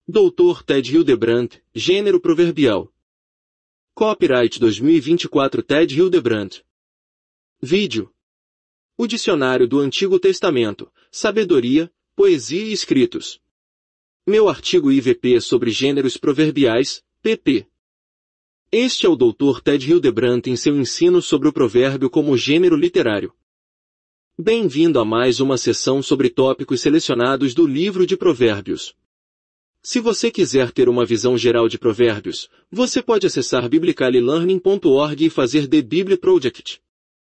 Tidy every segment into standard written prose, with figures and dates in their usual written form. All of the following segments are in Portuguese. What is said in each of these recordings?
Dr. Ted Hildebrandt, Gênero proverbial. Copyright 2024 Ted Hildebrandt. Vídeo. O Dicionário do Antigo Testamento, Sabedoria, Poesia e Escritos. Meu artigo IVP sobre gêneros proverbiais, pp. Este é o Dr. Ted Hildebrandt em seu ensino sobre o provérbio como gênero literário. Bem-vindo a mais uma sessão sobre tópicos selecionados do livro de Provérbios. Se você quiser ter uma visão geral de provérbios, você pode acessar biblicallearning.org e fazer The Bible Project.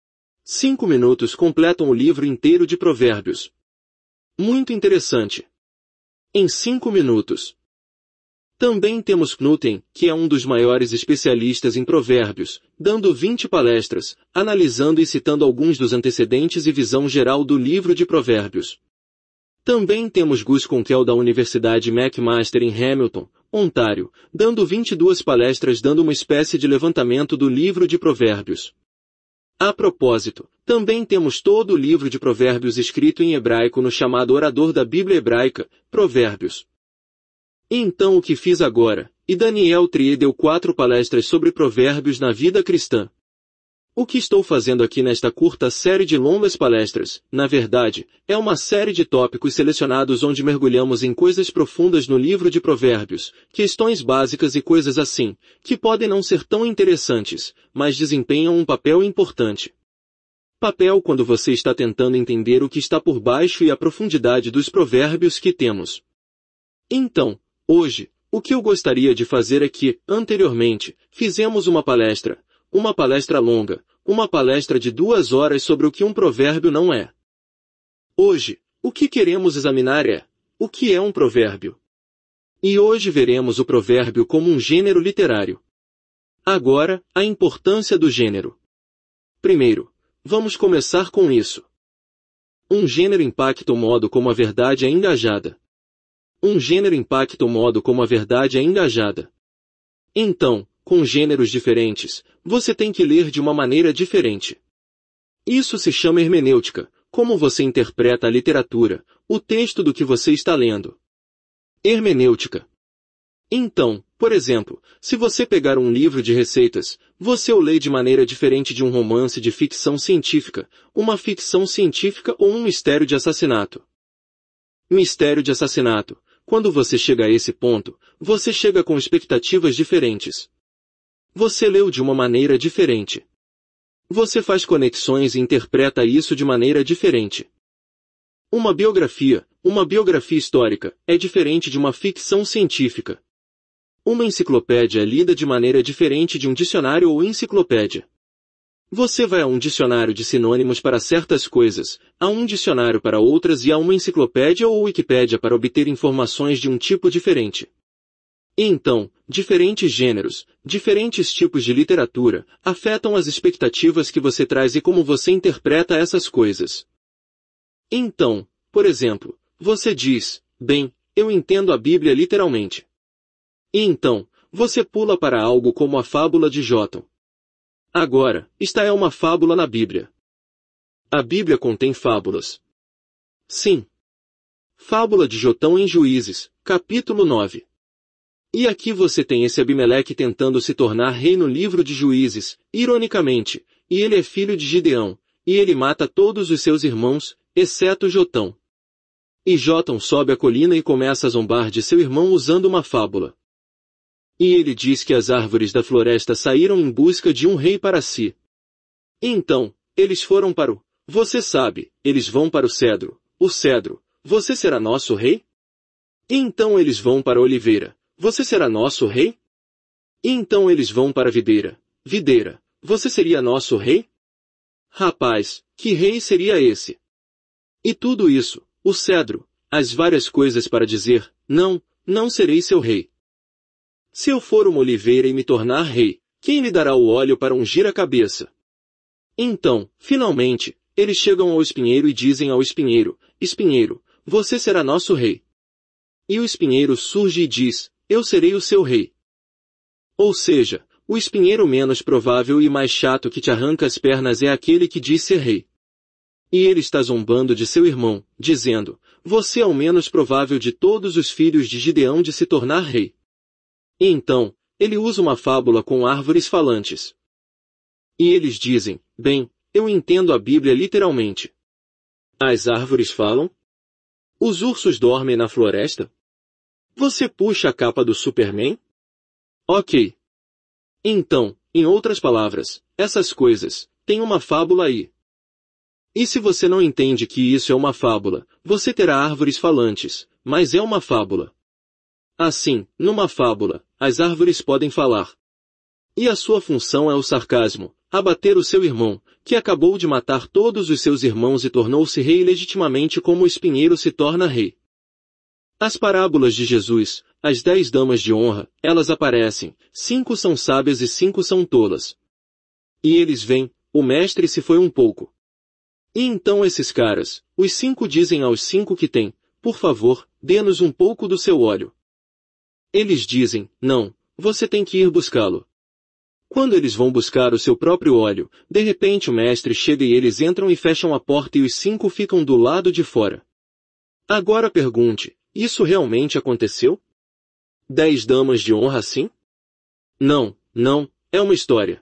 5 minutos completam o livro inteiro de provérbios. Muito interessante. Em 5 minutos. Também temos Knuten, que é um dos maiores especialistas em provérbios, dando 20 palestras, analisando e citando alguns dos antecedentes e visão geral do livro de provérbios. Também temos Gus Conkel da Universidade McMaster em Hamilton, Ontário, dando 22 palestras dando uma espécie de levantamento do livro de provérbios. A propósito, também temos todo o livro de provérbios escrito em hebraico no chamado Orador da Bíblia Hebraica, Provérbios. Então o que fiz agora? E Daniel Trie deu 4 palestras sobre provérbios na vida cristã. O que estou fazendo aqui nesta curta série de longas palestras, na verdade, é uma série de tópicos selecionados onde mergulhamos em coisas profundas no livro de provérbios, questões básicas e coisas assim, que podem não ser tão interessantes, mas desempenham um papel importante. Papel quando você está tentando entender o que está por baixo e a profundidade dos provérbios que temos. Então, hoje, o que eu gostaria de fazer é que, anteriormente, fizemos uma palestra longa, uma palestra de 2 horas sobre o que um provérbio não é. Hoje, o que queremos examinar é, o que é um provérbio? E hoje veremos o provérbio como um gênero literário. Agora, a importância do gênero. Primeiro, vamos começar com isso. Um gênero impacta o modo como a verdade é engajada. Um gênero impacta o modo como a verdade é engajada. Então, com gêneros diferentes, você tem que ler de uma maneira diferente. Isso se chama hermenêutica, como você interpreta a literatura, o texto do que você está lendo. Hermenêutica. Então, por exemplo, se você pegar um livro de receitas, você o lê de maneira diferente de um romance de ficção científica, uma ficção científica ou um mistério de assassinato. Mistério de assassinato. Quando você chega a esse ponto, você chega com expectativas diferentes. Você leu de uma maneira diferente. Você faz conexões e interpreta isso de maneira diferente. Uma biografia histórica, é diferente de uma ficção científica. Uma enciclopédia é lida de maneira diferente de um dicionário ou enciclopédia. Você vai a um dicionário de sinônimos para certas coisas, a um dicionário para outras e a uma enciclopédia ou Wikipédia para obter informações de um tipo diferente. Então, diferentes gêneros, diferentes tipos de literatura, afetam as expectativas que você traz e como você interpreta essas coisas. Então, por exemplo, você diz, bem, eu entendo a Bíblia literalmente. E então, você pula para algo como a fábula de Jótam. Agora, esta é uma fábula na Bíblia. A Bíblia contém fábulas. Sim. Fábula de Jotão em Juízes, capítulo 9. E aqui você tem esse Abimeleque tentando se tornar rei no livro de Juízes, ironicamente, e ele é filho de Gideão, e ele mata todos os seus irmãos, exceto Jotão. E Jotão sobe a colina e começa a zombar de seu irmão usando uma fábula. E ele diz que as árvores da floresta saíram em busca de um rei para si. Então, eles foram para o... Você sabe, eles vão para o cedro, você será nosso rei? E então eles vão para a oliveira. Você será nosso rei? E então eles vão para a videira. Videira, você seria nosso rei? Rapaz, que rei seria esse? E tudo isso, o cedro, as várias coisas para dizer, não serei seu rei. Se eu for uma oliveira e me tornar rei, quem lhe dará o óleo para ungir a cabeça? Então, finalmente, eles chegam ao espinheiro e dizem ao espinheiro, espinheiro, você será nosso rei. E o espinheiro surge e diz, eu serei o seu rei. Ou seja, o espinheiro menos provável e mais chato que te arranca as pernas é aquele que diz ser rei. E ele está zombando de seu irmão, dizendo, você é o menos provável de todos os filhos de Gideão de se tornar rei. E então, ele usa uma fábula com árvores falantes. E eles dizem, bem, eu entendo a Bíblia literalmente. As árvores falam? Os ursos dormem na floresta? Você puxa a capa do Superman? Ok. Então, em outras palavras, essas coisas, tem uma fábula aí. E se você não entende que isso é uma fábula, você terá árvores falantes, mas é uma fábula. Assim, numa fábula, as árvores podem falar. E a sua função é o sarcasmo, abater o seu irmão, que acabou de matar todos os seus irmãos e tornou-se rei legitimamente como o espinheiro se torna rei. As parábolas de Jesus, as 10 damas de honra, elas aparecem, 5 são sábias e 5 são tolas. E eles vêm, o mestre se foi um pouco. E então esses caras, os 5 dizem aos 5 que têm, por favor, dê-nos um pouco do seu óleo. Eles dizem, não, você tem que ir buscá-lo. Quando eles vão buscar o seu próprio óleo, de repente o mestre chega e eles entram e fecham a porta e os 5 ficam do lado de fora. Agora pergunte, isso realmente aconteceu? 10 damas de honra assim? Não, não, é uma história.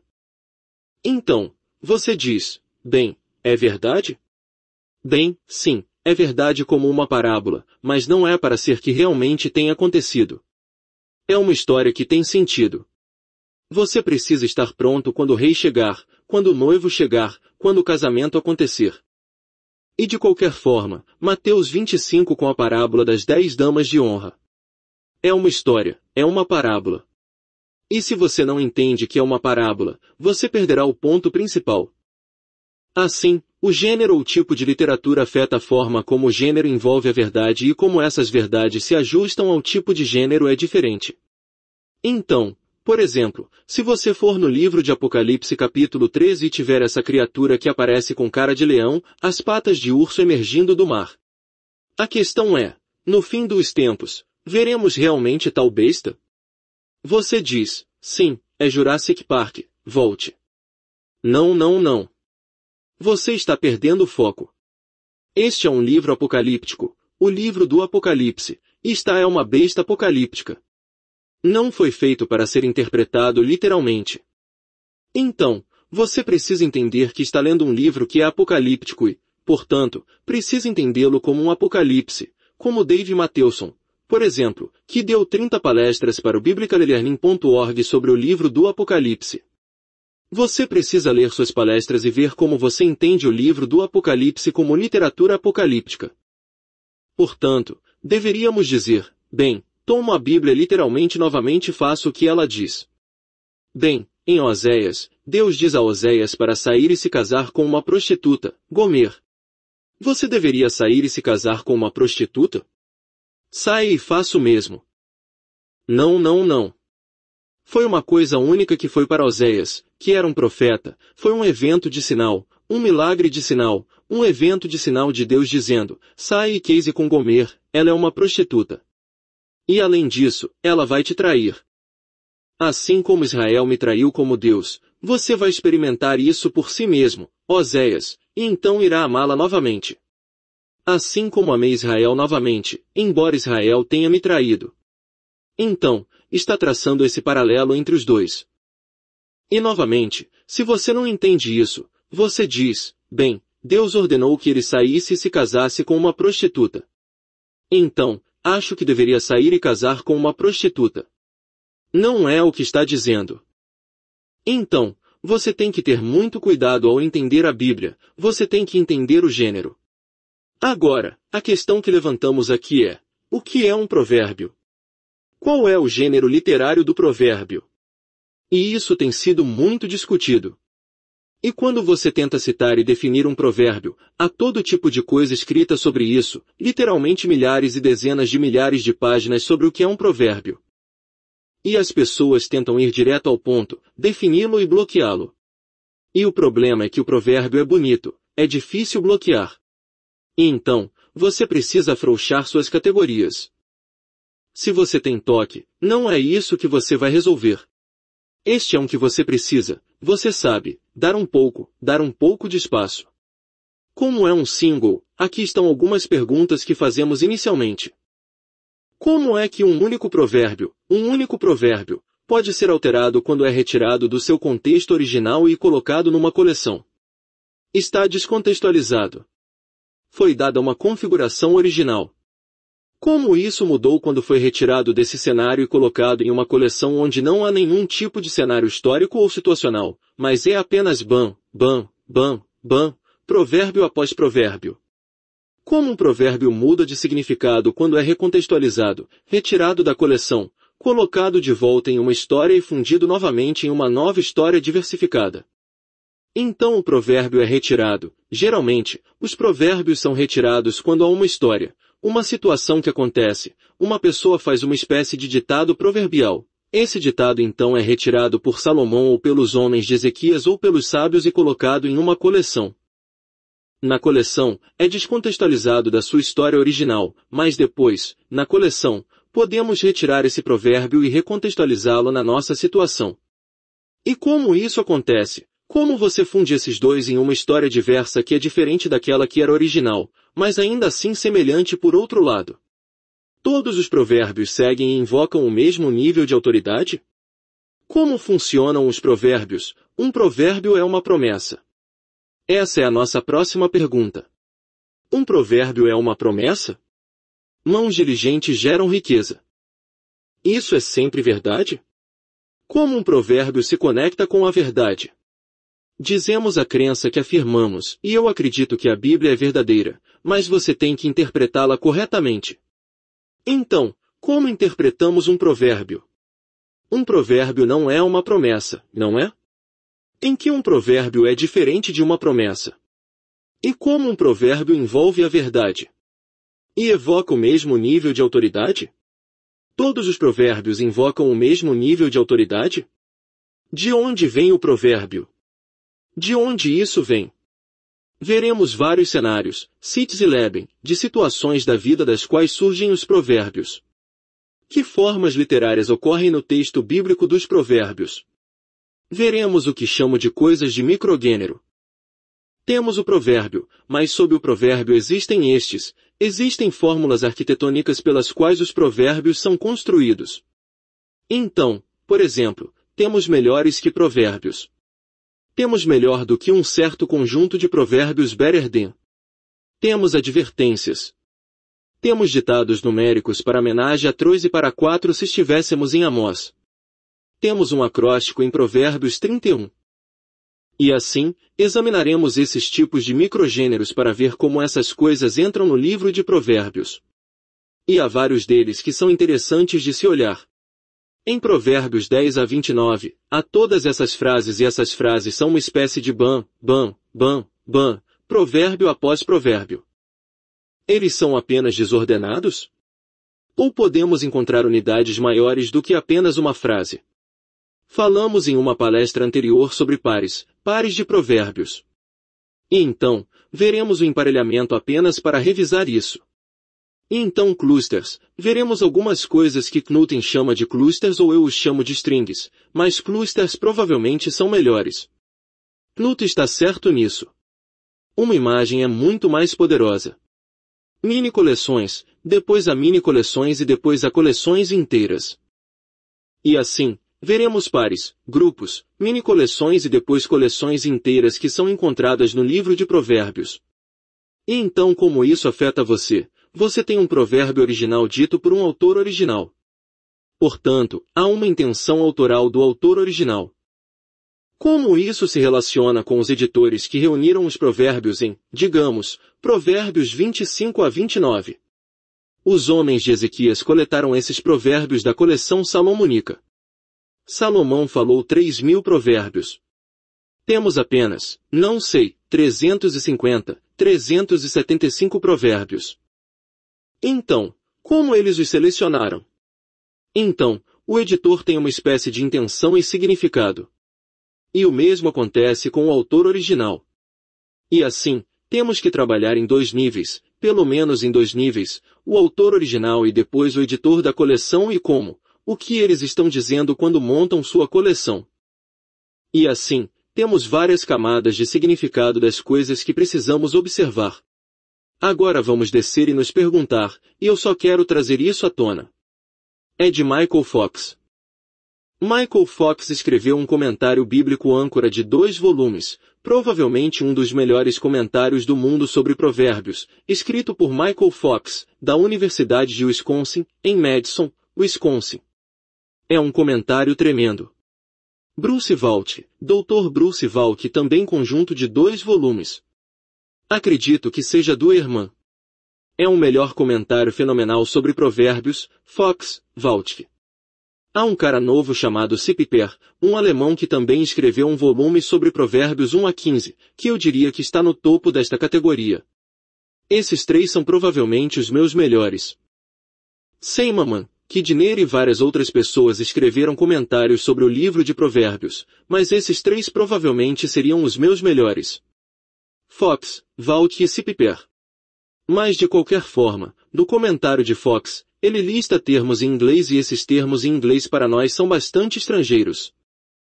Então, você diz, bem, é verdade? Bem, sim, é verdade como uma parábola, mas não é para ser que realmente tenha acontecido. É uma história que tem sentido. Você precisa estar pronto quando o rei chegar, quando o noivo chegar, quando o casamento acontecer. E de qualquer forma, Mateus 25 com a parábola das 10 damas de honra. É uma história, é uma parábola. E se você não entende que é uma parábola, você perderá o ponto principal. Assim, o gênero ou tipo de literatura afeta a forma como o gênero envolve a verdade e como essas verdades se ajustam ao tipo de gênero é diferente. Então, por exemplo, se você for no livro de Apocalipse capítulo 13 e tiver essa criatura que aparece com cara de leão, as patas de urso emergindo do mar. A questão é, no fim dos tempos, veremos realmente tal besta? Você diz, sim, é Jurassic Park, volte. Não, não, não. Você está perdendo o foco. Este é um livro apocalíptico, o livro do Apocalipse, e esta é uma besta apocalíptica. Não foi feito para ser interpretado literalmente. Então, você precisa entender que está lendo um livro que é apocalíptico e, portanto, precisa entendê-lo como um apocalipse, como Dave Matthewson, por exemplo, que deu 30 palestras para o biblicalelearning.org sobre o livro do Apocalipse. Você precisa ler suas palestras e ver como você entende o livro do Apocalipse como literatura apocalíptica. Portanto, deveríamos dizer, bem, tomo a Bíblia literalmente novamente e faço o que ela diz. Bem, em Oséias, Deus diz a Oséias para sair e se casar com uma prostituta, Gomer. Você deveria sair e se casar com uma prostituta? Saia e faça o mesmo. Não, não, não. Foi uma coisa única que foi para Oséias, que era um profeta, foi um evento de sinal, um milagre de sinal, um evento de sinal de Deus dizendo, saia e case com Gomer, ela é uma prostituta. E além disso, ela vai te trair. Assim como Israel me traiu como Deus, você vai experimentar isso por si mesmo, Oséias, e então irá amá-la novamente. Assim como amei Israel novamente, embora Israel tenha me traído. Então, está traçando esse paralelo entre os dois. E novamente, se você não entende isso, você diz, bem, Deus ordenou que ele saísse e se casasse com uma prostituta. Então, acho que deveria sair e casar com uma prostituta. Não é o que está dizendo. Então, você tem que ter muito cuidado ao entender a Bíblia, você tem que entender o gênero. Agora, a questão que levantamos aqui é, o que é um provérbio? Qual é o gênero literário do provérbio? E isso tem sido muito discutido. E quando você tenta citar e definir um provérbio, há todo tipo de coisa escrita sobre isso, literalmente milhares e dezenas de milhares de páginas sobre o que é um provérbio. E as pessoas tentam ir direto ao ponto, defini-lo e bloqueá-lo. E o problema é que o provérbio é bonito, é difícil bloquear. E então, você precisa afrouxar suas categorias. Se você tem toque, não é isso que você vai resolver. Este é um que você precisa, você sabe, dar um pouco de espaço. Como é um single, aqui estão algumas perguntas que fazemos inicialmente. Como é que um único provérbio, pode ser alterado quando é retirado do seu contexto original e colocado numa coleção? Está descontextualizado. Foi dada uma configuração original. Como isso mudou quando foi retirado desse cenário e colocado em uma coleção onde não há nenhum tipo de cenário histórico ou situacional, mas é apenas bam, bam, bam, bam, provérbio após provérbio? Como um provérbio muda de significado quando é recontextualizado, retirado da coleção, colocado de volta em uma história e fundido novamente em uma nova história diversificada? Então o provérbio é retirado. Geralmente, os provérbios são retirados quando há uma história, uma situação que acontece, uma pessoa faz uma espécie de ditado proverbial. Esse ditado então é retirado por Salomão ou pelos homens de Ezequias ou pelos sábios e colocado em uma coleção. Na coleção, é descontextualizado da sua história original, mas depois, na coleção, podemos retirar esse provérbio e recontextualizá-lo na nossa situação. E como isso acontece? Como você funde esses dois em uma história diversa que é diferente daquela que era original, mas ainda assim semelhante por outro lado? Todos os provérbios seguem e invocam o mesmo nível de autoridade? Como funcionam os provérbios? Um provérbio é uma promessa. Essa é a nossa próxima pergunta. Um provérbio é uma promessa? Mãos diligentes geram riqueza. Isso é sempre verdade? Como um provérbio se conecta com a verdade? Dizemos a crença que afirmamos, e eu acredito que a Bíblia é verdadeira, mas você tem que interpretá-la corretamente. Então, como interpretamos um provérbio? Um provérbio não é uma promessa, não é? Em que um provérbio é diferente de uma promessa? E como um provérbio envolve a verdade? E evoca o mesmo nível de autoridade? Todos os provérbios invocam o mesmo nível de autoridade? De onde vem o provérbio? De onde isso vem? Veremos vários cenários, cites e leben, de situações da vida das quais surgem os provérbios. Que formas literárias ocorrem no texto bíblico dos provérbios? Veremos o que chamo de coisas de microgênero. Temos o provérbio, mas sob o provérbio existem fórmulas arquitetônicas pelas quais os provérbios são construídos. Então, por exemplo, temos melhores que provérbios. Temos melhor do que um certo conjunto de provérbios better than. Temos advertências. Temos ditados numéricos para menage a 3 e para 4 se estivéssemos em Amós. Temos um acróstico em Provérbios 31. E assim, examinaremos esses tipos de microgêneros para ver como essas coisas entram no livro de Provérbios. E há vários deles que são interessantes de se olhar. Em Provérbios 10 a 29, há todas essas frases e essas frases são uma espécie de bam, bam, bam, bam, provérbio após provérbio. Eles são apenas desordenados? Ou podemos encontrar unidades maiores do que apenas uma frase? Falamos em uma palestra anterior sobre pares de provérbios. E então, veremos o emparelhamento apenas para revisar isso. E então clusters, veremos algumas coisas que Knuten chama de clusters ou eu os chamo de strings, mas clusters provavelmente são melhores. Knut está certo nisso. Uma imagem é muito mais poderosa. Mini-coleções, depois há mini-coleções e depois há coleções inteiras. E assim, veremos pares, grupos, mini-coleções e depois coleções inteiras que são encontradas no livro de Provérbios. E então como isso afeta você? Você tem um provérbio original dito por um autor original. Portanto, há uma intenção autoral do autor original. Como isso se relaciona com os editores que reuniram os provérbios em, digamos, Provérbios 25 a 29? Os homens de Ezequias coletaram esses provérbios da coleção salomônica. Salomão falou 3.000 provérbios. Temos apenas, 350, 375 provérbios. Então, como eles os selecionaram? Então, o editor tem uma espécie de intenção e significado. E o mesmo acontece com o autor original. E assim, temos que trabalhar em 2 níveis, pelo menos em 2 níveis, o autor original e depois o editor da coleção e como, o que eles estão dizendo quando montam sua coleção. E assim, temos várias camadas de significado das coisas que precisamos observar. Agora vamos descer e nos perguntar, e eu só quero trazer isso à tona. É de Michael Fox. Michael Fox escreveu um comentário bíblico âncora de 2 volumes, provavelmente um dos melhores comentários do mundo sobre provérbios, escrito por Michael Fox, da Universidade de Wisconsin, em Madison, Wisconsin. É um comentário tremendo. Bruce Waltke, Dr. Bruce Waltke, também conjunto de 2 volumes. Acredito que seja do Herman. É um melhor comentário fenomenal sobre provérbios, Fox, Waltke. Há um cara novo chamado Sipper, um alemão que também escreveu um volume sobre provérbios 1 a 15, que eu diria que está no topo desta categoria. Esses 3 são provavelmente os meus melhores. Seiman, Kidner e várias outras pessoas escreveram comentários sobre o livro de provérbios, mas esses 3 provavelmente seriam os meus melhores. Fox, Waltke e Sipper. Mas de qualquer forma, no comentário de Fox, ele lista termos em inglês e esses termos em inglês para nós são bastante estrangeiros.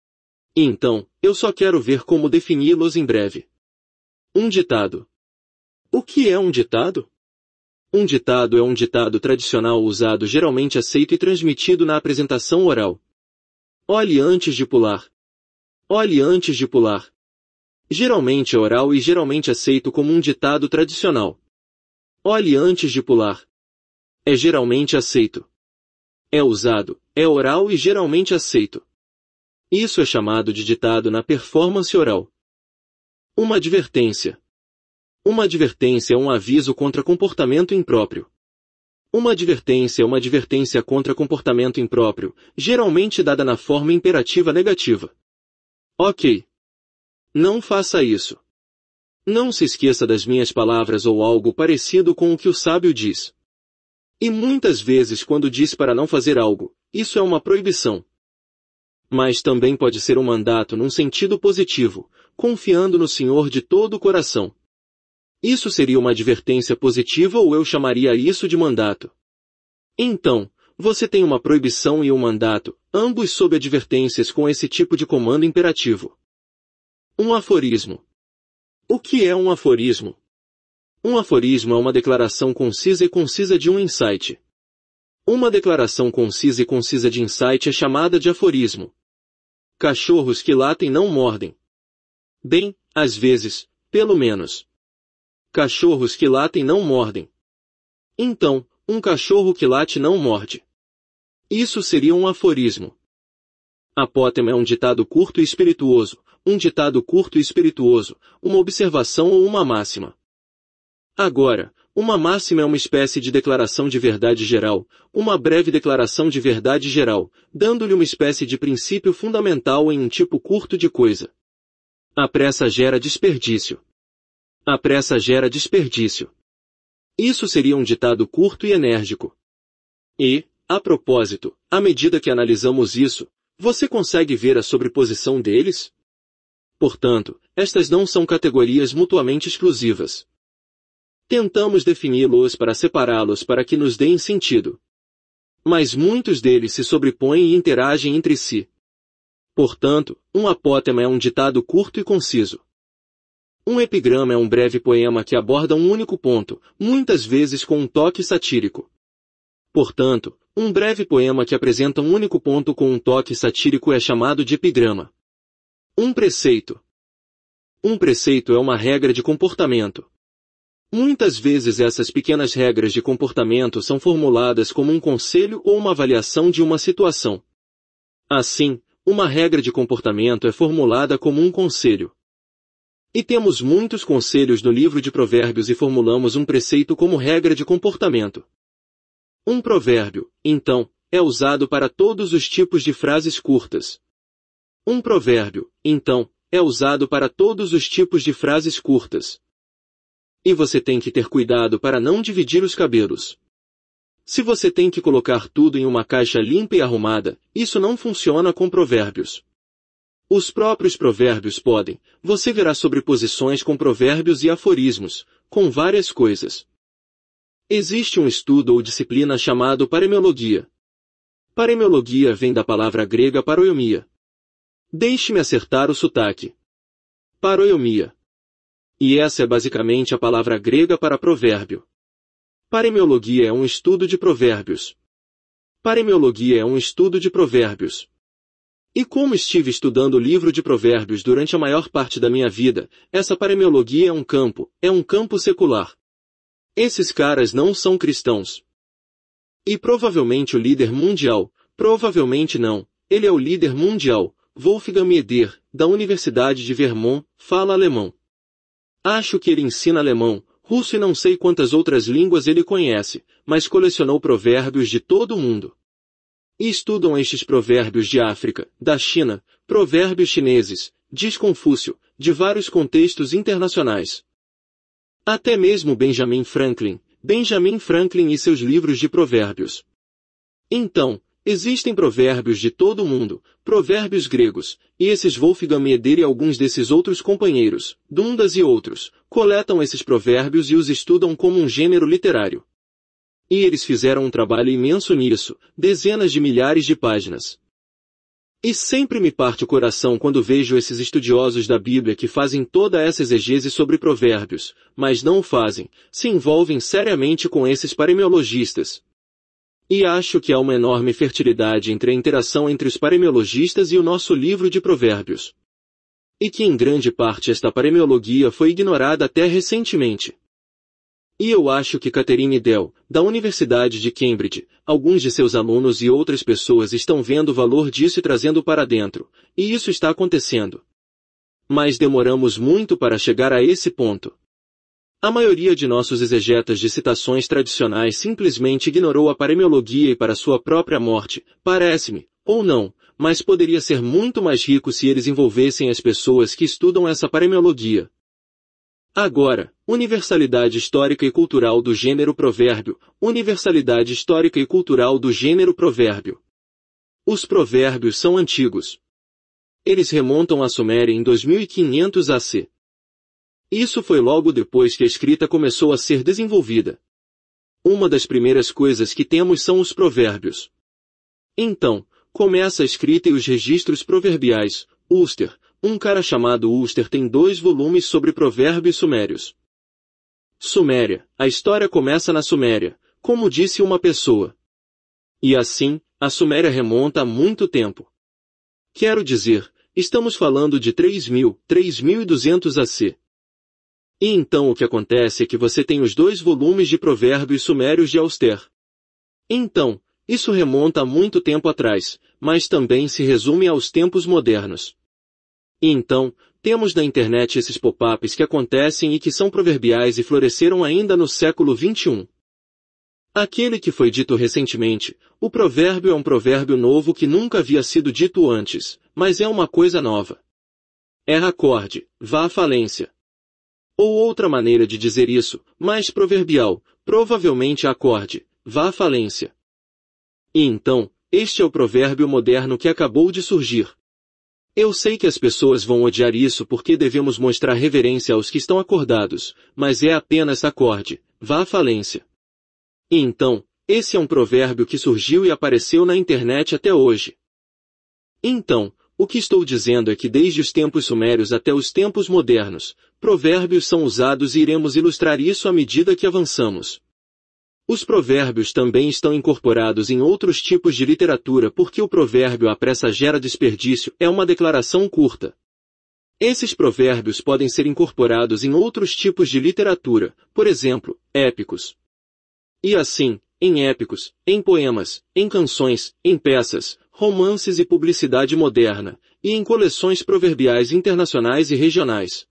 Então, eu só quero ver como defini-los em breve. Um ditado. O que é um ditado? Um ditado é um ditado tradicional usado, geralmente aceito e transmitido na apresentação oral. Olhe antes de pular. Olhe antes de pular. Geralmente é oral e geralmente aceito como um ditado tradicional. Olhe antes de pular. É geralmente aceito. É usado, é oral e geralmente aceito. Isso é chamado de ditado na performance oral. Uma advertência. Uma advertência é um aviso contra comportamento impróprio. Uma advertência é uma advertência contra comportamento impróprio, geralmente dada na forma imperativa negativa. Ok. Não faça isso. Não se esqueça das minhas palavras ou algo parecido com o que o sábio diz. E muitas vezes quando diz para não fazer algo, isso é uma proibição. Mas também pode ser um mandato num sentido positivo, confiando no Senhor de todo o coração. Isso seria uma advertência positiva ou eu chamaria isso de mandato. Então, você tem uma proibição e um mandato, ambos sob advertências com esse tipo de comando imperativo. Um aforismo. O que é um aforismo? Um aforismo é uma declaração concisa e concisa de um insight. Uma declaração concisa e concisa de insight é chamada de aforismo. Cachorros que latem não mordem. Bem, às vezes, pelo menos. Cachorros que latem não mordem. Então, um cachorro que late não morde. Isso seria um aforismo. Apótema é um ditado curto e espirituoso, um ditado curto e espirituoso, uma observação ou uma máxima. Agora, uma máxima é uma espécie de declaração de verdade geral, uma breve declaração de verdade geral, dando-lhe uma espécie de princípio fundamental em um tipo curto de coisa. A pressa gera desperdício. A pressa gera desperdício. Isso seria um ditado curto e enérgico. E, a propósito, à medida que analisamos isso, você consegue ver a sobreposição deles? Portanto, estas não são categorias mutuamente exclusivas. Tentamos defini-los para separá-los para que nos deem sentido. Mas muitos deles se sobrepõem e interagem entre si. Portanto, um apótema é um ditado curto e conciso. Um epigrama é um breve poema que aborda um único ponto, muitas vezes com um toque satírico. Portanto, um breve poema que apresenta um único ponto com um toque satírico é chamado de epigrama. Um preceito. Um preceito é uma regra de comportamento. Muitas vezes essas pequenas regras de comportamento são formuladas como um conselho ou uma avaliação de uma situação. Assim, uma regra de comportamento é formulada como um conselho. E temos muitos conselhos no livro de Provérbios e formulamos um preceito como regra de comportamento. Um provérbio, então, é usado para todos os tipos de frases curtas. Um provérbio, então, é usado para todos os tipos de frases curtas. E você tem que ter cuidado para não dividir os cabelos. Se você tem que colocar tudo em uma caixa limpa e arrumada, isso não funciona com provérbios. Os próprios provérbios podem, você verá sobreposições com provérbios e aforismos, com várias coisas. Existe um estudo ou disciplina chamado paremiologia. Paremiologia vem da palavra grega paroiomia. Deixe-me acertar o sotaque. paroiomia. E essa é basicamente a palavra grega para provérbio. Paremiologia é um estudo de provérbios. Paremiologia é um estudo de provérbios. E como estive estudando o livro de provérbios durante a maior parte da minha vida, essa paremiologia é um campo secular. Esses caras não são cristãos. E provavelmente o líder mundial, provavelmente não, ele é o líder mundial, Wolfgang Mieder, da Universidade de Vermont, fala alemão. Acho que ele ensina alemão, russo e não sei quantas outras línguas ele conhece, mas colecionou provérbios de todo o mundo. E estudam estes provérbios de África, da China, provérbios chineses, diz Confúcio, de vários contextos internacionais. Até mesmo Benjamin Franklin e seus livros de provérbios. Então, existem provérbios de todo o mundo, provérbios gregos, e esses Wolfgang Mieder e alguns desses outros companheiros, Dundas e outros, coletam esses provérbios e os estudam como um gênero literário. E eles fizeram um trabalho imenso nisso, dezenas de milhares de páginas. E sempre me parte o coração quando vejo esses estudiosos da Bíblia que fazem toda essa exegese sobre provérbios, mas não o fazem, se envolvem seriamente com esses paremiologistas. E acho que há uma enorme fertilidade entre a interação entre os paremiologistas e o nosso livro de provérbios. E que em grande parte esta paremiologia foi ignorada até recentemente. E eu acho que Catherine Dell, da Universidade de Cambridge, alguns de seus alunos e outras pessoas estão vendo o valor disso e trazendo para dentro, e isso está acontecendo. Mas demoramos muito para chegar a esse ponto. A maioria de nossos exegetas de citações tradicionais simplesmente ignorou a paremiologia e para sua própria morte, parece-me, ou não, mas poderia ser muito mais rico se eles envolvessem as pessoas que estudam essa paremiologia. Agora, universalidade histórica e cultural do gênero provérbio, universalidade histórica e cultural do gênero provérbio. Os provérbios são antigos. Eles remontam à Suméria em 2500 AC. Isso foi logo depois que a escrita começou a ser desenvolvida. Uma das primeiras coisas que temos são os provérbios. Então, começa a escrita e os registros proverbiais. Ulster, um cara chamado Ulster tem 2 volumes sobre provérbios sumérios. Suméria, a história começa na Suméria, como disse uma pessoa. E assim, a Suméria remonta a muito tempo. Quero dizer, estamos falando de 3200 AC. E então o que acontece é que você tem os 2 volumes de provérbios sumérios de Ulster. Então, isso remonta a muito tempo atrás, mas também se resume aos tempos modernos. E então, temos na internet esses pop-ups que acontecem e que são proverbiais e floresceram ainda no século XXI. Aquele que foi dito recentemente, o provérbio é um provérbio novo que nunca havia sido dito antes, mas é uma coisa nova. Acorde, vá à falência. Ou outra maneira de dizer isso, mais proverbial, provavelmente acorde, vá à falência. E então, este é o provérbio moderno que acabou de surgir. Eu sei que as pessoas vão odiar isso porque devemos mostrar reverência aos que estão acordados, mas é apenas acorde, vá à falência. E então, esse é um provérbio que surgiu e apareceu na internet até hoje. Então, o que estou dizendo é que desde os tempos sumérios até os tempos modernos, provérbios são usados e iremos ilustrar isso à medida que avançamos. Os provérbios também estão incorporados em outros tipos de literatura porque o provérbio à pressa gera desperdício é uma declaração curta. Esses provérbios podem ser incorporados em outros tipos de literatura, por exemplo, épicos. E assim, em épicos, em poemas, em canções, em peças, romances e publicidade moderna, e em coleções proverbiais internacionais e regionais.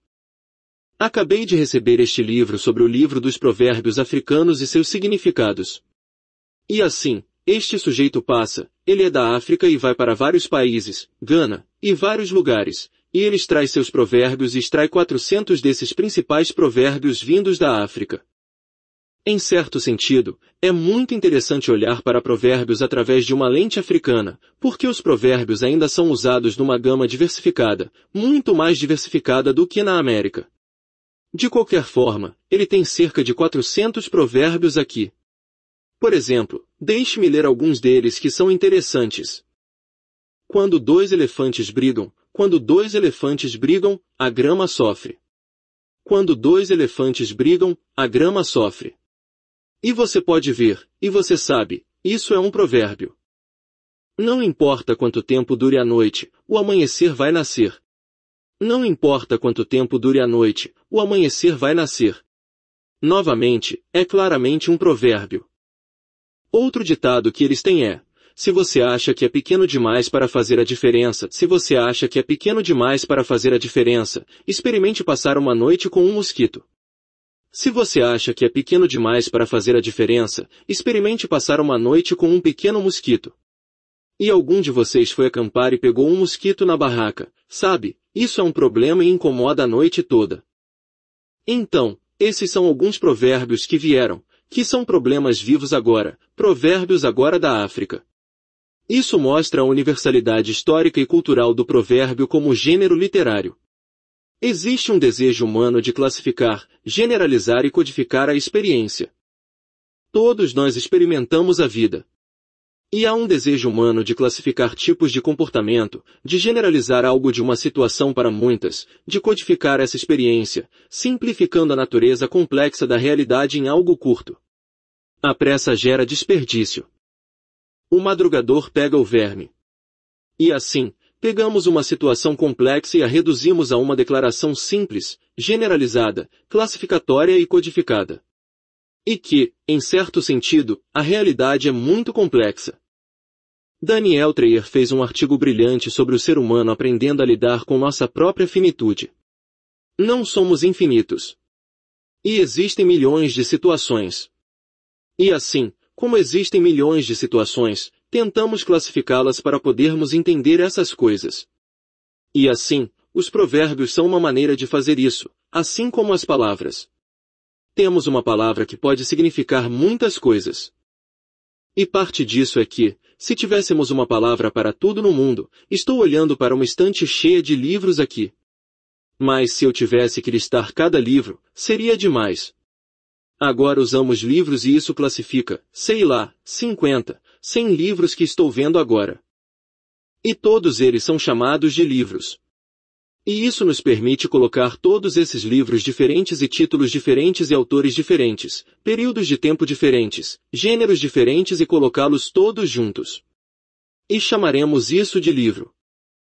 Acabei de receber este livro sobre o livro dos provérbios africanos e seus significados. E assim, este sujeito passa, ele é da África e vai para vários países, Gana, e vários lugares, e ele extrai seus provérbios e extrai 400 desses principais provérbios vindos da África. Em certo sentido, é muito interessante olhar para provérbios através de uma lente africana, porque os provérbios ainda são usados numa gama diversificada, muito mais diversificada do que na América. De qualquer forma, ele tem cerca de 400 provérbios aqui. Por exemplo, deixe-me ler alguns deles que são interessantes. Quando 2 elefantes brigam, quando dois elefantes brigam, a grama sofre. Quando dois elefantes brigam, a grama sofre. E você pode ver, e você sabe, isso é um provérbio. Não importa quanto tempo dure a noite, o amanhecer vai nascer. Não importa quanto tempo dure a noite, o amanhecer vai nascer. Novamente, é claramente um provérbio. Outro ditado que eles têm é: se você acha que é pequeno demais para fazer a diferença, se você acha que é pequeno demais para fazer a diferença, experimente passar uma noite com um mosquito. Se você acha que é pequeno demais para fazer a diferença, experimente passar uma noite com um pequeno mosquito. E algum de vocês foi acampar e pegou um mosquito na barraca, sabe? Isso é um problema e incomoda a noite toda. Então, esses são alguns provérbios que vieram, que são problemas vivos agora, provérbios agora da África. Isso mostra a universalidade histórica e cultural do provérbio como gênero literário. Existe um desejo humano de classificar, generalizar e codificar a experiência. Todos nós experimentamos a vida. E há um desejo humano de classificar tipos de comportamento, de generalizar algo de uma situação para muitas, de codificar essa experiência, simplificando a natureza complexa da realidade em algo curto. A pressa gera desperdício. O madrugador pega o verme. E assim, pegamos uma situação complexa e a reduzimos a uma declaração simples, generalizada, classificatória e codificada. E que, em certo sentido, a realidade é muito complexa. Daniel Dreyer fez um artigo brilhante sobre o ser humano aprendendo a lidar com nossa própria finitude. Não somos infinitos. E existem milhões de situações. E assim, como existem milhões de situações, tentamos classificá-las para podermos entender essas coisas. E assim, os provérbios são uma maneira de fazer isso, assim como as palavras. Temos uma palavra que pode significar muitas coisas. E parte disso é que, se tivéssemos uma palavra para tudo no mundo, estou olhando para uma estante cheia de livros aqui. Mas se eu tivesse que listar cada livro, seria demais. Agora usamos livros e isso classifica, sei lá, 50, 100 livros que estou vendo agora. E todos eles são chamados de livros. E isso nos permite colocar todos esses livros diferentes e títulos diferentes e autores diferentes, períodos de tempo diferentes, gêneros diferentes e colocá-los todos juntos. E chamaremos isso de livro.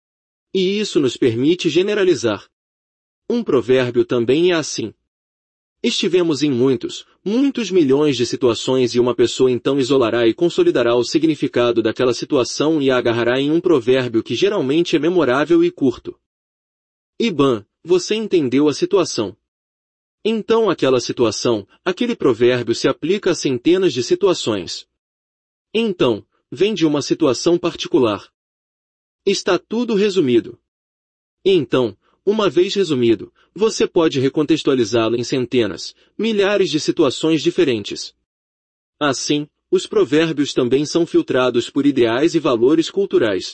E isso nos permite generalizar. Um provérbio também é assim. Estivemos em muitos milhões de situações e uma pessoa então isolará e consolidará o significado daquela situação e a agarrará em um provérbio que geralmente é memorável e curto. Iban, você entendeu a situação. Então aquela situação, aquele provérbio se aplica a centenas de situações. Então, vem de uma situação particular. Está tudo resumido. Então, uma vez resumido, você pode recontextualizá-lo em centenas, milhares de situações diferentes. Assim, os provérbios também são filtrados por ideais e valores culturais.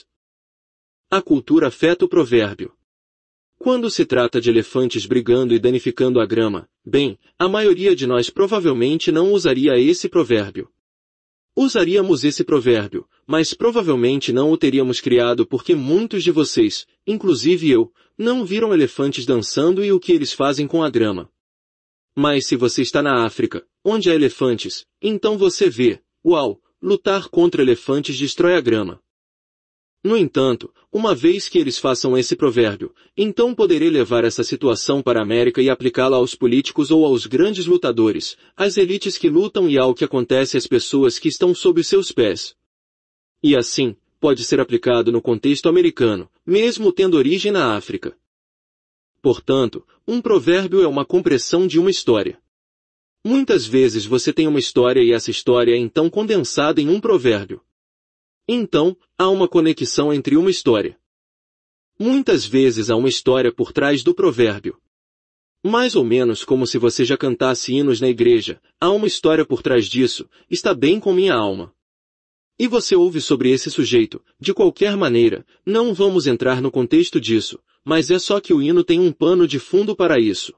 A cultura afeta o provérbio. Quando se trata de elefantes brigando e danificando a grama, bem, a maioria de nós provavelmente não usaria esse provérbio. Usaríamos esse provérbio, mas provavelmente não o teríamos criado porque muitos de vocês, inclusive eu, não viram elefantes dançando e o que eles fazem com a grama. Mas se você está na África, onde há elefantes, então você vê, uau, lutar contra elefantes destrói a grama. No entanto, uma vez que eles façam esse provérbio, então poderei levar essa situação para a América e aplicá-la aos políticos ou aos grandes lutadores, às elites que lutam e ao que acontece às pessoas que estão sob os seus pés. E assim, pode ser aplicado no contexto americano, mesmo tendo origem na África. Portanto, um provérbio é uma compressão de uma história. Muitas vezes você tem uma história e essa história é então condensada em um provérbio. Então, há uma conexão entre uma história. Muitas vezes há uma história por trás do provérbio. Mais ou menos como se você já cantasse hinos na igreja, há uma história por trás disso, está bem com minha alma. E você ouve sobre esse sujeito, de qualquer maneira, não vamos entrar no contexto disso, mas é só que o hino tem um pano de fundo para isso.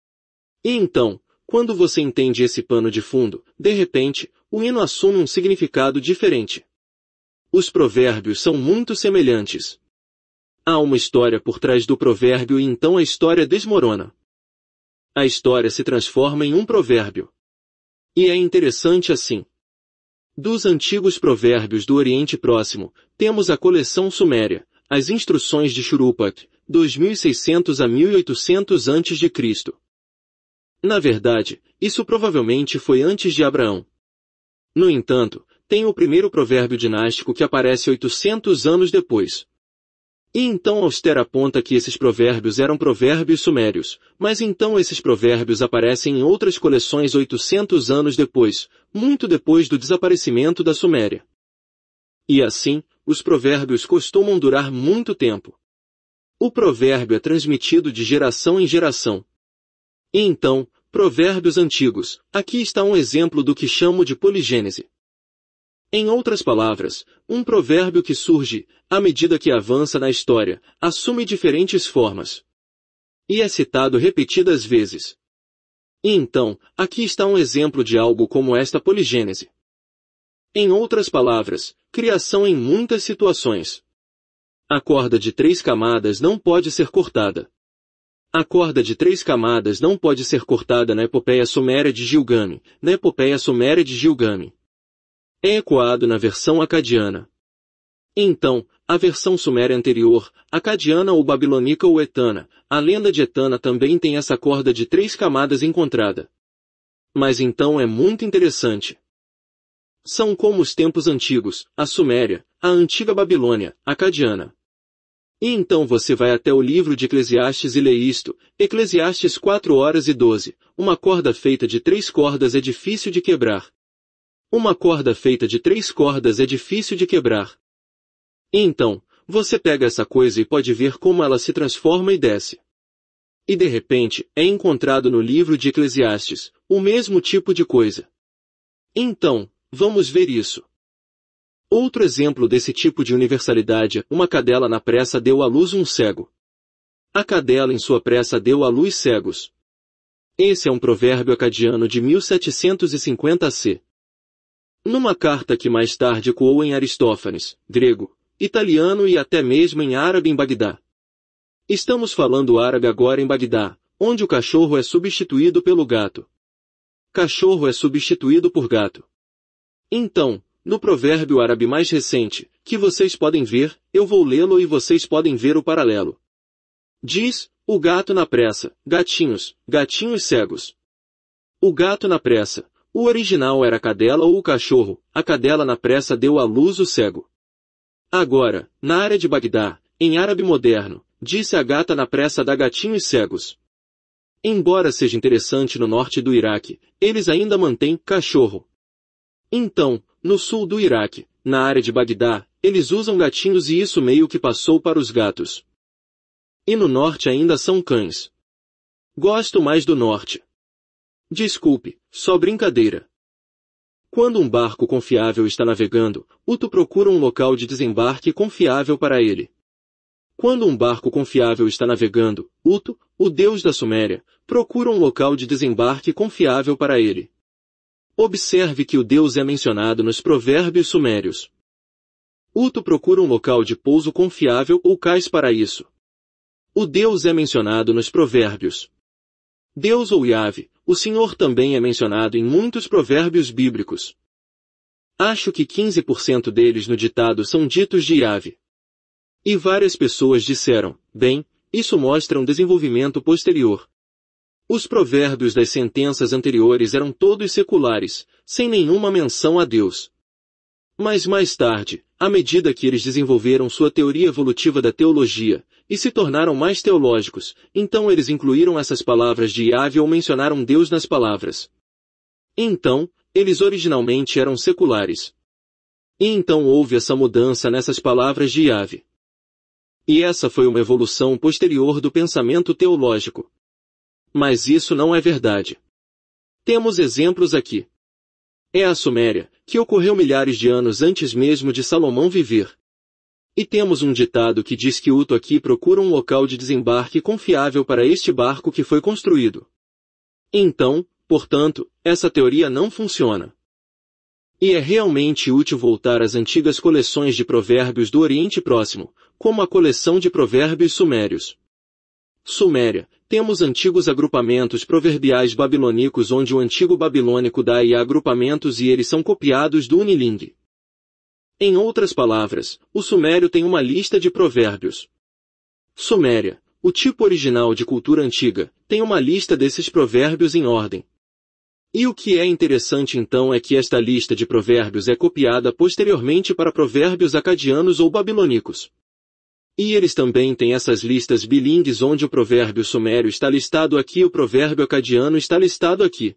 E então, quando você entende esse pano de fundo, de repente, o hino assume um significado diferente. Os provérbios são muito semelhantes. Há uma história por trás do provérbio e então a história desmorona. A história se transforma em um provérbio. E é interessante assim. Dos antigos provérbios do Oriente Próximo, temos a coleção suméria, as instruções de Shuruppak, 2600 a 1800 a.C. Na verdade, isso provavelmente foi antes de Abraão. No entanto, tem o primeiro provérbio dinástico que aparece 800 anos depois. E então Auster aponta que esses provérbios eram provérbios sumérios, mas então esses provérbios aparecem em outras coleções 800 anos depois, muito depois do desaparecimento da Suméria. E assim, os provérbios costumam durar muito tempo. O provérbio é transmitido de geração em geração. E então, provérbios antigos, aqui está um exemplo do que chamo de poligênese. Em outras palavras, um provérbio que surge, à medida que avança na história, assume diferentes formas. E é citado repetidas vezes. E então, aqui está um exemplo de algo como esta poligênese. Em outras palavras, criação em muitas situações. A corda de 3 camadas não pode ser cortada. A corda de 3 camadas não pode ser cortada na epopeia suméria de Gilgame, na epopeia suméria de Gilgame. É ecoado na versão acadiana. Então, a versão suméria anterior, acadiana ou babilônica ou etana, a lenda de Etana também tem essa corda de 3 camadas encontrada. Mas então é muito interessante. São como os tempos antigos, a Suméria, a antiga Babilônia, acadiana. E então você vai até o livro de Eclesiastes e lê isto, Eclesiastes 4:12, uma corda feita de 3 cordas é difícil de quebrar. Uma corda feita de 3 cordas é difícil de quebrar. E então, você pega essa coisa e pode ver como ela se transforma e desce. E de repente, é encontrado no livro de Eclesiastes, o mesmo tipo de coisa. Então, vamos ver isso. Outro exemplo desse tipo de universalidade, uma cadela na pressa deu à luz um cego. A cadela em sua pressa deu à luz cegos. Esse é um provérbio acadiano de 1750 c. Numa carta que mais tarde ecoou em Aristófanes, grego, italiano e até mesmo em árabe em Bagdá. Estamos falando árabe agora em Bagdá, onde o cachorro é substituído pelo gato. Cachorro é substituído por gato. Então, no provérbio árabe mais recente, que vocês podem ver, eu vou lê-lo e vocês podem ver o paralelo. Diz, o gato na pressa, gatinhos, gatinhos cegos. O gato na pressa. O original era a cadela ou o cachorro, a cadela na pressa deu à luz o cego. Agora, na área de Bagdá, em árabe moderno, disse a gata na pressa dá gatinhos cegos. Embora seja interessante no norte do Iraque, eles ainda mantêm cachorro. Então, no sul do Iraque, na área de Bagdá, eles usam gatinhos e isso meio que passou para os gatos. E no norte ainda são cães. Gosto mais do norte. Desculpe, só brincadeira. Quando um barco confiável está navegando, Uto procura um local de desembarque confiável para ele. Quando um barco confiável está navegando, Uto, o deus da Suméria, procura um local de desembarque confiável para ele. Observe que o deus é mencionado nos provérbios sumérios. Uto procura um local de pouso confiável ou cais para isso. O deus é mencionado nos provérbios. Deus ou Yahvé, o Senhor também é mencionado em muitos provérbios bíblicos. Acho que 15% deles no ditado são ditos de Yahvé. E várias pessoas disseram, bem, isso mostra um desenvolvimento posterior. Os provérbios das sentenças anteriores eram todos seculares, sem nenhuma menção a Deus. Mas mais tarde, à medida que eles desenvolveram sua teoria evolutiva da teologia, e se tornaram mais teológicos, então eles incluíram essas palavras de Yahvé ou mencionaram Deus nas palavras. Então, eles originalmente eram seculares. E então houve essa mudança nessas palavras de Yahvé. E essa foi uma evolução posterior do pensamento teológico. Mas isso não é verdade. Temos exemplos aqui. É a Suméria, que ocorreu milhares de anos antes mesmo de Salomão viver. E temos um ditado que diz que Uto aqui procura um local de desembarque confiável para este barco que foi construído. Então, portanto, essa teoria não funciona. E é realmente útil voltar às antigas coleções de provérbios do Oriente Próximo, como a coleção de provérbios sumérios. Suméria, temos antigos agrupamentos proverbiais babilônicos onde o antigo babilônico dá e agrupamentos e eles são copiados do Uniling. Em outras palavras, o sumério tem uma lista de provérbios. Suméria, o tipo original de cultura antiga, tem uma lista desses provérbios em ordem. E o que é interessante então é que esta lista de provérbios é copiada posteriormente para provérbios acadianos ou babilônicos. E eles também têm essas listas bilíngues onde o provérbio sumério está listado aqui e o provérbio acadiano está listado aqui.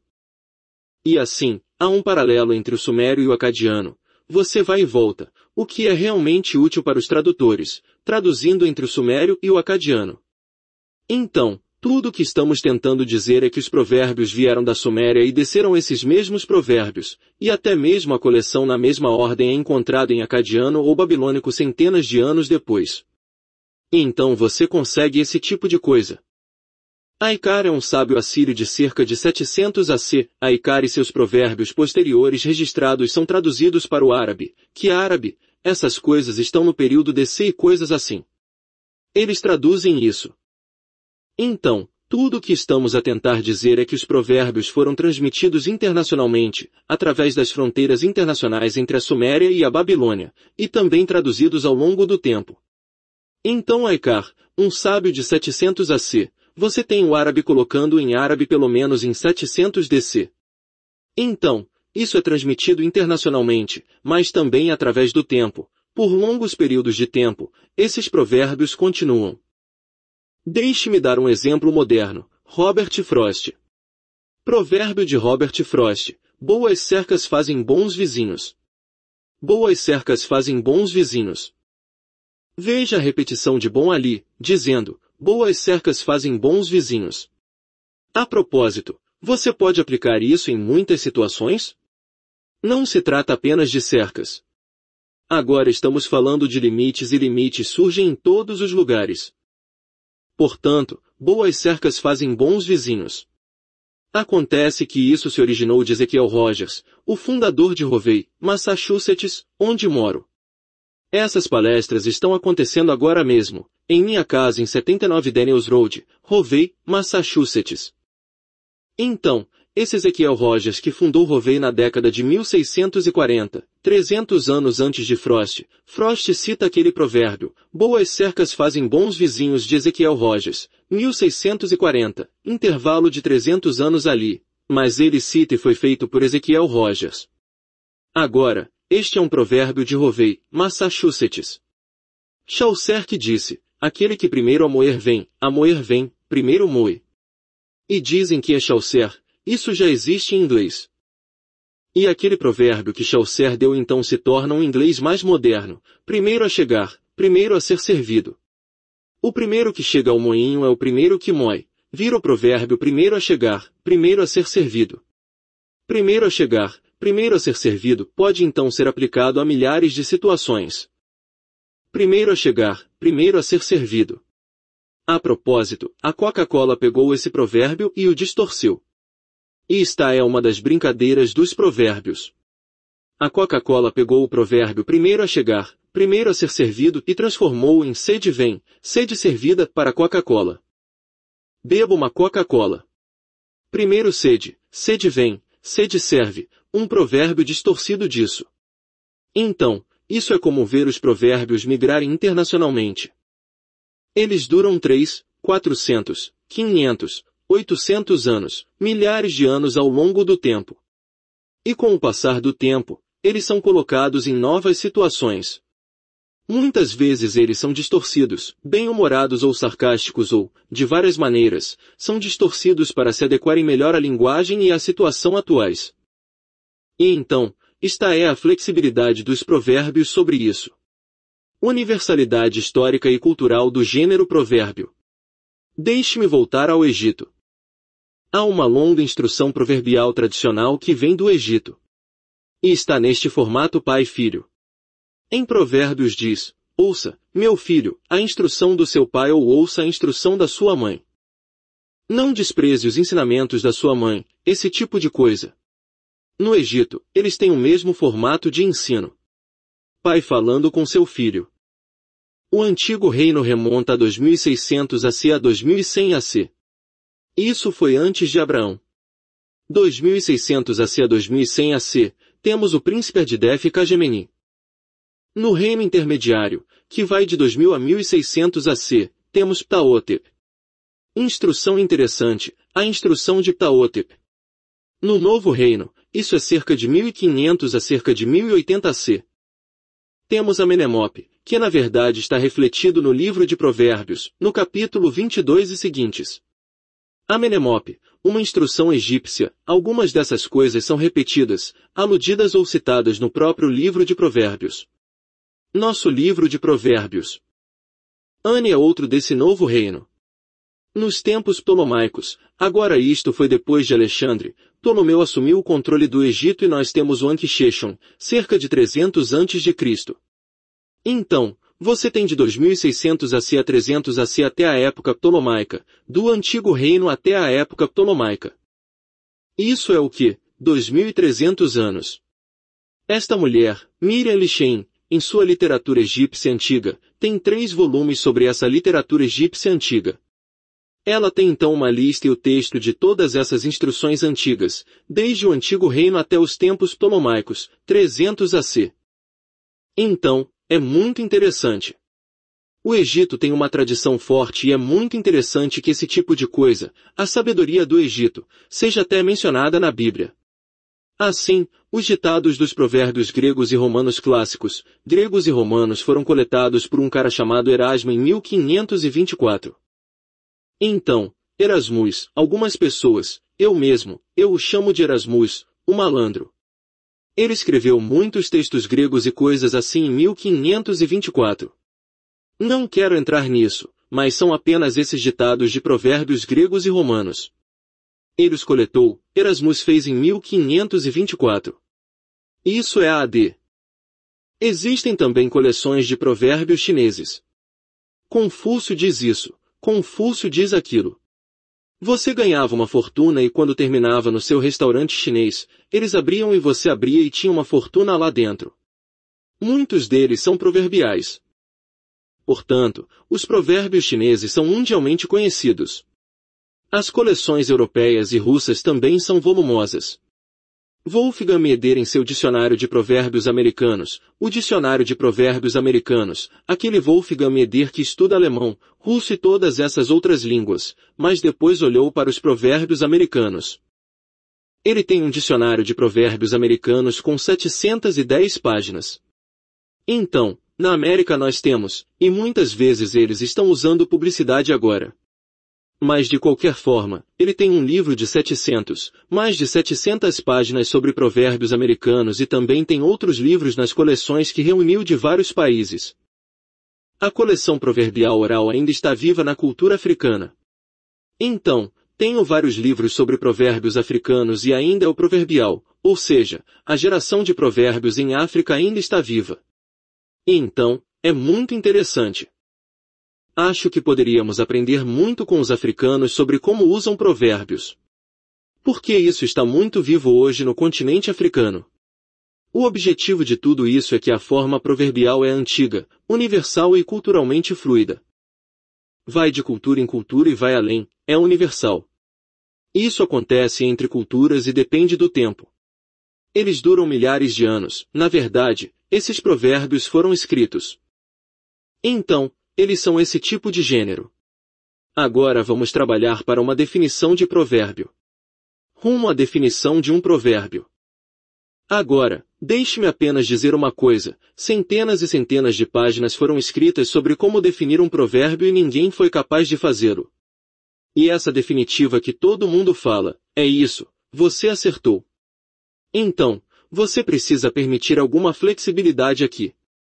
E assim, há um paralelo entre o sumério e o acadiano. Você vai e volta, o que é realmente útil para os tradutores, traduzindo entre o sumério e o acadiano. Então, tudo o que estamos tentando dizer é que os provérbios vieram da Suméria e desceram esses mesmos provérbios, e até mesmo a coleção na mesma ordem é encontrada em acadiano ou babilônico centenas de anos depois. E então você consegue esse tipo de coisa. Aicar é um sábio assírio de cerca de 700 AC. Aicar e seus provérbios posteriores registrados são traduzidos para o árabe, que árabe, essas coisas estão no período DC e coisas assim. Eles traduzem isso. Então, tudo o que estamos a tentar dizer é que os provérbios foram transmitidos internacionalmente, através das fronteiras internacionais entre a Suméria e a Babilônia, e também traduzidos ao longo do tempo. Então Aicar, um sábio de 700 AC, você tem o árabe colocando em árabe pelo menos em 700 DC. Então, isso é transmitido internacionalmente, mas também através do tempo. Por longos períodos de tempo, esses provérbios continuam. Deixe-me dar um exemplo moderno. Robert Frost. Provérbio de Robert Frost. Boas cercas fazem bons vizinhos. Boas cercas fazem bons vizinhos. Veja a repetição de bom ali, dizendo, boas cercas fazem bons vizinhos. A propósito, você pode aplicar isso em muitas situações? Não se trata apenas de cercas. Agora estamos falando de limites e limites surgem em todos os lugares. Portanto, boas cercas fazem bons vizinhos. Acontece que isso se originou de Ezekiel Rogers, o fundador de Rovey, Massachusetts, onde moro. Essas palestras estão acontecendo agora mesmo, em minha casa em 79 Daniels Road, Rovey, Massachusetts. Então, esse Ezekiel Rogers que fundou Rovey na década de 1640, 300 anos antes de Frost cita aquele provérbio, boas cercas fazem bons vizinhos de Ezekiel Rogers, 1640, intervalo de 300 anos ali, mas ele cita e foi feito por Ezekiel Rogers. Agora, este é um provérbio de Rovey, Massachusetts. Chaucer que disse, aquele que primeiro a moer vem, primeiro moe. E dizem que é Chaucer, isso já existe em inglês. E aquele provérbio que Chaucer deu então se torna um inglês mais moderno, primeiro a chegar, primeiro a ser servido. O primeiro que chega ao moinho é o primeiro que moe, vira o provérbio primeiro a chegar, primeiro a ser servido. Primeiro a chegar, primeiro a ser servido pode então ser aplicado a milhares de situações. Primeiro a chegar, primeiro a ser servido. A propósito, a Coca-Cola pegou esse provérbio e o distorceu. E esta é uma das brincadeiras dos provérbios. A Coca-Cola pegou o provérbio primeiro a chegar, primeiro a ser servido e transformou-o em sede vem, sede servida para Coca-Cola. Beba uma Coca-Cola. Primeiro sede vem, sede serve, um provérbio distorcido disso. Então, isso é como ver os provérbios migrarem internacionalmente. Eles duram 3, 400, 500, 800 anos, milhares de anos ao longo do tempo. E com o passar do tempo, eles são colocados em novas situações. Muitas vezes eles são distorcidos, bem-humorados ou sarcásticos ou, de várias maneiras, são distorcidos para se adequarem melhor à linguagem e à situação atuais. E então, esta é a flexibilidade dos provérbios sobre isso. Universalidade histórica e cultural do gênero provérbio. Deixe-me voltar ao Egito. Há uma longa instrução proverbial tradicional que vem do Egito. E está neste formato pai-filho. Em Provérbios diz, ouça, meu filho, a instrução do seu pai ou ouça a instrução da sua mãe. Não despreze os ensinamentos da sua mãe, esse tipo de coisa. No Egito, eles têm o mesmo formato de ensino. Pai falando com seu filho. O antigo reino remonta a 2600 AC a 2100 AC. Isso foi antes de Abraão. 2600 AC a 2100 AC, temos o príncipe Ardidef Cagemeni. No reino intermediário, que vai de 2000 a 1600 AC, temos Ptahotep. Instrução interessante, a instrução de Ptahotep. No novo reino, isso é cerca de 1500 a cerca de 1080 AC. Temos Amenemope, que na verdade está refletido no livro de Provérbios, no capítulo 22 e seguintes. Amenemope, uma instrução egípcia, algumas dessas coisas são repetidas, aludidas ou citadas no próprio livro de Provérbios. Nosso livro de Provérbios. Ane é outro desse novo reino. Nos tempos ptolomaicos, agora isto foi depois de Alexandre, Ptolomeu assumiu o controle do Egito e nós temos o Anquisheshon, cerca de 300 a.C. Então, você tem de 2600 AC a 300 AC até a época ptolomaica, do Antigo Reino até a época ptolomaica. Isso é o que? 2300 anos. Esta mulher, Miriam Lishen, em sua literatura egípcia antiga, tem 3 volumes sobre essa literatura egípcia antiga. Ela tem então uma lista e o texto de todas essas instruções antigas, desde o Antigo Reino até os tempos ptolomaicos, 300 AC. Então, é muito interessante. O Egito tem uma tradição forte e é muito interessante que esse tipo de coisa, a sabedoria do Egito, seja até mencionada na Bíblia. Assim, os ditados dos provérbios gregos e romanos clássicos, gregos e romanos foram coletados por um cara chamado Erasmo em 1524. Então, Erasmus, algumas pessoas, eu mesmo, eu o chamo de Erasmus, o malandro. Ele escreveu muitos textos gregos e coisas assim em 1524. Não quero entrar nisso, mas são apenas esses ditados de provérbios gregos e romanos. Ele os coletou, Erasmus fez em 1524. Isso é AD. Existem também coleções de provérbios chineses. Confúcio diz isso, Confúcio diz aquilo. Você ganhava uma fortuna e quando terminava no seu restaurante chinês, eles abriam e você abria e tinha uma fortuna lá dentro. Muitos deles são proverbiais. Portanto, os provérbios chineses são mundialmente conhecidos. As coleções europeias e russas também são volumosas. Wolfgang Meder em seu Dicionário de Provérbios Americanos, o Dicionário de Provérbios Americanos, aquele Wolfgang Meder que estuda alemão, russo e todas essas outras línguas, mas depois olhou para os provérbios americanos. Ele tem um dicionário de provérbios americanos com 710 páginas. Então, na América nós temos, e muitas vezes eles estão usando publicidade agora. Mas de qualquer forma, ele tem um livro de mais de 700 páginas sobre provérbios americanos e também tem outros livros nas coleções que reuniu de vários países. A coleção proverbial oral ainda está viva na cultura africana. Então, tenho vários livros sobre provérbios africanos e ainda é o proverbial, ou seja, a geração de provérbios em África ainda está viva. E então, é muito interessante. Acho que poderíamos aprender muito com os africanos sobre como usam provérbios. Porque isso está muito vivo hoje no continente africano. O objetivo de tudo isso é que a forma proverbial é antiga, universal e culturalmente fluida. Vai de cultura em cultura e vai além, é universal. Isso acontece entre culturas e depende do tempo. Eles duram milhares de anos, na verdade, esses provérbios foram escritos. Então, eles são esse tipo de gênero. Agora vamos trabalhar para uma definição de provérbio. Rumo à definição de um provérbio. Agora, deixe-me apenas dizer uma coisa, centenas e centenas de páginas foram escritas sobre como definir um provérbio e ninguém foi capaz de fazê-lo. E essa definitiva que todo mundo fala, é isso, você acertou. Então, você precisa permitir alguma flexibilidade aqui.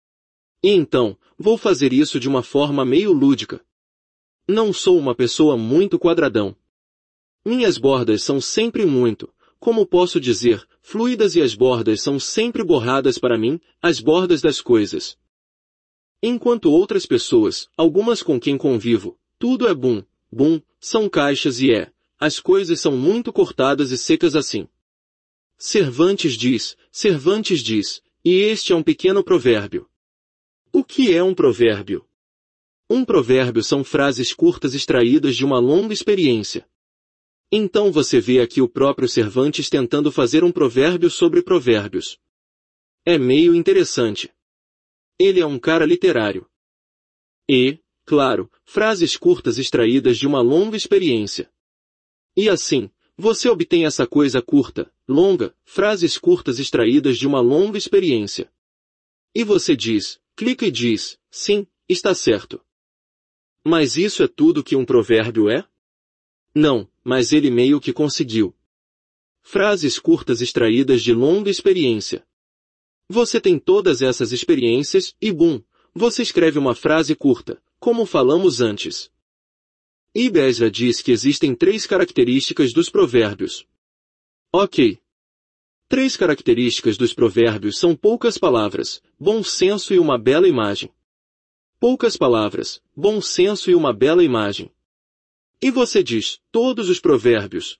E então, vou fazer isso de uma forma meio lúdica. Não sou uma pessoa muito quadradão. Minhas bordas são sempre muito, como posso dizer, fluidas e as bordas são sempre borradas para mim, as bordas das coisas. Enquanto outras pessoas, algumas com quem convivo, tudo é bum, são caixas e as coisas são muito cortadas e secas assim. Cervantes diz, e este é um pequeno provérbio. O que é um provérbio? Um provérbio são frases curtas extraídas de uma longa experiência. Então você vê aqui o próprio Cervantes tentando fazer um provérbio sobre provérbios. É meio interessante. Ele é um cara literário. E, claro, frases curtas extraídas de uma longa experiência. E assim, você obtém essa coisa curta, longa, frases curtas extraídas de uma longa experiência. E você clica e diz, sim, está certo. Mas isso é tudo que um provérbio é? Não, mas ele meio que conseguiu. Frases curtas extraídas de longa experiência. Você tem todas essas experiências e bum, você escreve uma frase curta, como falamos antes. Ibn Ezra diz que existem 3 características dos provérbios. Ok. 3 características dos provérbios são poucas palavras, bom senso e uma bela imagem. Poucas palavras, bom senso e uma bela imagem. E você diz, todos os provérbios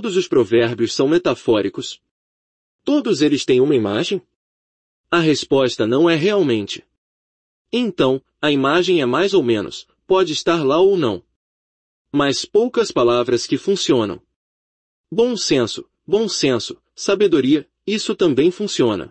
são metafóricos? Todos eles têm uma imagem? A resposta não é realmente. Então, a imagem é mais ou menos, pode estar lá ou não. Mas poucas palavras que funcionam. Bom senso, sabedoria, isso também funciona.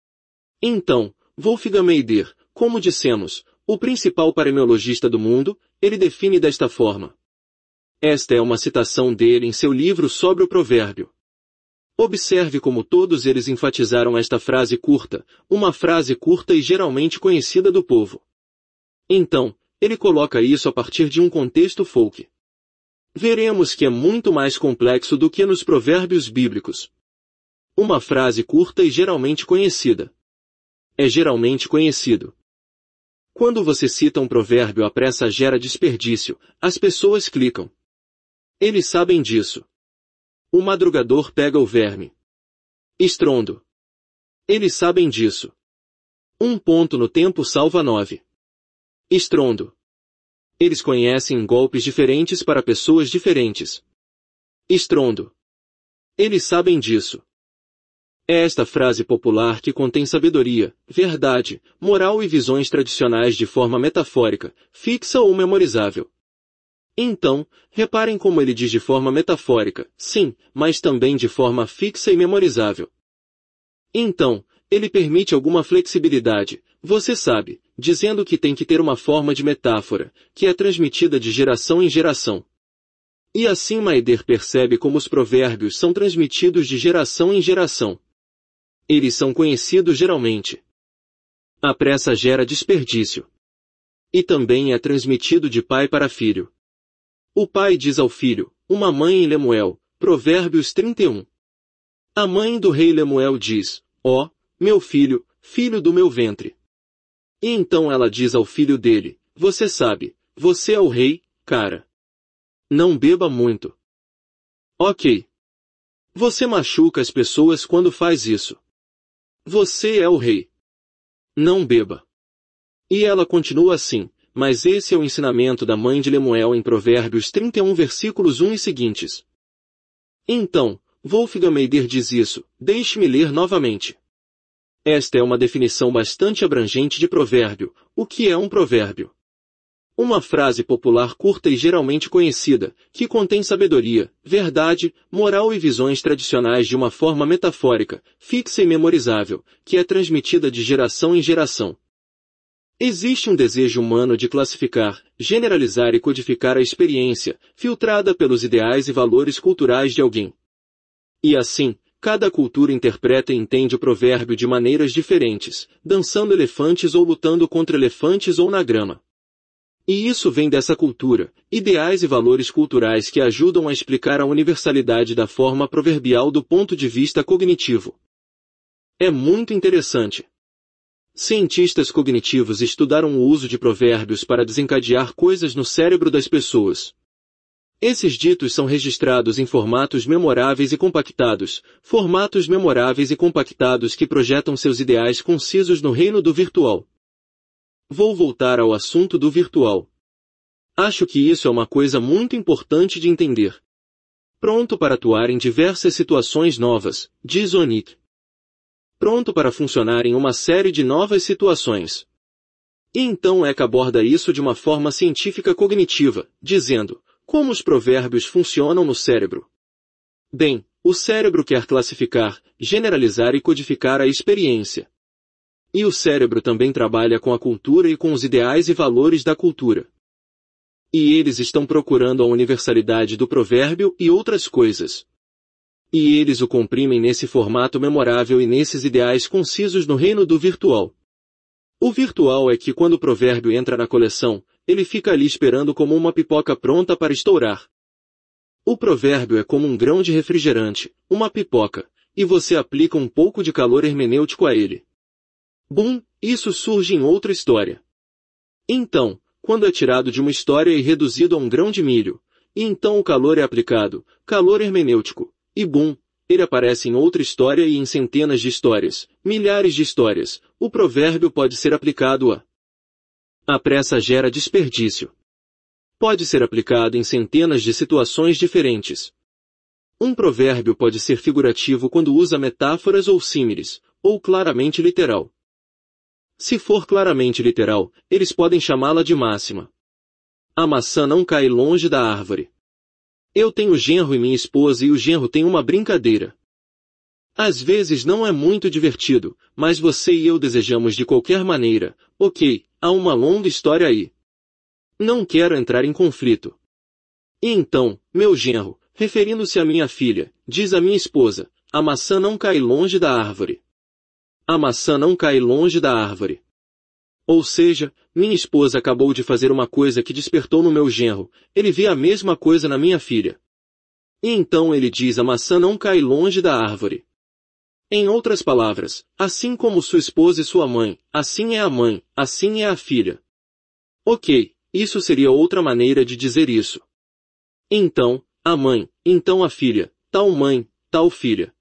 Então, Wolfgang Meider, como dissemos, o principal paremiologista do mundo, ele define desta forma. Esta é uma citação dele em seu livro sobre o provérbio. Observe como todos eles enfatizaram esta frase curta, uma frase curta e geralmente conhecida do povo. Então, ele coloca isso a partir de um contexto folk. Veremos que é muito mais complexo do que nos provérbios bíblicos. Uma frase curta e geralmente conhecida. É geralmente conhecido. Quando você cita um provérbio a pressa gera desperdício, as pessoas clicam. Eles sabem disso. O madrugador pega o verme. Estrondo. Eles sabem disso. Um ponto no tempo salva 9. Estrondo. Eles conhecem golpes diferentes para pessoas diferentes. Estrondo. Eles sabem disso. É esta frase popular que contém sabedoria, verdade, moral e visões tradicionais de forma metafórica, fixa ou memorizável. Então, reparem como ele diz de forma metafórica, sim, mas também de forma fixa e memorizável. Então, ele permite alguma flexibilidade, você sabe, dizendo que tem que ter uma forma de metáfora, que é transmitida de geração em geração. E assim Meider percebe como os provérbios são transmitidos de geração em geração. Eles são conhecidos geralmente. A pressa gera desperdício. E também é transmitido de pai para filho. O pai diz ao filho, uma mãe em Lemuel, Provérbios 31. A mãe do rei Lemuel diz, ó, meu filho, filho do meu ventre. E então ela diz ao filho dele, você sabe, você é o rei, cara. Não beba muito. Ok. Você machuca as pessoas quando faz isso. Você é o rei. Não beba. E ela continua assim, mas esse é o ensinamento da mãe de Lemuel em Provérbios 31 versículos 1 e seguintes. Então, Wolfgang Meider diz isso, deixe-me ler novamente. Esta é uma definição bastante abrangente de provérbio. O que é um provérbio? Uma frase popular curta e geralmente conhecida, que contém sabedoria, verdade, moral e visões tradicionais de uma forma metafórica, fixa e memorizável, que é transmitida de geração em geração. Existe um desejo humano de classificar, generalizar e codificar a experiência, filtrada pelos ideais e valores culturais de alguém. E assim, cada cultura interpreta e entende o provérbio de maneiras diferentes, dançando elefantes ou lutando contra elefantes ou na grama. E isso vem dessa cultura, ideais e valores culturais que ajudam a explicar a universalidade da forma proverbial do ponto de vista cognitivo. É muito interessante. Cientistas cognitivos estudaram o uso de provérbios para desencadear coisas no cérebro das pessoas. Esses ditos são registrados em formatos memoráveis e compactados que projetam seus ideais concisos no reino do virtual. Vou voltar ao assunto do virtual. Acho que isso é uma coisa muito importante de entender. Pronto para atuar em diversas situações novas, diz Onik. Pronto para funcionar em uma série de novas situações. E então Eka aborda isso de uma forma científica cognitiva, dizendo, como os provérbios funcionam no cérebro. Bem, o cérebro quer classificar, generalizar e codificar a experiência. E o cérebro também trabalha com a cultura e com os ideais e valores da cultura. E eles estão procurando a universalidade do provérbio e outras coisas. E eles o comprimem nesse formato memorável e nesses ideais concisos no reino do virtual. O virtual é que quando o provérbio entra na coleção, ele fica ali esperando como uma pipoca pronta para estourar. O provérbio é como um grão de refrigerante, uma pipoca, e você aplica um pouco de calor hermenêutico a ele. Bum, isso surge em outra história. Então, quando é tirado de uma história e reduzido a um grão de milho, e então o calor é aplicado, calor hermenêutico, e bum, ele aparece em outra história e em centenas de histórias, milhares de histórias, o provérbio pode ser aplicado a. A pressa gera desperdício. Pode ser aplicado em centenas de situações diferentes. Um provérbio pode ser figurativo quando usa metáforas ou símiles, ou claramente literal. Se for claramente literal, eles podem chamá-la de máxima. A maçã não cai longe da árvore. Eu tenho genro e minha esposa e o genro tem uma brincadeira. Às vezes não é muito divertido, mas você e eu desejamos de qualquer maneira, ok, há uma longa história aí. Não quero entrar em conflito. E então, meu genro, referindo-se à minha filha, diz à minha esposa, a maçã não cai longe da árvore. A maçã não cai longe da árvore. Ou seja, minha esposa acabou de fazer uma coisa que despertou no meu genro, ele vê a mesma coisa na minha filha. E então ele diz a maçã não cai longe da árvore. Em outras palavras, assim como sua esposa e sua mãe, assim é a mãe, assim é a filha. Ok, isso seria outra maneira de dizer isso. Então, a mãe, então a filha, tal mãe, tal filha.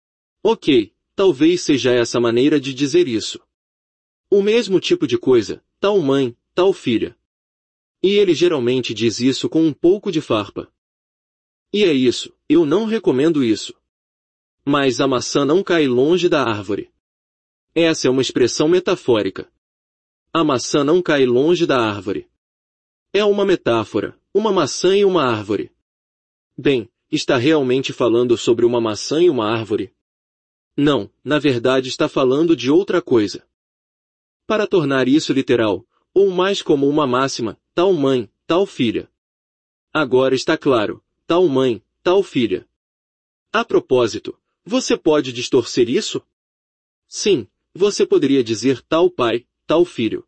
Ok, talvez seja essa maneira de dizer isso. O mesmo tipo de coisa, tal mãe, tal filha. E ele geralmente diz isso com um pouco de farpa. E é isso, eu não recomendo isso. Mas a maçã não cai longe da árvore. Essa é uma expressão metafórica. A maçã não cai longe da árvore. É uma metáfora, uma maçã e uma árvore. Bem, está realmente falando sobre uma maçã e uma árvore? Não, na verdade está falando de outra coisa. Para tornar isso literal, ou mais como uma máxima, tal mãe, tal filha. Agora está claro, tal mãe, tal filha. A propósito, você pode distorcer isso? Sim, você poderia dizer tal pai, tal filho.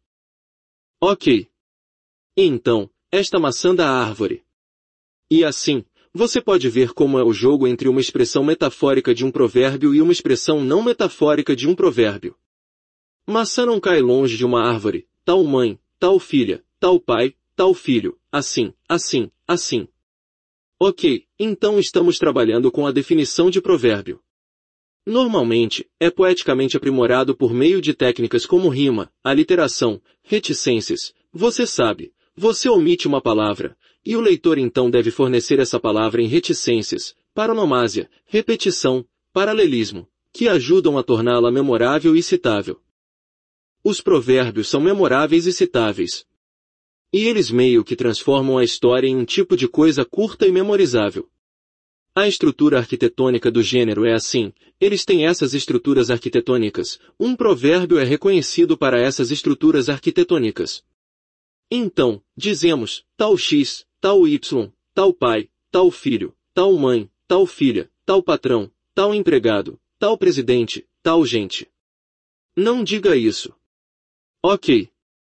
Ok. E então, esta maçã da árvore. E assim, você pode ver como é o jogo entre uma expressão metafórica de um provérbio e uma expressão não metafórica de um provérbio. Maçã não cai longe de uma árvore, tal mãe, tal filha, tal pai, tal filho, assim, assim, assim. Ok, então estamos trabalhando com a definição de provérbio. Normalmente, é poeticamente aprimorado por meio de técnicas como rima, aliteração, reticências, você sabe, você omite uma palavra, e o leitor então deve fornecer essa palavra em reticências, paronomásia, repetição, paralelismo, que ajudam a torná-la memorável e citável. Os provérbios são memoráveis e citáveis. E eles meio que transformam a história em um tipo de coisa curta e memorizável. A estrutura arquitetônica do gênero é assim, eles têm essas estruturas arquitetônicas, um provérbio é reconhecido para essas estruturas arquitetônicas. Então, dizemos, tal X, tal Y, tal pai, tal filho, tal mãe, tal filha, tal patrão, tal empregado, tal presidente, tal gente. Não diga isso. Ok.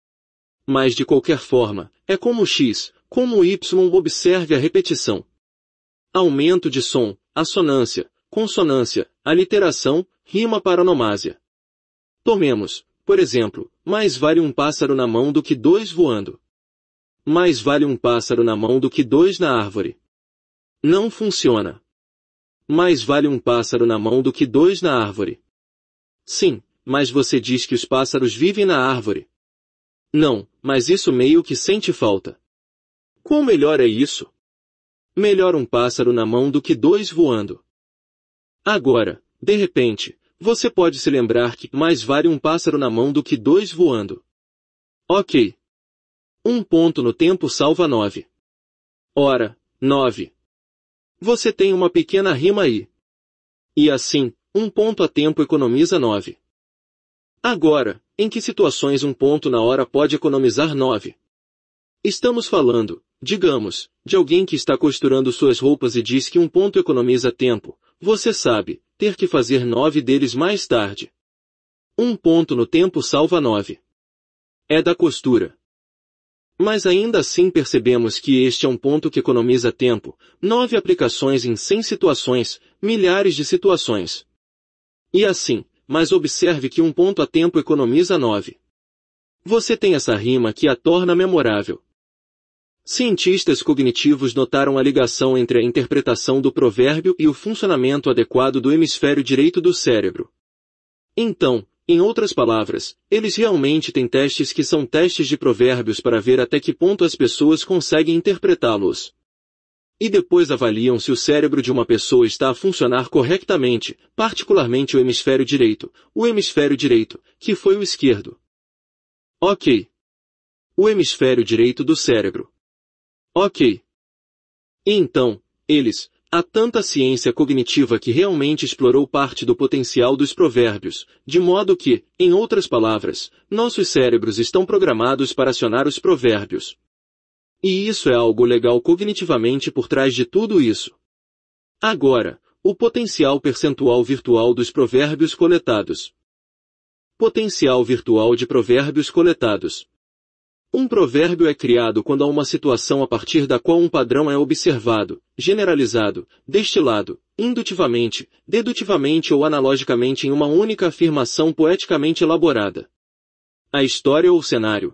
Mas de qualquer forma, é como o X, como o Y, observe a repetição. Aumento de som, assonância, consonância, aliteração, rima paronomásia. Tomemos, por exemplo, mais vale um pássaro na mão do que dois voando. Mais vale um pássaro na mão do que dois na árvore. Não funciona. Mais vale um pássaro na mão do que dois na árvore. Sim, mas você diz que os pássaros vivem na árvore. Não, mas isso meio que sente falta. Quão melhor é isso? Melhor um pássaro na mão do que dois voando. Agora, de repente, você pode se lembrar que mais vale um pássaro na mão do que dois voando. Ok. Um ponto no tempo salva 9. Ora, 9. Você tem uma pequena rima aí. E assim, um ponto a tempo economiza 9. Agora, em que situações um ponto na hora pode economizar 9? Estamos falando, digamos, de alguém que está costurando suas roupas e diz que um ponto economiza tempo. Você sabe, ter que fazer 9 deles mais tarde. Um ponto no tempo salva 9. É da costura. Mas ainda assim percebemos que este é um ponto que economiza tempo, 9 aplicações em 100 situações, milhares de situações. E assim, mas observe que um ponto a tempo economiza 9. Você tem essa rima que a torna memorável. Cientistas cognitivos notaram a ligação entre a interpretação do provérbio e o funcionamento adequado do hemisfério direito do cérebro. Então, em outras palavras, eles realmente têm testes que são testes de provérbios para ver até que ponto as pessoas conseguem interpretá-los. E depois avaliam se o cérebro de uma pessoa está a funcionar corretamente, particularmente o hemisfério direito, que foi o esquerdo. Ok. O hemisfério direito do cérebro. Ok. E então, há tanta ciência cognitiva que realmente explorou parte do potencial dos provérbios, de modo que, em outras palavras, nossos cérebros estão programados para acionar os provérbios. E isso é algo legal cognitivamente por trás de tudo isso. Agora, o potencial percentual virtual dos provérbios coletados. Potencial virtual de provérbios coletados. Um provérbio é criado quando há uma situação a partir da qual um padrão é observado, generalizado, destilado, indutivamente, dedutivamente ou analogicamente em uma única afirmação poeticamente elaborada. A história ou cenário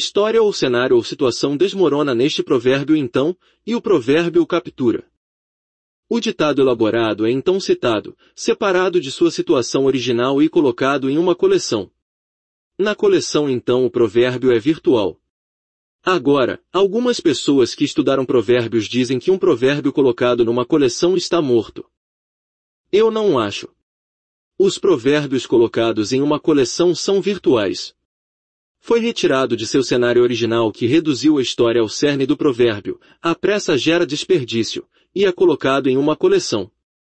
ou situação desmorona neste provérbio então, e o provérbio o captura. O ditado elaborado é então citado, separado de sua situação original e colocado em uma coleção. Na coleção então o provérbio é virtual. Agora, algumas pessoas que estudaram provérbios dizem que um provérbio colocado numa coleção está morto. Eu não acho. Os provérbios colocados em uma coleção são virtuais. Foi retirado de seu cenário original que reduziu a história ao cerne do provérbio, a pressa gera desperdício, e é colocado em uma coleção.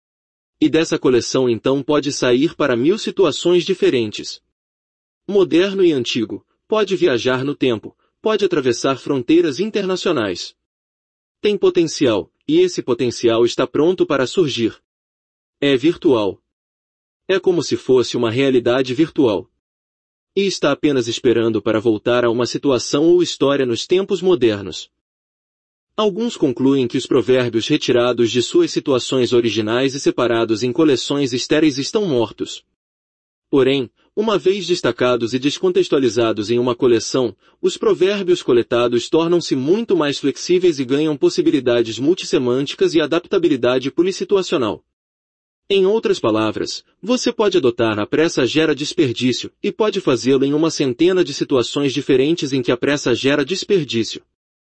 E dessa coleção então pode sair para 1000 situações diferentes. Moderno e antigo, pode viajar no tempo, pode atravessar fronteiras internacionais. Tem potencial, e esse potencial está pronto para surgir. É virtual. É como se fosse uma realidade virtual. E está apenas esperando para voltar a uma situação ou história nos tempos modernos. Alguns concluem que os provérbios retirados de suas situações originais e separados em coleções estéreis estão mortos. Porém, uma vez destacados e descontextualizados em uma coleção, os provérbios coletados tornam-se muito mais flexíveis e ganham possibilidades multissemânticas e adaptabilidade polissituacional. Em outras palavras, você pode adotar a pressa gera desperdício, e pode fazê-lo em uma centena de situações diferentes em que a pressa gera desperdício.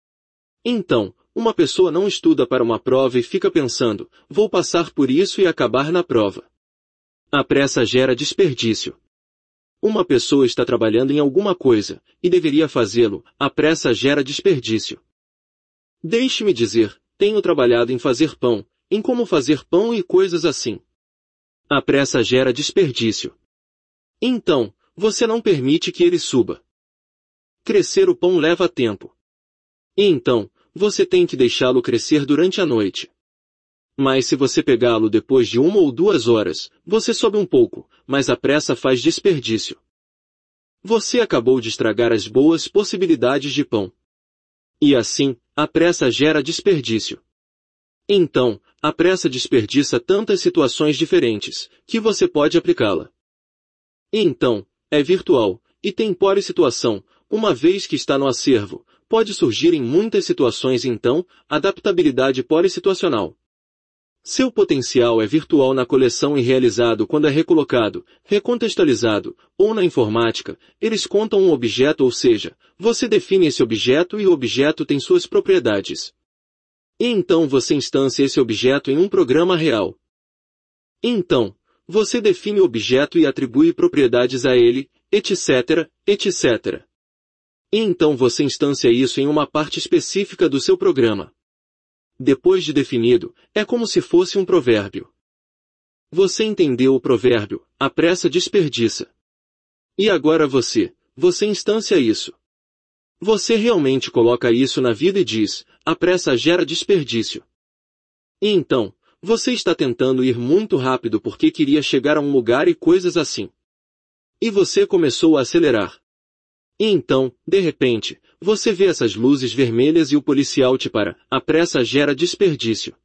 Então, uma pessoa não estuda para uma prova e fica pensando, vou passar por isso e acabar na prova. A pressa gera desperdício. Uma pessoa está trabalhando em alguma coisa, e deveria fazê-lo, a pressa gera desperdício. Deixe-me dizer, tenho trabalhado em fazer pão, em como fazer pão e coisas assim. A pressa gera desperdício. Então, você não permite que ele suba. Crescer o pão leva tempo. E então, você tem que deixá-lo crescer durante a noite. Mas se você pegá-lo depois de 1 ou 2 horas, você sobe um pouco, mas a pressa faz desperdício. Você acabou de estragar as boas possibilidades de pão. E assim, a pressa gera desperdício. Então, a pressa desperdiça tantas situações diferentes, que você pode aplicá-la. Então, é virtual, e tem polissituação, uma vez que está no acervo, pode surgir em muitas situações então, adaptabilidade polissituacional. Seu potencial é virtual na coleção e realizado quando é recolocado, recontextualizado, ou na informática, eles contam um objeto ou seja, você define esse objeto e o objeto tem suas propriedades. E então você instancia esse objeto em um programa real. Então, você define o objeto e atribui propriedades a ele, etc., etc. E então você instancia isso em uma parte específica do seu programa. Depois de definido, é como se fosse um provérbio. Você entendeu o provérbio, a pressa desperdiça. E agora você instancia isso. Você realmente coloca isso na vida e diz, a pressa gera desperdício. E então, você está tentando ir muito rápido porque queria chegar a um lugar e coisas assim. E você começou a acelerar. E então, de repente, você vê essas luzes vermelhas e o policial te para, a pressa gera desperdício.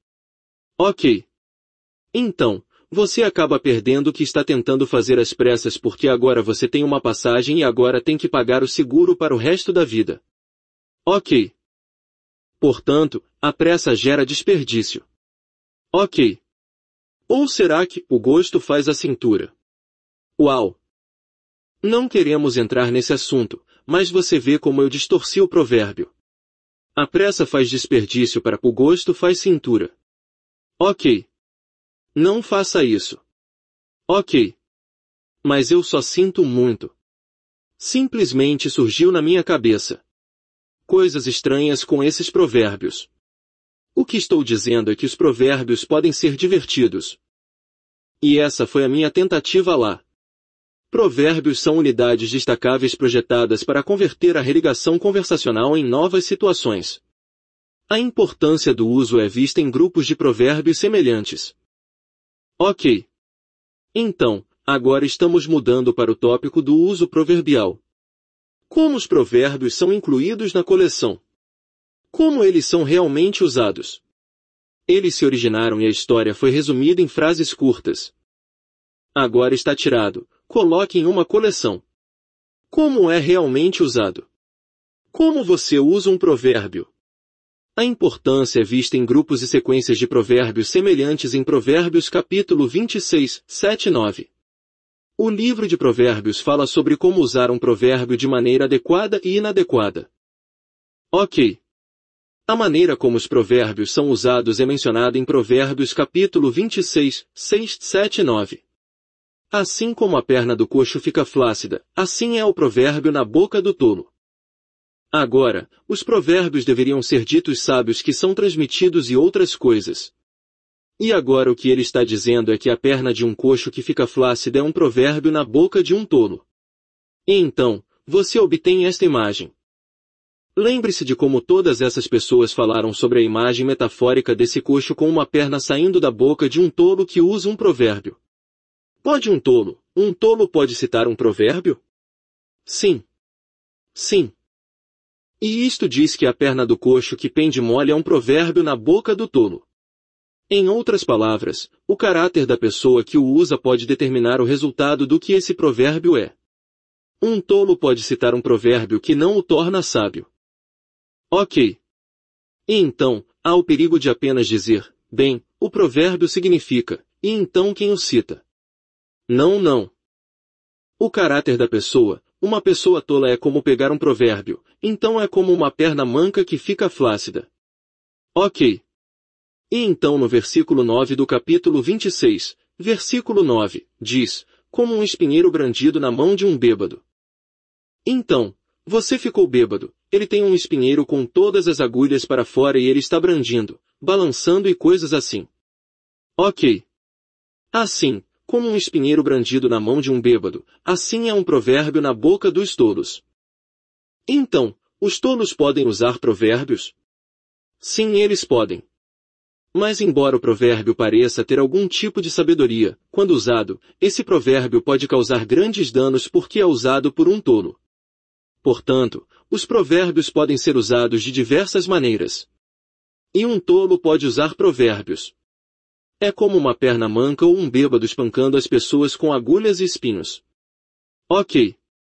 Ok. Então, você acaba perdendo o que está tentando fazer às pressas porque agora você tem uma passagem e agora tem que pagar o seguro para o resto da vida. Ok. Portanto, a pressa gera desperdício. Ok. Ou será que o gosto faz a cintura? Uau! Não queremos entrar nesse assunto, mas você vê como eu distorci o provérbio. A pressa faz desperdício para o gosto faz cintura. Ok. Não faça isso. Ok. Mas eu só sinto muito. Simplesmente surgiu na minha cabeça. Coisas estranhas com esses provérbios. O que estou dizendo é que os provérbios podem ser divertidos. E essa foi a minha tentativa lá. Provérbios são unidades destacáveis projetadas para converter a religação conversacional em novas situações. A importância do uso é vista em grupos de provérbios semelhantes. Ok. Então, agora estamos mudando para o tópico do uso proverbial. Como os provérbios são incluídos na coleção? Como eles são realmente usados? Eles se originaram e a história foi resumida em frases curtas. Agora está tirado. Coloque em uma coleção. Como é realmente usado? Como você usa um provérbio? A importância é vista em grupos e sequências de provérbios semelhantes em Provérbios capítulo 26, 7 e 9. O livro de Provérbios fala sobre como usar um provérbio de maneira adequada e inadequada. Ok. A maneira como os provérbios são usados é mencionada em Provérbios capítulo 26, 6, 7 e 9. Assim como a perna do coxo fica flácida, assim é o provérbio na boca do tolo. Agora, os provérbios deveriam ser ditos sábios que são transmitidos e outras coisas. E agora o que ele está dizendo é que a perna de um coxo que fica flácida é um provérbio na boca de um tolo. E então, você obtém esta imagem. Lembre-se de como todas essas pessoas falaram sobre a imagem metafórica desse coxo com uma perna saindo da boca de um tolo que usa um provérbio. Pode um tolo pode citar um provérbio? Sim. Sim. E isto diz que a perna do coxo que pende mole é um provérbio na boca do tolo. Em outras palavras, o caráter da pessoa que o usa pode determinar o resultado do que esse provérbio é. Um tolo pode citar um provérbio que não o torna sábio. Ok. E então, há o perigo de apenas dizer, bem, o provérbio significa, e então quem o cita? Não. O caráter da pessoa, uma pessoa tola é como pegar um provérbio, então é como uma perna manca que fica flácida. Ok. E então no versículo 9 do capítulo 26, versículo 9, diz, como um espinheiro brandido na mão de um bêbado. Então, você ficou bêbado, ele tem um espinheiro com todas as agulhas para fora e ele está brandindo, balançando e coisas assim. Ok. Assim, como um espinheiro brandido na mão de um bêbado, assim é um provérbio na boca dos tolos. Então, os tolos podem usar provérbios? Sim, eles podem. Mas embora o provérbio pareça ter algum tipo de sabedoria, quando usado, esse provérbio pode causar grandes danos porque é usado por um tolo. Portanto, os provérbios podem ser usados de diversas maneiras. E um tolo pode usar provérbios. É como uma perna manca ou um bêbado espancando as pessoas com agulhas e espinhos. Ok.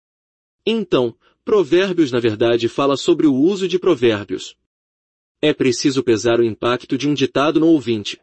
Então, Provérbios na verdade fala sobre o uso de provérbios. É preciso pesar o impacto de um ditado no ouvinte.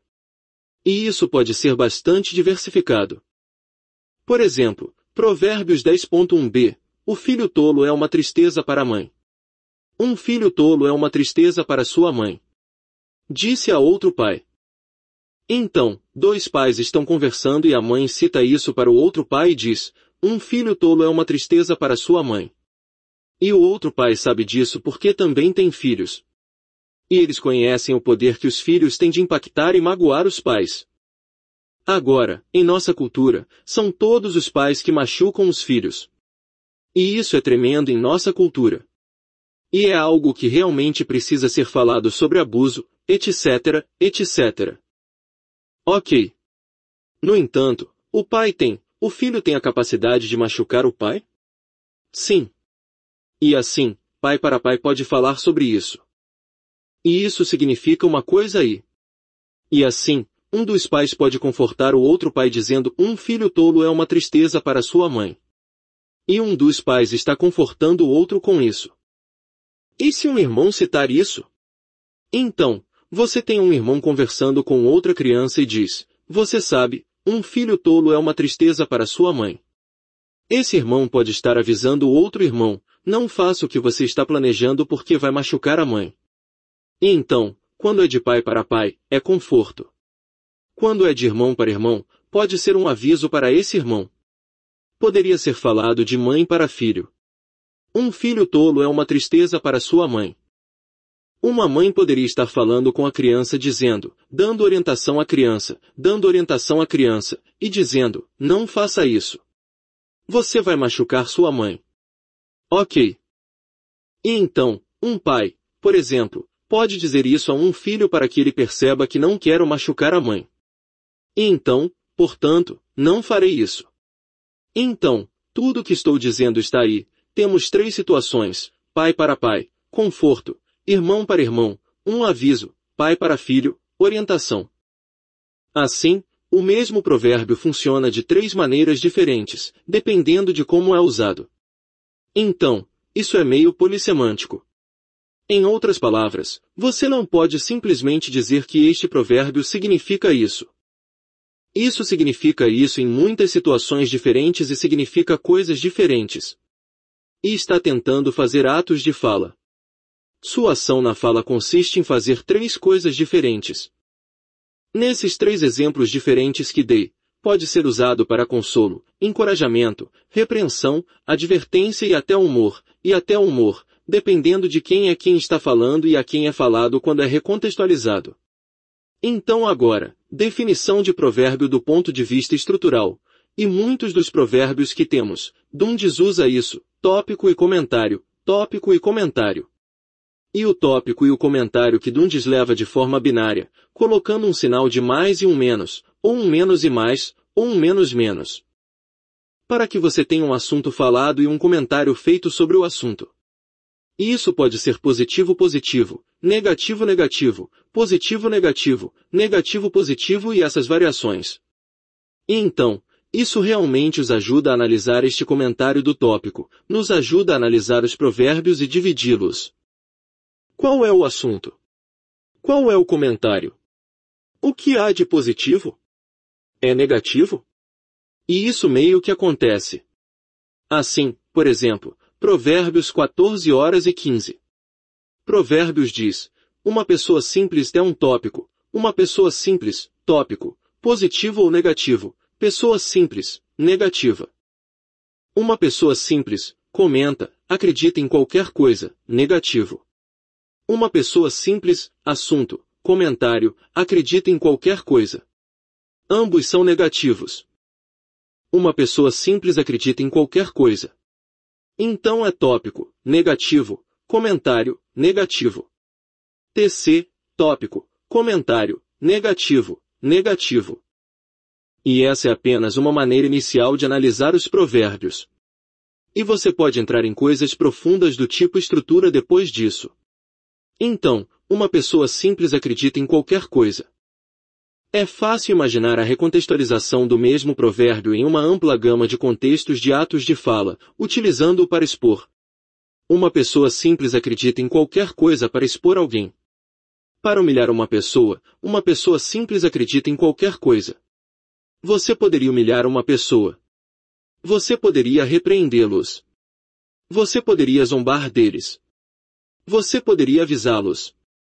E isso pode ser bastante diversificado. Por exemplo, Provérbios 10.1b, o filho tolo é uma tristeza para a mãe. Um filho tolo é uma tristeza para sua mãe. Disse a outro pai. Então, dois pais estão conversando e a mãe cita isso para o outro pai e diz, um filho tolo é uma tristeza para sua mãe. E o outro pai sabe disso porque também tem filhos. E eles conhecem o poder que os filhos têm de impactar e magoar os pais. Agora, em nossa cultura, são todos os pais que machucam os filhos. E isso é tremendo em nossa cultura. E é algo que realmente precisa ser falado sobre abuso, etc, etc. Ok. No entanto, o filho tem a capacidade de machucar o pai? Sim. E assim, pai para pai pode falar sobre isso. E isso significa uma coisa aí. E assim, um dos pais pode confortar o outro pai dizendo um filho tolo é uma tristeza para sua mãe. E um dos pais está confortando o outro com isso. E se um irmão citar isso? Então, você tem um irmão conversando com outra criança e diz, você sabe, um filho tolo é uma tristeza para sua mãe. Esse irmão pode estar avisando o outro irmão, não faça o que você está planejando porque vai machucar a mãe. E então, quando é de pai para pai, é conforto. Quando é de irmão para irmão, pode ser um aviso para esse irmão. Poderia ser falado de mãe para filho. Um filho tolo é uma tristeza para sua mãe. Uma mãe poderia estar falando com a criança dizendo, dando orientação à criança, e dizendo, não faça isso. Você vai machucar sua mãe. Ok. E então, um pai, por exemplo, pode dizer isso a um filho para que ele perceba que não quer machucar a mãe. E então, portanto, não farei isso. Então, tudo o que estou dizendo está aí. Temos 3 situações, pai para pai, conforto, irmão para irmão, um aviso, pai para filho, orientação. Assim, o mesmo provérbio funciona de 3 maneiras diferentes, dependendo de como é usado. Então, isso é meio polissemântico. Em outras palavras, você não pode simplesmente dizer que este provérbio significa isso. Isso significa isso em muitas situações diferentes e significa coisas diferentes. E está tentando fazer atos de fala. Sua ação na fala consiste em fazer 3 coisas diferentes. Nesses 3 exemplos diferentes que dei, pode ser usado para consolo, encorajamento, repreensão, advertência e até humor, dependendo de quem é quem está falando e a quem é falado quando é recontextualizado. Então agora, definição de provérbio do ponto de vista estrutural. E muitos dos provérbios que temos, Dundes usa isso, tópico e comentário, tópico e comentário. E o tópico e o comentário que Dundes leva de forma binária, colocando um sinal de mais e um menos, ou um menos e mais, ou um menos menos. Para que você tenha um assunto falado e um comentário feito sobre o assunto. E isso pode ser positivo positivo, negativo negativo, positivo negativo, negativo positivo e essas variações. E então, isso realmente os ajuda a analisar este comentário do tópico, nos ajuda a analisar os provérbios e dividi-los. Qual é o assunto? Qual é o comentário? O que há de positivo? É negativo? E isso meio que acontece. Assim, por exemplo, Provérbios 14:15. Provérbios diz, uma pessoa simples é um tópico, uma pessoa simples, tópico, positivo ou negativo, pessoa simples, negativa. Uma pessoa simples, comenta, acredita em qualquer coisa, negativo. Uma pessoa simples, assunto, comentário, acredita em qualquer coisa. Ambos são negativos. Uma pessoa simples acredita em qualquer coisa. Então é tópico, negativo, comentário, negativo. TC, tópico, comentário, negativo, negativo. E essa é apenas uma maneira inicial de analisar os provérbios. E você pode entrar em coisas profundas do tipo estrutura depois disso. Então, uma pessoa simples acredita em qualquer coisa. É fácil imaginar a recontextualização do mesmo provérbio em uma ampla gama de contextos de atos de fala, utilizando-o para expor. Uma pessoa simples acredita em qualquer coisa para expor alguém. Para humilhar uma pessoa simples acredita em qualquer coisa. Você poderia humilhar uma pessoa. Você poderia repreendê-los. Você poderia zombar deles. Você poderia avisá-los.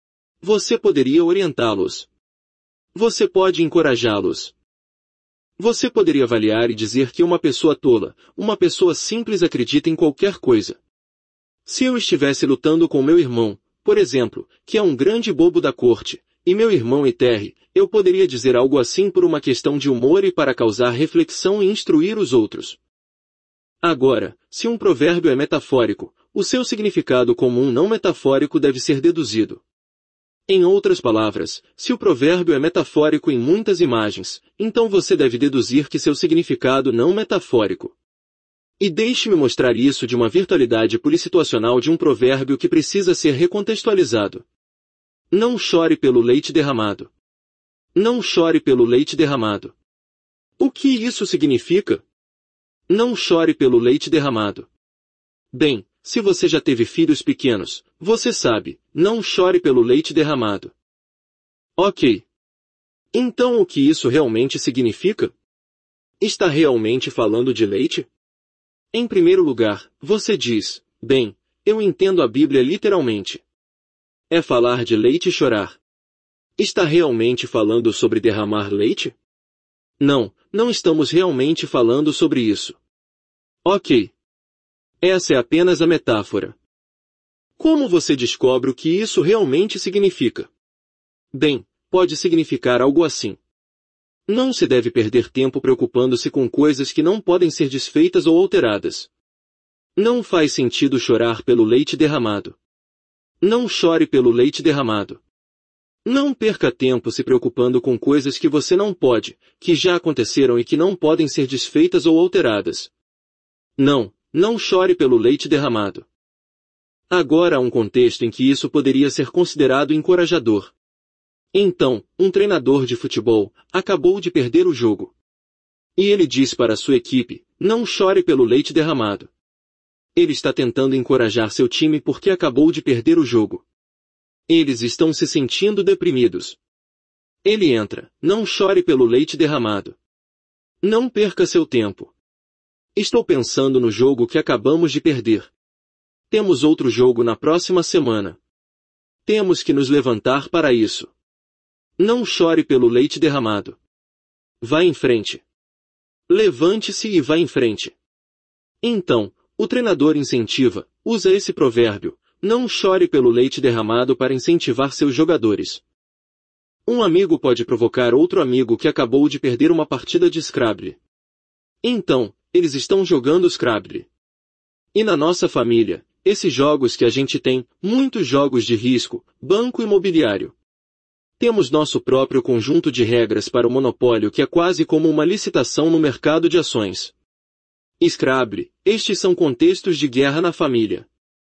Você poderia orientá-los. Você pode encorajá-los. Você poderia avaliar e dizer que uma pessoa tola, uma pessoa simples acredita em qualquer coisa. Se eu estivesse lutando com meu irmão, por exemplo, que é um grande bobo da corte, e meu irmão é Terry, eu poderia dizer algo assim por uma questão de humor e para causar reflexão e instruir os outros. Agora, se um provérbio é metafórico, o seu significado comum não metafórico deve ser deduzido. Em outras palavras, se o provérbio é metafórico em muitas imagens, então você deve deduzir que seu significado não metafórico. E deixe-me mostrar isso de uma virtualidade polissituacional de um provérbio que precisa ser recontextualizado. Não chore pelo leite derramado. Não chore pelo leite derramado. O que isso significa? Não chore pelo leite derramado. Bem, se você já teve filhos pequenos, você sabe, não chore pelo leite derramado. Ok. Então o que isso realmente significa? Está realmente falando de leite? Em primeiro lugar, você diz, bem, eu entendo a Bíblia literalmente. É falar de leite e chorar. Está realmente falando sobre derramar leite? Não, não estamos realmente falando sobre isso. Ok. Essa é apenas a metáfora. Como você descobre o que isso realmente significa? Bem, pode significar algo assim. Não se deve perder tempo preocupando-se com coisas que não podem ser desfeitas ou alteradas. Não faz sentido chorar pelo leite derramado. Não chore pelo leite derramado. Não perca tempo se preocupando com coisas que você não pode, que já aconteceram e que não podem ser desfeitas ou alteradas. Não chore pelo leite derramado. Agora há um contexto em que isso poderia ser considerado encorajador. Então, um treinador de futebol acabou de perder o jogo. E ele diz para sua equipe, não chore pelo leite derramado. Ele está tentando encorajar seu time porque acabou de perder o jogo. Eles estão se sentindo deprimidos. Ele entra, não chore pelo leite derramado. Não perca seu tempo. Estou pensando no jogo que acabamos de perder. Temos outro jogo na próxima semana. Temos que nos levantar para isso. Não chore pelo leite derramado. Vá em frente. Levante-se e vá em frente. Então, o treinador incentiva, usa esse provérbio, não chore pelo leite derramado para incentivar seus jogadores. Um amigo pode provocar outro amigo que acabou de perder uma partida de Scrabble. Então, eles estão jogando Scrabble. E na nossa família, esses jogos que a gente tem, muitos jogos de risco, banco imobiliário. Temos nosso próprio conjunto de regras para o monopólio que é quase como uma licitação no mercado de ações. Scrabble, estes são contextos de guerra na família.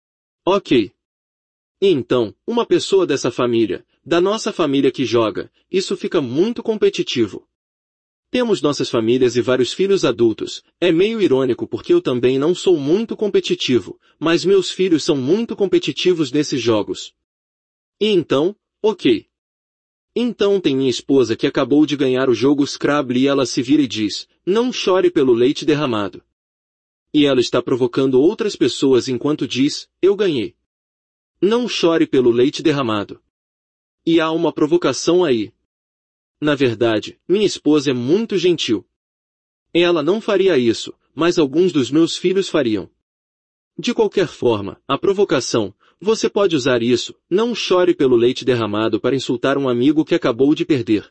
Ok. E então, uma pessoa dessa família, da nossa família que joga, isso fica muito competitivo. Temos nossas famílias e vários filhos adultos, é meio irônico porque eu também não sou muito competitivo, mas meus filhos são muito competitivos nesses jogos. E então, ok. Então tem minha esposa que acabou de ganhar o jogo Scrabble e ela se vira e diz, não chore pelo leite derramado. E ela está provocando outras pessoas enquanto diz, eu ganhei. Não chore pelo leite derramado. E há uma provocação aí. Na verdade, minha esposa é muito gentil. Ela não faria isso, mas alguns dos meus filhos fariam. De qualquer forma, a provocação, você pode usar isso, não chore pelo leite derramado para insultar um amigo que acabou de perder.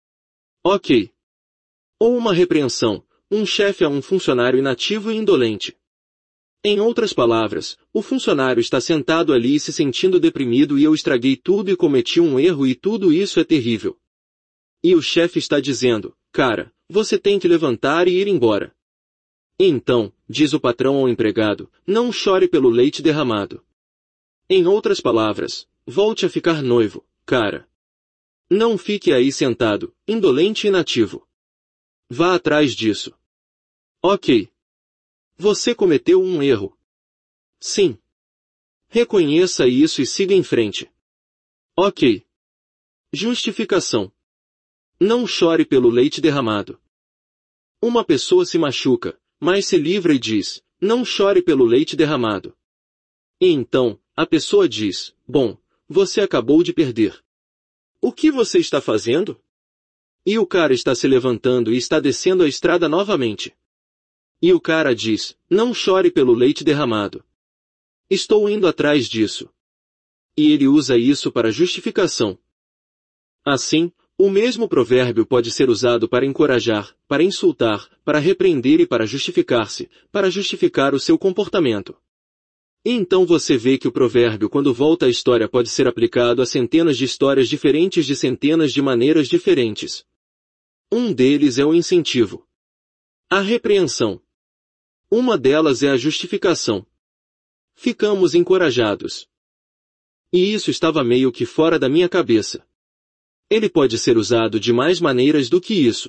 Ok. Ou uma repreensão, um chefe a um funcionário inativo e indolente. Em outras palavras, o funcionário está sentado ali e se sentindo deprimido e eu estraguei tudo e cometi um erro e tudo isso é terrível. E o chefe está dizendo, cara, você tem que levantar e ir embora. Então, diz o patrão ao empregado, não chore pelo leite derramado. Em outras palavras, volte a ficar noivo, cara. Não fique aí sentado, indolente e inativo. Vá atrás disso. Ok. Você cometeu um erro. Sim. Reconheça isso e siga em frente. Ok. Justificação. Não chore pelo leite derramado. Uma pessoa se machuca, mas se livra e diz, não chore pelo leite derramado. E então, a pessoa diz, bom, você acabou de perder. O que você está fazendo? E o cara está se levantando e está descendo a estrada novamente. E o cara diz, não chore pelo leite derramado. Estou indo atrás disso. E ele usa isso para justificação. Assim, o mesmo provérbio pode ser usado para encorajar, para insultar, para repreender e para justificar-se, para justificar o seu comportamento. E então você vê que o provérbio, quando volta à história, pode ser aplicado a centenas de histórias diferentes de centenas de maneiras diferentes. Um deles é o incentivo. A repreensão. Uma delas é a justificação. Ficamos encorajados. E isso estava meio que fora da minha cabeça. Ele pode ser usado de mais maneiras do que isso.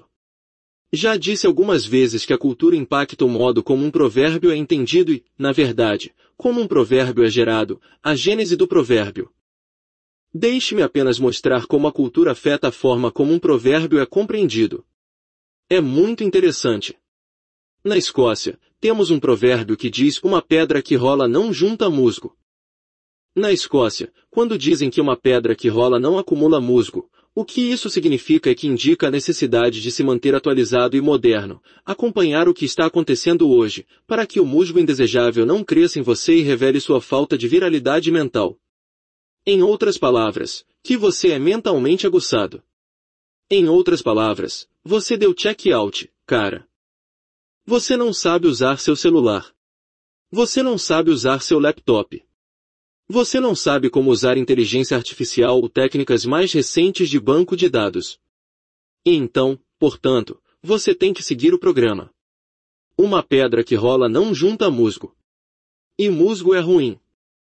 Já disse algumas vezes que a cultura impacta o modo como um provérbio é entendido e, na verdade, como um provérbio é gerado, a gênese do provérbio. Deixe-me apenas mostrar como a cultura afeta a forma como um provérbio é compreendido. É muito interessante. Na Escócia, temos um provérbio que diz uma pedra que rola não junta musgo. Na Escócia, quando dizem que uma pedra que rola não acumula musgo, o que isso significa é que indica a necessidade de se manter atualizado e moderno, acompanhar o que está acontecendo hoje, para que o musgo indesejável não cresça em você e revele sua falta de viralidade mental. Em outras palavras, que você é mentalmente aguçado. Em outras palavras, você deu check-out, cara. Você não sabe usar seu celular. Você não sabe usar seu laptop. Você não sabe como usar inteligência artificial ou técnicas mais recentes de banco de dados. E então, portanto, você tem que seguir o programa. Uma pedra que rola não junta musgo. E musgo é ruim.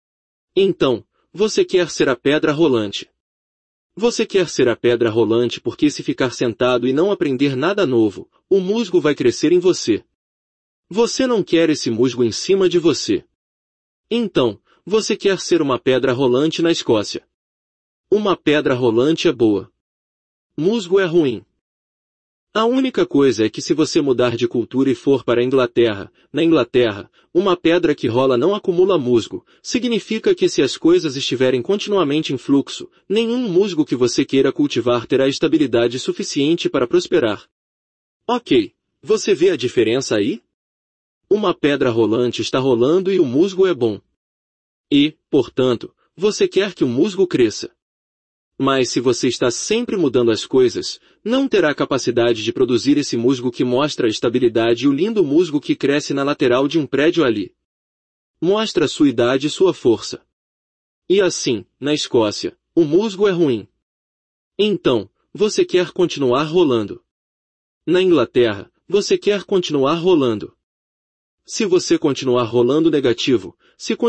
Então, você quer ser a pedra rolante. Você quer ser a pedra rolante porque se ficar sentado e não aprender nada novo, o musgo vai crescer em você. Você não quer esse musgo em cima de você. Então, você quer ser uma pedra rolante na Escócia. Uma pedra rolante é boa. Musgo é ruim. A única coisa é que se você mudar de cultura e for para a Inglaterra, na Inglaterra, uma pedra que rola não acumula musgo, significa que se as coisas estiverem continuamente em fluxo, nenhum musgo que você queira cultivar terá estabilidade suficiente para prosperar. Ok, você vê a diferença aí? Uma pedra rolante está rolando e o musgo é bom. E, portanto, você quer que o musgo cresça. Mas se você está sempre mudando as coisas, não terá capacidade de produzir esse musgo que mostra a estabilidade e o lindo musgo que cresce na lateral de um prédio ali. Mostra sua idade e sua força. E assim, na Escócia, o musgo é ruim. Então, você quer continuar rolando. Na Inglaterra, você quer continuar rolando. Se você continuar rolando negativo,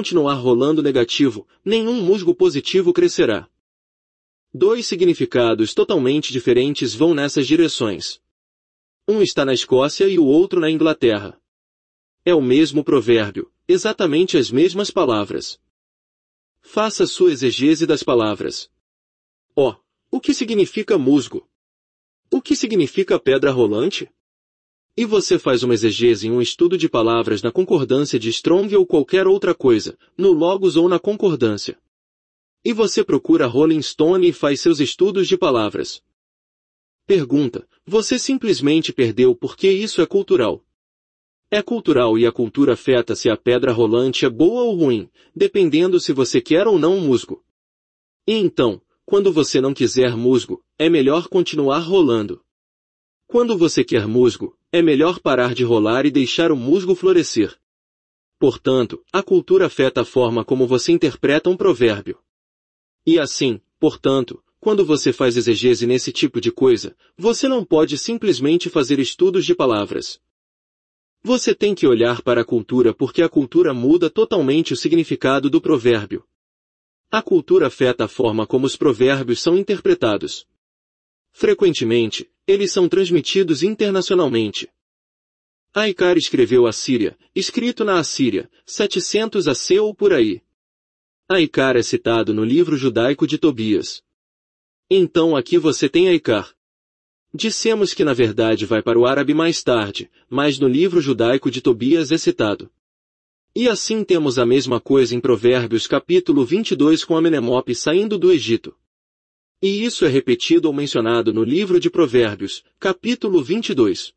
nenhum musgo positivo crescerá. Dois significados totalmente diferentes vão nessas direções. Um está na Escócia e o outro na Inglaterra. É o mesmo provérbio, exatamente as mesmas palavras. Faça sua exegese das palavras. O que significa musgo? O que significa pedra rolante? E você faz uma exegese em um estudo de palavras na concordância de Strong ou qualquer outra coisa, no Logos ou na concordância. E você procura Rolling Stone e faz seus estudos de palavras. Pergunta, você simplesmente perdeu porque isso é cultural. É cultural e a cultura afeta se a pedra rolante é boa ou ruim, dependendo se você quer ou não musgo. E então, quando você não quiser musgo, é melhor continuar rolando. Quando você quer musgo, é melhor parar de rolar e deixar o musgo florescer. Portanto, a cultura afeta a forma como você interpreta um provérbio. E assim, portanto, quando você faz exegese nesse tipo de coisa, você não pode simplesmente fazer estudos de palavras. Você tem que olhar para a cultura porque a cultura muda totalmente o significado do provérbio. A cultura afeta a forma como os provérbios são interpretados. Frequentemente, eles são transmitidos internacionalmente. Aicar escreveu Assíria, escrito na Assíria, 700 AC ou por aí. Aicar é citado no livro judaico de Tobias. Então aqui você tem Aicar. Dissemos que na verdade vai para o árabe mais tarde, mas no livro judaico de Tobias é citado. E assim temos a mesma coisa em Provérbios capítulo 22 com Amenemope saindo do Egito. E isso é repetido ou mencionado no livro de Provérbios, capítulo 22.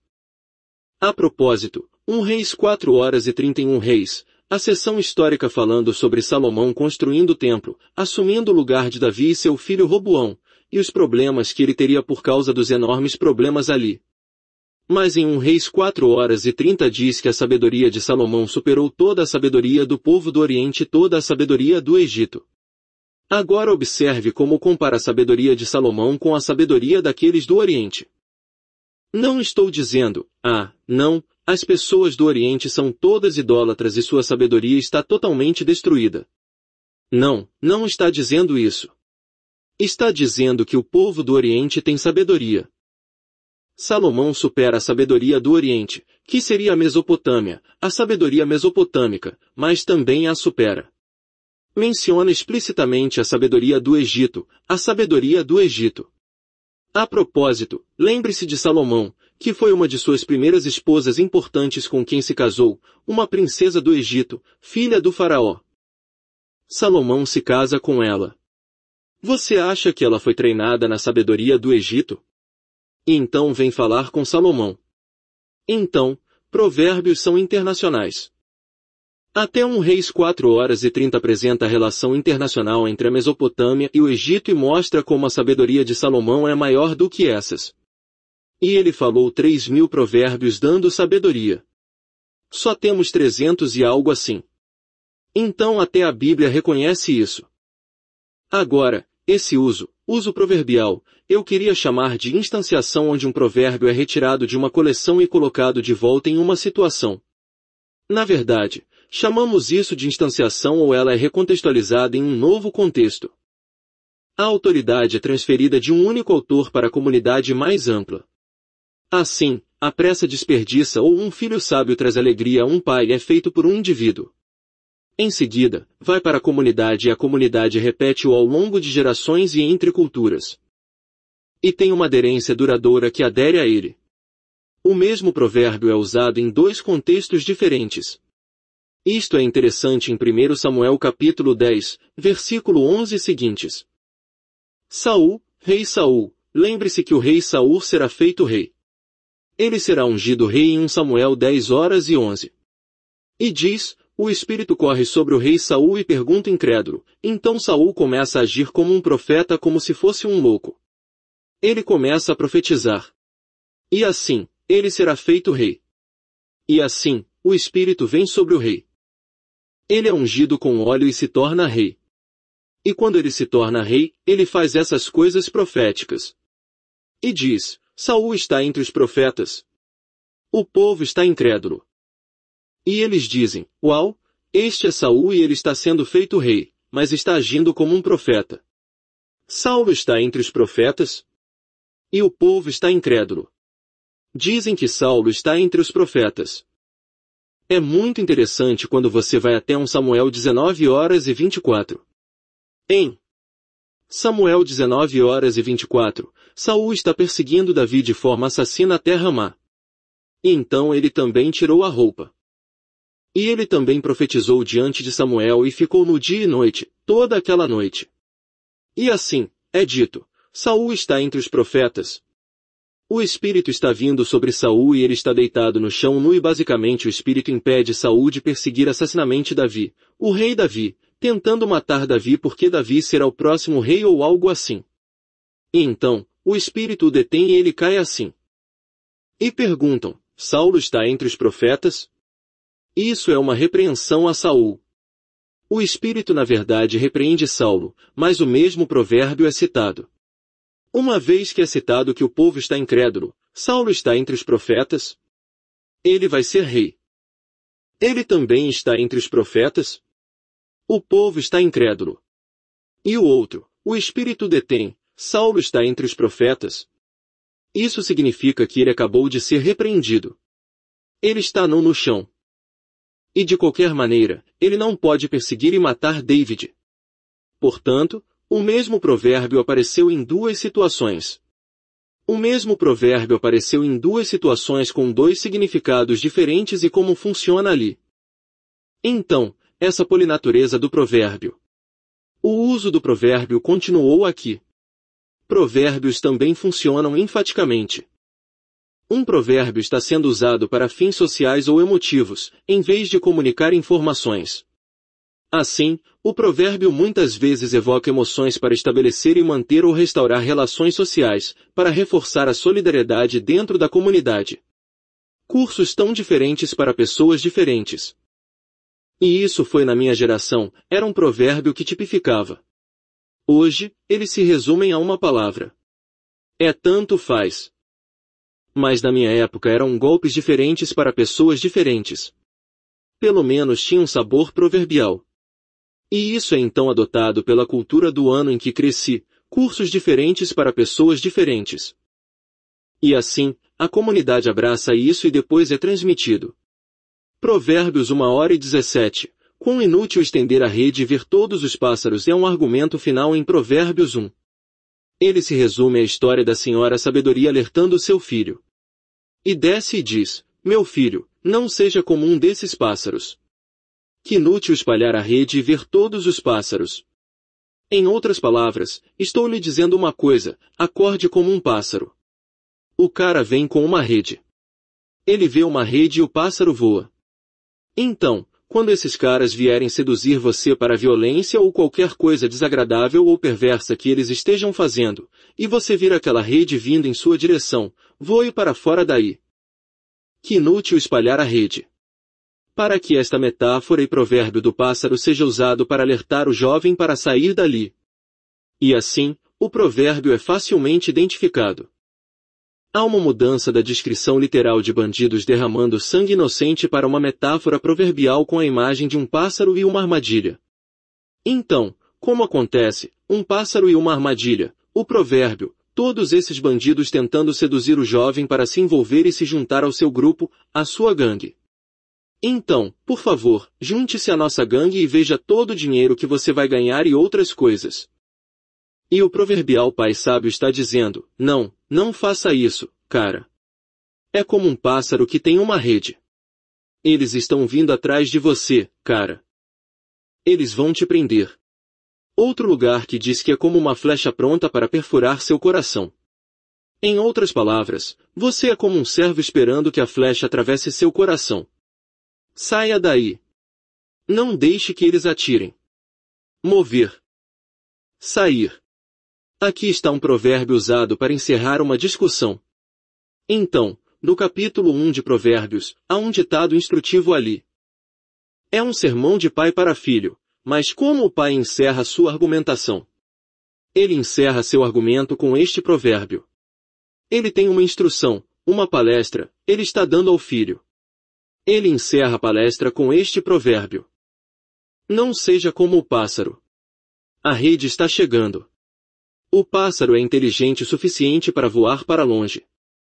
A propósito, 1 Reis 4 horas e 31 Reis, a seção histórica falando sobre Salomão construindo o templo, assumindo o lugar de Davi e seu filho Roboão, e os problemas que ele teria por causa dos enormes problemas ali. Mas em 1 Reis 4 horas e 30 diz que a sabedoria de Salomão superou toda a sabedoria do povo do Oriente e toda a sabedoria do Egito. Agora observe como compara a sabedoria de Salomão com a sabedoria daqueles do Oriente. Não estou dizendo, não, as pessoas do Oriente são todas idólatras e sua sabedoria está totalmente destruída. Não, não está dizendo isso. Está dizendo que o povo do Oriente tem sabedoria. Salomão supera a sabedoria do Oriente, que seria a Mesopotâmia, a sabedoria mesopotâmica, mas também a supera. Menciona explicitamente a sabedoria do Egito, a sabedoria do Egito. A propósito, lembre-se de Salomão, que foi uma de suas primeiras esposas importantes com quem se casou, uma princesa do Egito, filha do faraó. Salomão se casa com ela. Você acha que ela foi treinada na sabedoria do Egito? E então vem falar com Salomão. Então, provérbios são internacionais. Até 1 Reis 4 horas e 30 apresenta a relação internacional entre a Mesopotâmia e o Egito e mostra como a sabedoria de Salomão é maior do que essas. E ele falou 3.000 provérbios dando sabedoria. Só temos 300 e algo assim. Então até a Bíblia reconhece isso. Agora, esse uso proverbial, eu queria chamar de instanciação onde um provérbio é retirado de uma coleção e colocado de volta em uma situação. Na verdade, chamamos isso de instanciação ou ela é recontextualizada em um novo contexto. A autoridade é transferida de um único autor para a comunidade mais ampla. Assim, a pressa desperdiça ou um filho sábio traz alegria a um pai é feito por um indivíduo. Em seguida, vai para a comunidade e a comunidade repete-o ao longo de gerações e entre culturas. E tem uma aderência duradoura que adere a ele. O mesmo provérbio é usado em dois contextos diferentes. Isto é interessante em 1 Samuel capítulo 10, versículo 11 e seguintes. Saul, rei Saul, lembre-se que o rei Saul será feito rei. Ele será ungido rei em 1 Samuel 10 horas e 11. E diz, o Espírito corre sobre o rei Saul e pergunta incrédulo, então Saul começa a agir como um profeta como se fosse um louco. Ele começa a profetizar. E assim, ele será feito rei. E assim, o Espírito vem sobre o rei. Ele é ungido com óleo e se torna rei. E quando ele se torna rei, ele faz essas coisas proféticas. E diz, Saul está entre os profetas. O povo está incrédulo. E eles dizem, uau, este é Saul e ele está sendo feito rei, mas está agindo como um profeta. Saulo está entre os profetas? E o povo está incrédulo. Dizem que Saulo está entre os profetas. É muito interessante quando você vai até 1 Samuel 19 horas e 24. Em Samuel 19 horas e 24, Saul está perseguindo Davi de forma assassina até Ramá. E então ele também tirou a roupa. E ele também profetizou diante de Samuel e ficou no dia e noite, toda aquela noite. E assim, é dito, Saul está entre os profetas. O Espírito está vindo sobre Saul e ele está deitado no chão nu e basicamente o Espírito impede Saul de perseguir assassinamente Davi, o rei Davi, tentando matar Davi porque Davi será o próximo rei ou algo assim. E então, o Espírito o detém e ele cai assim. E perguntam, Saulo está entre os profetas? Isso é uma repreensão a Saul. O Espírito na verdade repreende Saulo, mas o mesmo provérbio é citado. Uma vez que é citado que o povo está incrédulo, Saulo está entre os profetas? Ele vai ser rei. Ele também está entre os profetas? O povo está incrédulo. E o outro, o Espírito detém, Saulo está entre os profetas? Isso significa que ele acabou de ser repreendido. Ele está nu no chão. E de qualquer maneira, ele não pode perseguir e matar David. Portanto, o mesmo provérbio apareceu em duas situações. O mesmo provérbio apareceu em duas situações com dois significados diferentes e como funciona ali. Então, essa polinatureza do provérbio. O uso do provérbio continuou aqui. provérbios também funcionam enfaticamente. Um provérbio está sendo usado para fins sociais ou emotivos, em vez de comunicar informações. Assim, o provérbio muitas vezes evoca emoções para estabelecer e manter ou restaurar relações sociais, para reforçar a solidariedade dentro da comunidade. Cursos tão diferentes para pessoas diferentes. E isso foi na minha geração, era um provérbio que tipificava. Hoje, eles se resumem a uma palavra. É tanto faz. Mas na minha época eram golpes diferentes para pessoas diferentes. Pelo menos tinha um sabor proverbial. E isso é então adotado pela cultura do ano em que cresci, cursos diferentes para pessoas diferentes. E assim, a comunidade abraça isso e depois é transmitido. Provérbios 1h17. Quão inútil estender a rede e ver todos os pássaros é um argumento final em Provérbios 1. Ele se resume à história da senhora sabedoria alertando seu filho. E desce e diz, meu filho, não seja como um desses pássaros. Que inútil espalhar a rede e ver todos os pássaros. Em outras palavras, estou lhe dizendo uma coisa, acorde como um pássaro. O cara vem com uma rede. Ele vê uma rede e o pássaro voa. Então, quando esses caras vierem seduzir você para a violência ou qualquer coisa desagradável ou perversa que eles estejam fazendo, e você vir aquela rede vindo em sua direção, voe para fora daí. Que inútil espalhar a rede. Para que esta metáfora e provérbio do pássaro seja usado para alertar o jovem para sair dali. E assim, o provérbio é facilmente identificado. Há uma mudança da descrição literal de bandidos derramando sangue inocente para uma metáfora proverbial com a imagem de um pássaro e uma armadilha. Então, como acontece, um pássaro e uma armadilha, o provérbio, todos esses bandidos tentando seduzir o jovem para se envolver e se juntar ao seu grupo, à sua gangue. Então, por favor, junte-se à nossa gangue e veja todo o dinheiro que você vai ganhar e outras coisas. E o proverbial pai sábio está dizendo, não faça isso, cara. É como um pássaro que tem uma rede. Eles estão vindo atrás de você, cara. Eles vão te prender. Outro lugar que diz que é como uma flecha pronta para perfurar seu coração. Em outras palavras, você é como um servo esperando que a flecha atravesse seu coração. Saia daí. Não deixe que eles atirem. Mover. Sair. Aqui está um provérbio usado para encerrar uma discussão. Então, no capítulo 1 de Provérbios, há um ditado instrutivo ali. É um sermão de pai para filho, mas como o pai encerra sua argumentação? Ele encerra seu argumento com este provérbio. Ele tem uma instrução, uma palestra, ele está dando ao filho. Ele encerra a palestra com este provérbio. Não seja como o pássaro. A rede está chegando. O pássaro é inteligente o suficiente para voar para longe.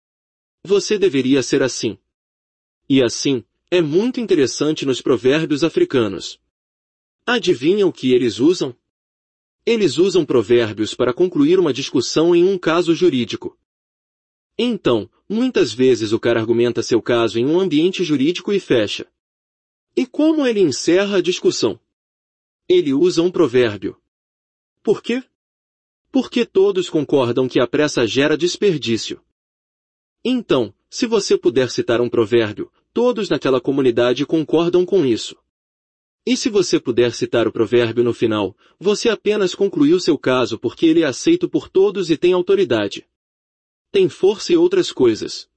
Você deveria ser assim. E assim, é muito interessante nos provérbios africanos. Adivinha o que eles usam? Eles usam provérbios para concluir uma discussão em um caso jurídico. Então, muitas vezes o cara argumenta seu caso em um ambiente jurídico e fecha. E como ele encerra a discussão? Ele usa um provérbio. Por quê? Porque todos concordam que a pressa gera desperdício. Então, se você puder citar um provérbio, todos naquela comunidade concordam com isso. E se você puder citar o provérbio no final, você apenas concluiu seu caso porque ele é aceito por todos e tem autoridade. Tem força e outras coisas.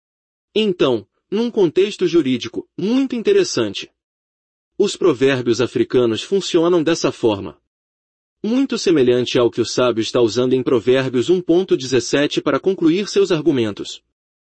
Então, num contexto jurídico, muito interessante. Os provérbios africanos funcionam dessa forma. Muito semelhante ao que o sábio está usando em Provérbios 1.17 para concluir seus argumentos.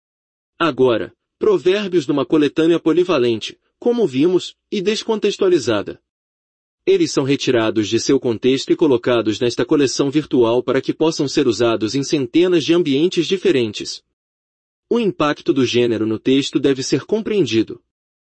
Agora, provérbios numa coletânea polivalente, como vimos, e descontextualizada. Eles são retirados de seu contexto e colocados nesta coleção virtual para que possam ser usados em centenas de ambientes diferentes. O impacto do gênero no texto deve ser compreendido.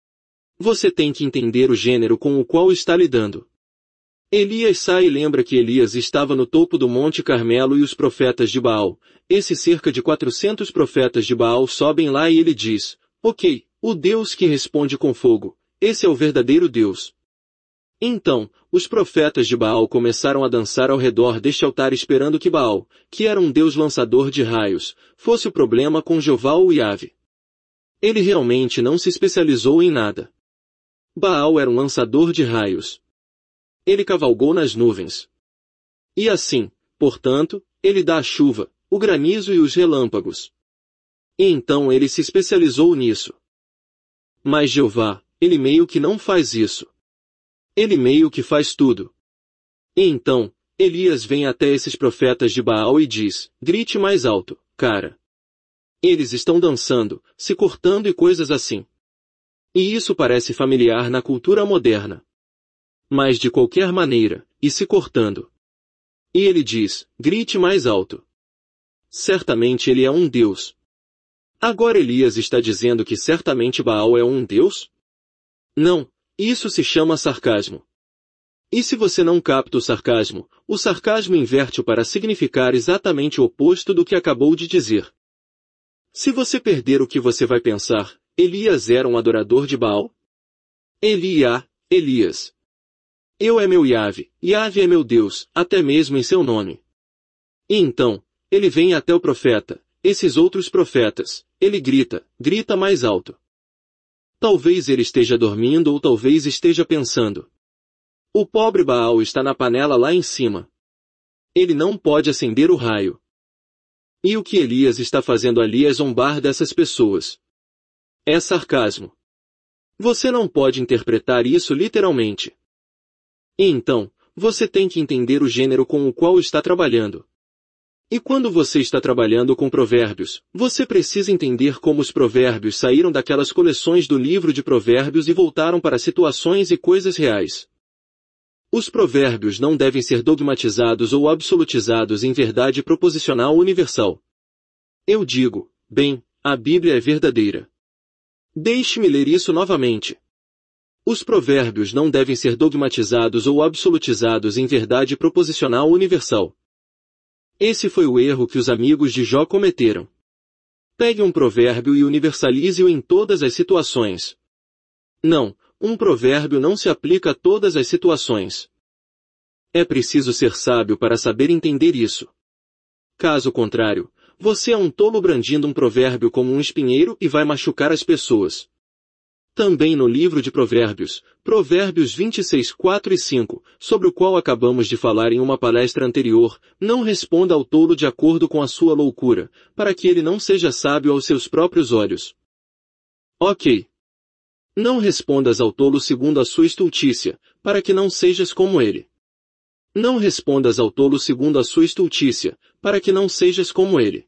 Você tem que entender o gênero com o qual está lidando. Elias sai e lembra que Elias estava no topo do Monte Carmelo e os profetas de Baal, esses cerca de 400 profetas de Baal sobem lá e ele diz, ok, o Deus que responde com fogo, esse é o verdadeiro Deus. Então, os profetas de Baal começaram a dançar ao redor deste altar esperando que Baal, que era um deus lançador de raios, fosse o problema com Jeová ou Yahvé. Ele realmente não se especializou em nada. Baal era um lançador de raios. Ele cavalgou nas nuvens. E assim, portanto, ele dá a chuva, o granizo e os relâmpagos. E então ele se especializou nisso. Mas Jeová, ele meio que não faz isso. Ele meio que faz tudo. E então, Elias vem até esses profetas de Baal e diz, grite mais alto, cara. Eles estão dançando, se cortando e coisas assim. E isso parece familiar na cultura moderna. Mas de qualquer maneira, e se cortando. E ele diz, grite mais alto. Certamente ele é um deus. Agora Elias está dizendo que certamente Baal é um deus? Não, isso se chama sarcasmo. E se você não capta o sarcasmo inverte-o para significar exatamente o oposto do que acabou de dizer. Se você perder o que você vai pensar, Elias era um adorador de Baal? Elias. Eu é meu Yahvé, Yahvé é meu Deus, até mesmo em seu nome. E então, ele vem até o profeta, esses outros profetas, ele grita mais alto. Talvez ele esteja dormindo ou talvez esteja pensando. O pobre Baal está na panela lá em cima. Ele não pode acender o raio. E o que Elias está fazendo ali é zombar dessas pessoas. É sarcasmo. Você não pode interpretar isso literalmente. E então, você tem que entender o gênero com o qual está trabalhando. E quando você está trabalhando com provérbios, você precisa entender como os provérbios saíram daquelas coleções do livro de provérbios e voltaram para situações e coisas reais. Os provérbios não devem ser dogmatizados ou absolutizados em verdade proposicional universal. Eu digo, bem, a Bíblia é verdadeira. Deixe-me ler isso novamente. Os provérbios não devem ser dogmatizados ou absolutizados em verdade proposicional universal. Esse foi o erro que os amigos de Jó cometeram. Pegue um provérbio e universalize-o em todas as situações. Não, um provérbio não se aplica a todas as situações. É preciso ser sábio para saber entender isso. Caso contrário, você é um tolo brandindo um provérbio como um espinheiro e vai machucar as pessoas. Também no livro de Provérbios, Provérbios 26, 4 e 5, sobre o qual acabamos de falar em uma palestra anterior, não responda ao tolo de acordo com a sua loucura, para que ele não seja sábio aos seus próprios olhos. Ok. Não respondas ao tolo segundo a sua estultícia, para que não sejas como ele. Não respondas ao tolo segundo a sua estultícia, para que não sejas como ele.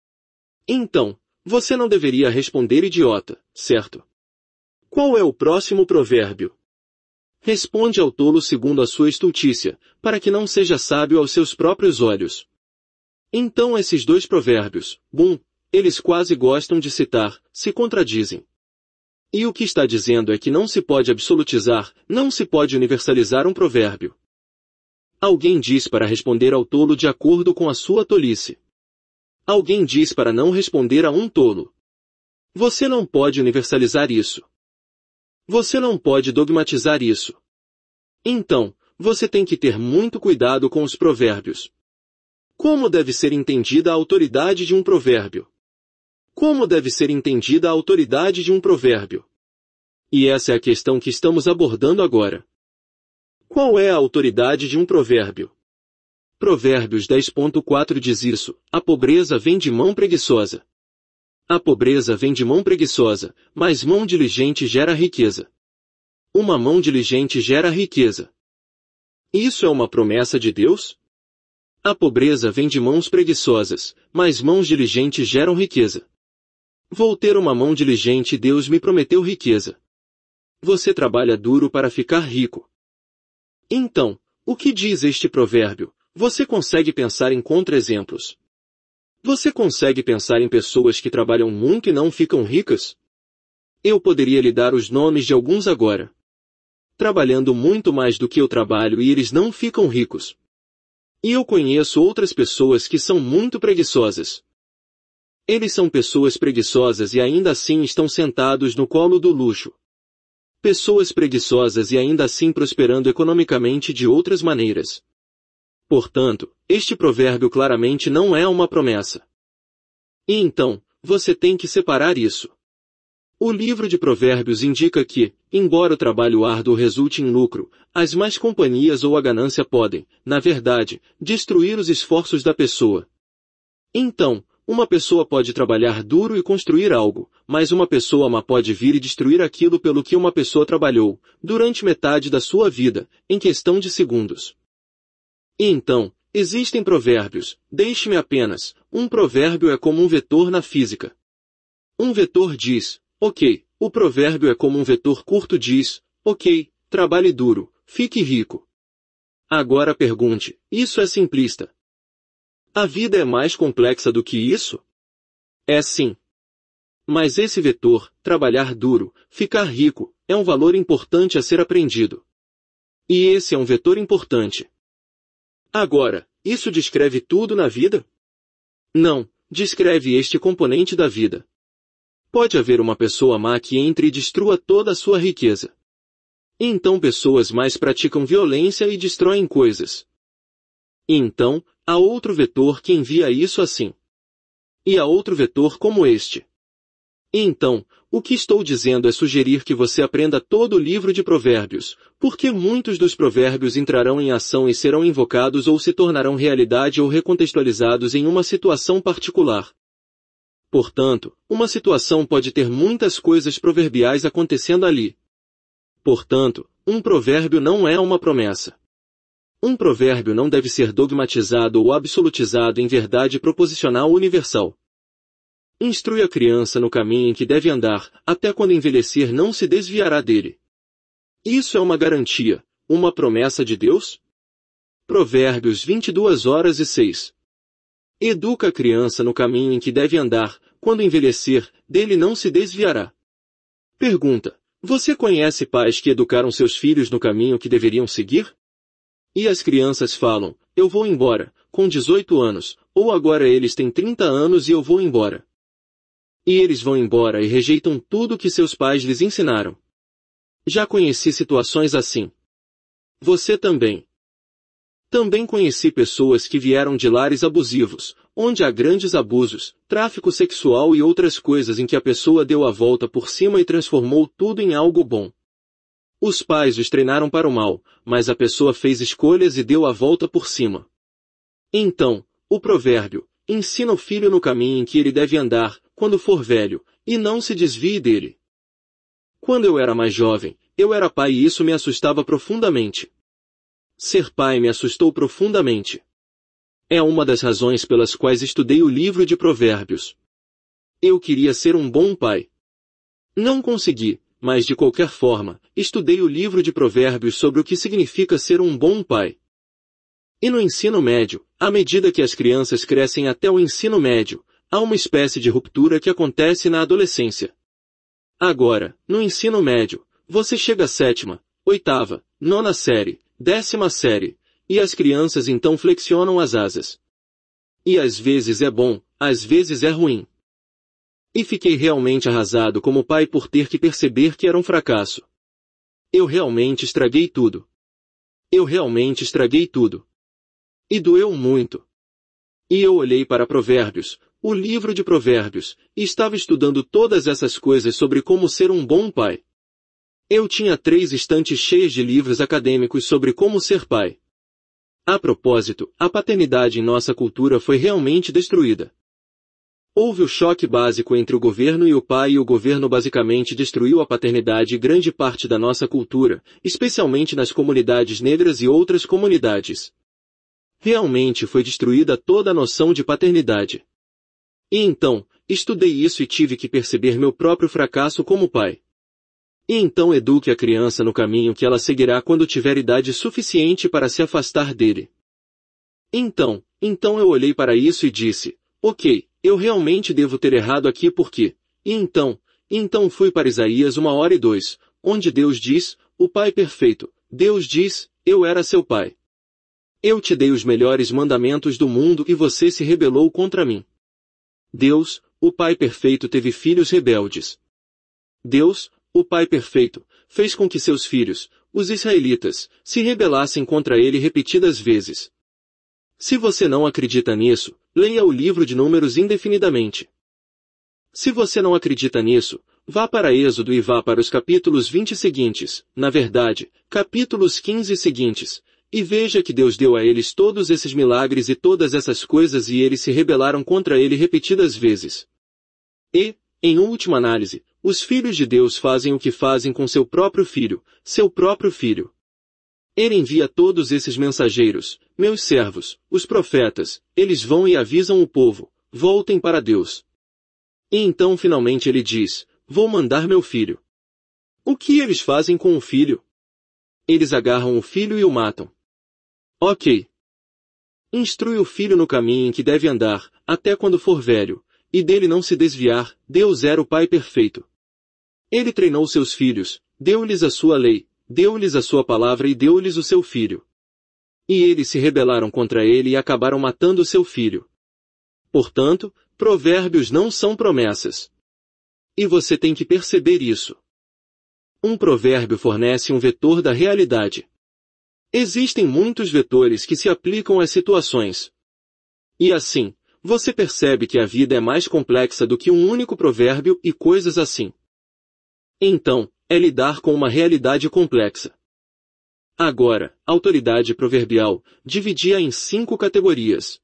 Então, você não deveria responder idiota, certo? Qual é o próximo provérbio? Responde ao tolo segundo a sua estultícia, para que não seja sábio aos seus próprios olhos. Então esses dois provérbios, eles quase gostam de citar, se contradizem. E o que está dizendo é que não se pode absolutizar, não se pode universalizar um provérbio. Alguém diz para responder ao tolo de acordo com a sua tolice. Alguém diz para não responder a um tolo. Você não pode universalizar isso. Você não pode dogmatizar isso. Então, você tem que ter muito cuidado com os provérbios. Como deve ser entendida a autoridade de um provérbio? Como deve ser entendida a autoridade de um provérbio? E essa é a questão que estamos abordando agora. Qual é a autoridade de um provérbio? Provérbios 10.4 diz isso, a pobreza vem de mão preguiçosa. A pobreza vem de mão preguiçosa, mas mão diligente gera riqueza. Uma mão diligente gera riqueza. Isso é uma promessa de Deus? A pobreza vem de mãos preguiçosas, mas mãos diligentes geram riqueza. Vou ter uma mão diligente e Deus me prometeu riqueza. Você trabalha duro para ficar rico. Então, o que diz este provérbio? Você consegue pensar em contra-exemplos? Você consegue pensar em pessoas que trabalham muito e não ficam ricas? Eu poderia lhe dar os nomes de alguns agora. Trabalhando muito mais do que eu trabalho e eles não ficam ricos. E eu conheço outras pessoas que são muito preguiçosas. Eles são pessoas preguiçosas e ainda assim estão sentados no colo do luxo. Pessoas preguiçosas e ainda assim prosperando economicamente de outras maneiras. Portanto, este provérbio claramente não é uma promessa. E então, você tem que separar isso. O livro de Provérbios indica que, embora o trabalho árduo resulte em lucro, as más companhias ou a ganância podem, na verdade, destruir os esforços da pessoa. Então, uma pessoa pode trabalhar duro e construir algo, mas uma pessoa má pode vir e destruir aquilo pelo que uma pessoa trabalhou, durante metade da sua vida, em questão de segundos. E então, existem provérbios. Deixe-me apenas, um provérbio é como um vetor na física. Um vetor diz, ok, o provérbio é como um vetor curto diz, ok, trabalhe duro, fique rico. Agora pergunte, isso é simplista? A vida é mais complexa do que isso? É sim. Mas esse vetor, trabalhar duro, ficar rico, é um valor importante a ser aprendido. E esse é um vetor importante. Agora, isso descreve tudo na vida? Não, descreve este componente da vida. Pode haver uma pessoa má que entre e destrua toda a sua riqueza. E então pessoas más praticam violência e destroem coisas. E então, há outro vetor que envia isso assim. E há outro vetor como este. E então, o que estou dizendo é sugerir que você aprenda todo o livro de Provérbios, porque muitos dos provérbios entrarão em ação e serão invocados ou se tornarão realidade ou recontextualizados em uma situação particular. Portanto, uma situação pode ter muitas coisas proverbiais acontecendo ali. Portanto, um provérbio não é uma promessa. Um provérbio não deve ser dogmatizado ou absolutizado em verdade proposicional universal. Instrui a criança no caminho em que deve andar, até quando envelhecer não se desviará dele. Isso é uma garantia, uma promessa de Deus? Provérbios 22:06. Educa a criança no caminho em que deve andar, quando envelhecer, dele não se desviará. Pergunta, você conhece pais que educaram seus filhos no caminho que deveriam seguir? E as crianças falam, eu vou embora, com 18 anos, ou agora eles têm 30 anos e eu vou embora. E eles vão embora e rejeitam tudo que seus pais lhes ensinaram. Já conheci situações assim. Você também. Também conheci pessoas que vieram de lares abusivos, onde há grandes abusos, tráfico sexual e outras coisas em que a pessoa deu a volta por cima e transformou tudo em algo bom. Os pais os treinaram para o mal, mas a pessoa fez escolhas e deu a volta por cima. Então, o provérbio, ensina o filho no caminho em que ele deve andar, quando for velho, e não se desvie dele. Quando eu era mais jovem, eu era pai e isso me assustava profundamente. Ser pai me assustou profundamente. É uma das razões pelas quais estudei o livro de Provérbios. Eu queria ser um bom pai. Não consegui, mas de qualquer forma, estudei o livro de Provérbios sobre o que significa ser um bom pai. E no ensino médio, à medida que as crianças crescem até o ensino médio, há uma espécie de ruptura que acontece na adolescência. Agora, no ensino médio, você chega à 7ª, 8ª, 9ª série, 10ª série, e as crianças então flexionam as asas. E às vezes é bom, às vezes é ruim. E fiquei realmente arrasado como pai por ter que perceber que era um fracasso. Eu realmente estraguei tudo. Eu realmente estraguei tudo. E doeu muito. E eu olhei para Provérbios, o livro de Provérbios, e estava estudando todas essas coisas sobre como ser um bom pai. Eu tinha 3 estantes cheias de livros acadêmicos sobre como ser pai. A propósito, a paternidade em nossa cultura foi realmente destruída. Houve o choque básico entre o governo e o pai e o governo basicamente destruiu a paternidade e grande parte da nossa cultura, especialmente nas comunidades negras e outras comunidades. Realmente foi destruída toda a noção de paternidade. E então, estudei isso e tive que perceber meu próprio fracasso como pai. E então eduque a criança no caminho que ela seguirá quando tiver idade suficiente para se afastar dele. Então eu olhei para isso e disse, ok, eu realmente devo ter errado aqui porque... E então fui para Isaías 1:2, onde Deus diz, o Pai perfeito, Deus diz, eu era seu pai. Eu te dei os melhores mandamentos do mundo e você se rebelou contra mim. Deus, o Pai perfeito teve filhos rebeldes. Deus, o Pai perfeito, fez com que seus filhos, os israelitas, se rebelassem contra ele repetidas vezes. Se você não acredita nisso, leia o livro de Números indefinidamente. Se você não acredita nisso, vá para Êxodo e vá para os capítulos 20 seguintes, na verdade, capítulos 15 seguintes, e veja que Deus deu a eles todos esses milagres e todas essas coisas e eles se rebelaram contra ele repetidas vezes. E, em última análise, os filhos de Deus fazem o que fazem com seu próprio filho, seu próprio filho. Ele envia todos esses mensageiros, meus servos, os profetas, eles vão e avisam o povo, voltem para Deus. E então finalmente ele diz, vou mandar meu filho. O que eles fazem com o filho? Eles agarram o filho e o matam. Ok. Instrui o filho no caminho em que deve andar, até quando for velho, e dele não se desviar. Deus era o Pai perfeito. Ele treinou seus filhos, deu-lhes a sua lei, deu-lhes a sua palavra e deu-lhes o seu filho. E eles se rebelaram contra ele e acabaram matando seu filho. Portanto, provérbios não são promessas. E você tem que perceber isso. Um provérbio fornece um vetor da realidade. Existem muitos vetores que se aplicam às situações. E assim, você percebe que a vida é mais complexa do que um único provérbio e coisas assim. Então, é lidar com uma realidade complexa. Agora, autoridade proverbial, dividia em 5 categorias.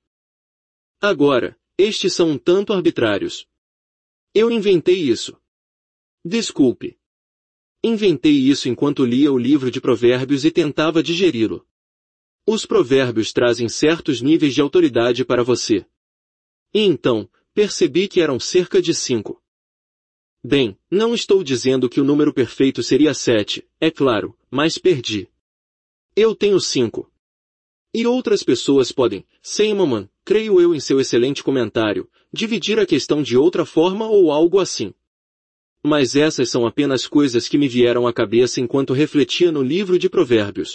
Agora, estes são um tanto arbitrários. Eu inventei isso. Desculpe. Inventei isso enquanto lia o livro de provérbios e tentava digeri-lo. Os provérbios trazem certos níveis de autoridade para você. E então, percebi que eram cerca de 5. Bem, não estou dizendo que o número perfeito seria 7, é claro, mas perdi. Eu tenho 5. E outras pessoas podem, Seymour, creio eu em seu excelente comentário, dividir a questão de outra forma ou algo assim. Mas essas são apenas coisas que me vieram à cabeça enquanto refletia no livro de provérbios.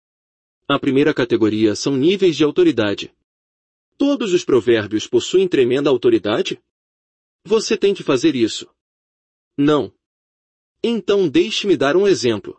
A primeira categoria são níveis de autoridade. Todos os provérbios possuem tremenda autoridade? Você tem que fazer isso. Não. Então deixe-me dar um exemplo.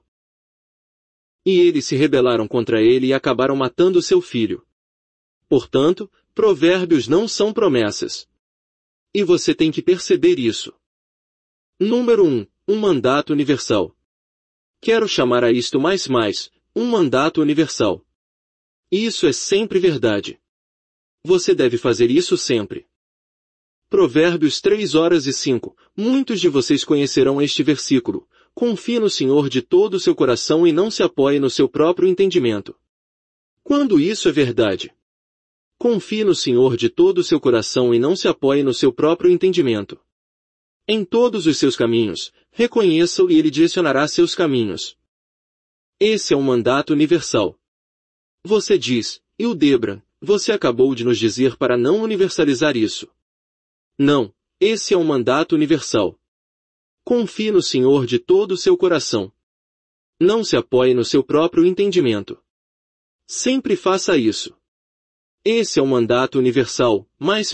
E eles se rebelaram contra ele e acabaram matando seu filho. Portanto, provérbios não são promessas. E você tem que perceber isso. Número 1. Um mandato universal. Quero chamar a isto um mandato universal. Isso é sempre verdade. Você deve fazer isso sempre. Provérbios 3:05. Muitos de vocês conhecerão este versículo. Confie no Senhor de todo o seu coração e não se apoie no seu próprio entendimento. Quando isso é verdade? Confie no Senhor de todo o seu coração e não se apoie no seu próprio entendimento. Em todos os seus caminhos, reconheça-o e ele direcionará seus caminhos. Esse é um mandato universal. Você diz, Hildebrand, você acabou de nos dizer para não universalizar isso. Não, esse é um mandato universal. Confie no Senhor de todo o seu coração. Não se apoie no seu próprio entendimento. Sempre faça isso. Esse é um mandato universal,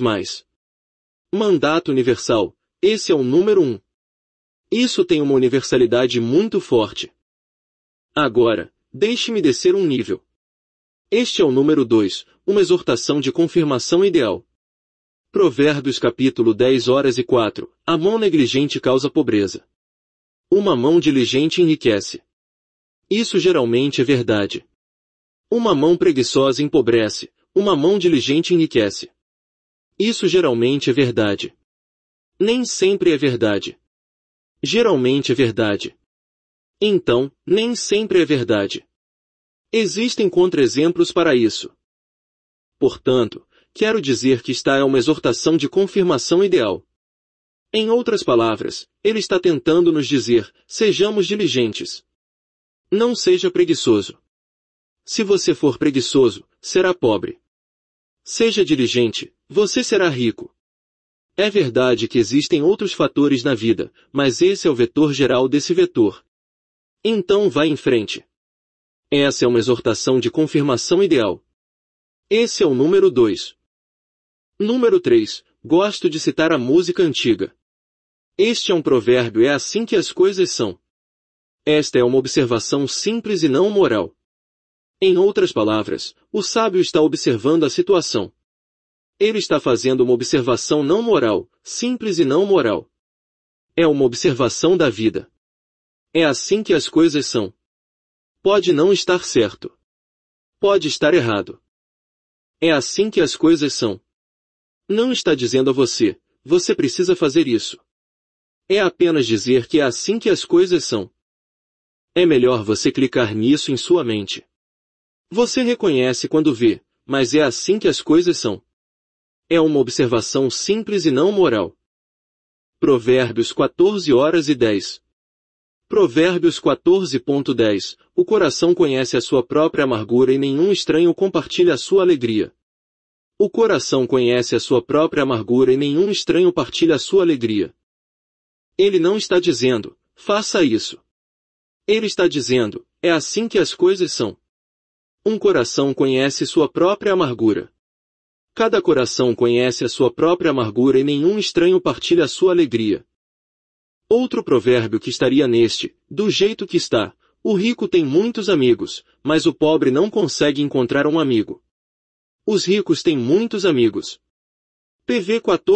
Mandato universal. Esse é o número 1. Isso tem uma universalidade muito forte. Agora, deixe-me descer um nível. Este é o número 2, uma exortação de confirmação ideal. Provérbios capítulo 10:04. A mão negligente causa pobreza. Uma mão diligente enriquece. Isso geralmente é verdade. Uma mão preguiçosa empobrece, uma mão diligente enriquece. Isso geralmente é verdade. Nem sempre é verdade. Geralmente é verdade. Então, nem sempre é verdade. Existem contra-exemplos para isso. Portanto, quero dizer que esta é uma exortação de confirmação ideal. Em outras palavras, ele está tentando nos dizer, sejamos diligentes. Não seja preguiçoso. Se você for preguiçoso, será pobre. Seja diligente, você será rico. É verdade que existem outros fatores na vida, mas esse é o vetor geral desse vetor. Então vá em frente. Essa é uma exortação de confirmação ideal. Esse é o número 2. Número 3. Gosto de citar a música antiga. Este é um provérbio, é assim que as coisas são. Esta é uma observação simples e não moral. Em outras palavras, o sábio está observando a situação. Ele está fazendo uma observação não moral, simples e não moral. É uma observação da vida. É assim que as coisas são. Pode não estar certo. Pode estar errado. É assim que as coisas são. Não está dizendo a você, você precisa fazer isso. É apenas dizer que é assim que as coisas são. É melhor você clicar nisso em sua mente. Você reconhece quando vê, mas é assim que as coisas são. É uma observação simples e não moral. Provérbios 14:10. Provérbios 14.10. O coração conhece a sua própria amargura e nenhum estranho compartilha a sua alegria. O coração conhece a sua própria amargura e nenhum estranho partilha a sua alegria. Ele não está dizendo, faça isso. Ele está dizendo, é assim que as coisas são. Um coração conhece sua própria amargura. Cada coração conhece a sua própria amargura e nenhum estranho partilha a sua alegria. Outro provérbio que estaria neste, do jeito que está, o rico tem muitos amigos, mas o pobre não consegue encontrar um amigo. Os ricos têm muitos amigos. PV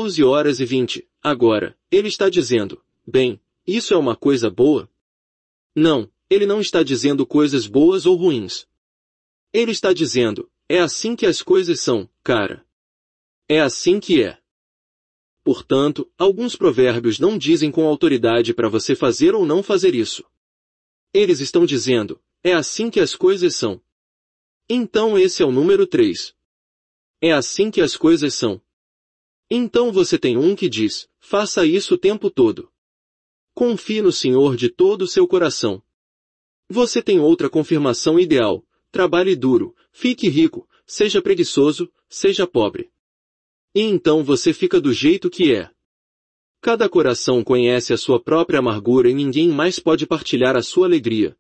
14:20. Agora, ele está dizendo, bem, isso é uma coisa boa? Não, ele não está dizendo coisas boas ou ruins. Ele está dizendo, é assim que as coisas são, cara. É assim que é. Portanto, alguns provérbios não dizem com autoridade para você fazer ou não fazer isso. Eles estão dizendo, é assim que as coisas são. Então esse é o número 3. É assim que as coisas são. Então você tem um que diz, faça isso o tempo todo. Confie no Senhor de todo o seu coração. Você tem outra confirmação ideal, trabalhe duro, fique rico, seja preguiçoso, seja pobre. E então você fica do jeito que é. Cada coração conhece a sua própria amargura e ninguém mais pode partilhar a sua alegria.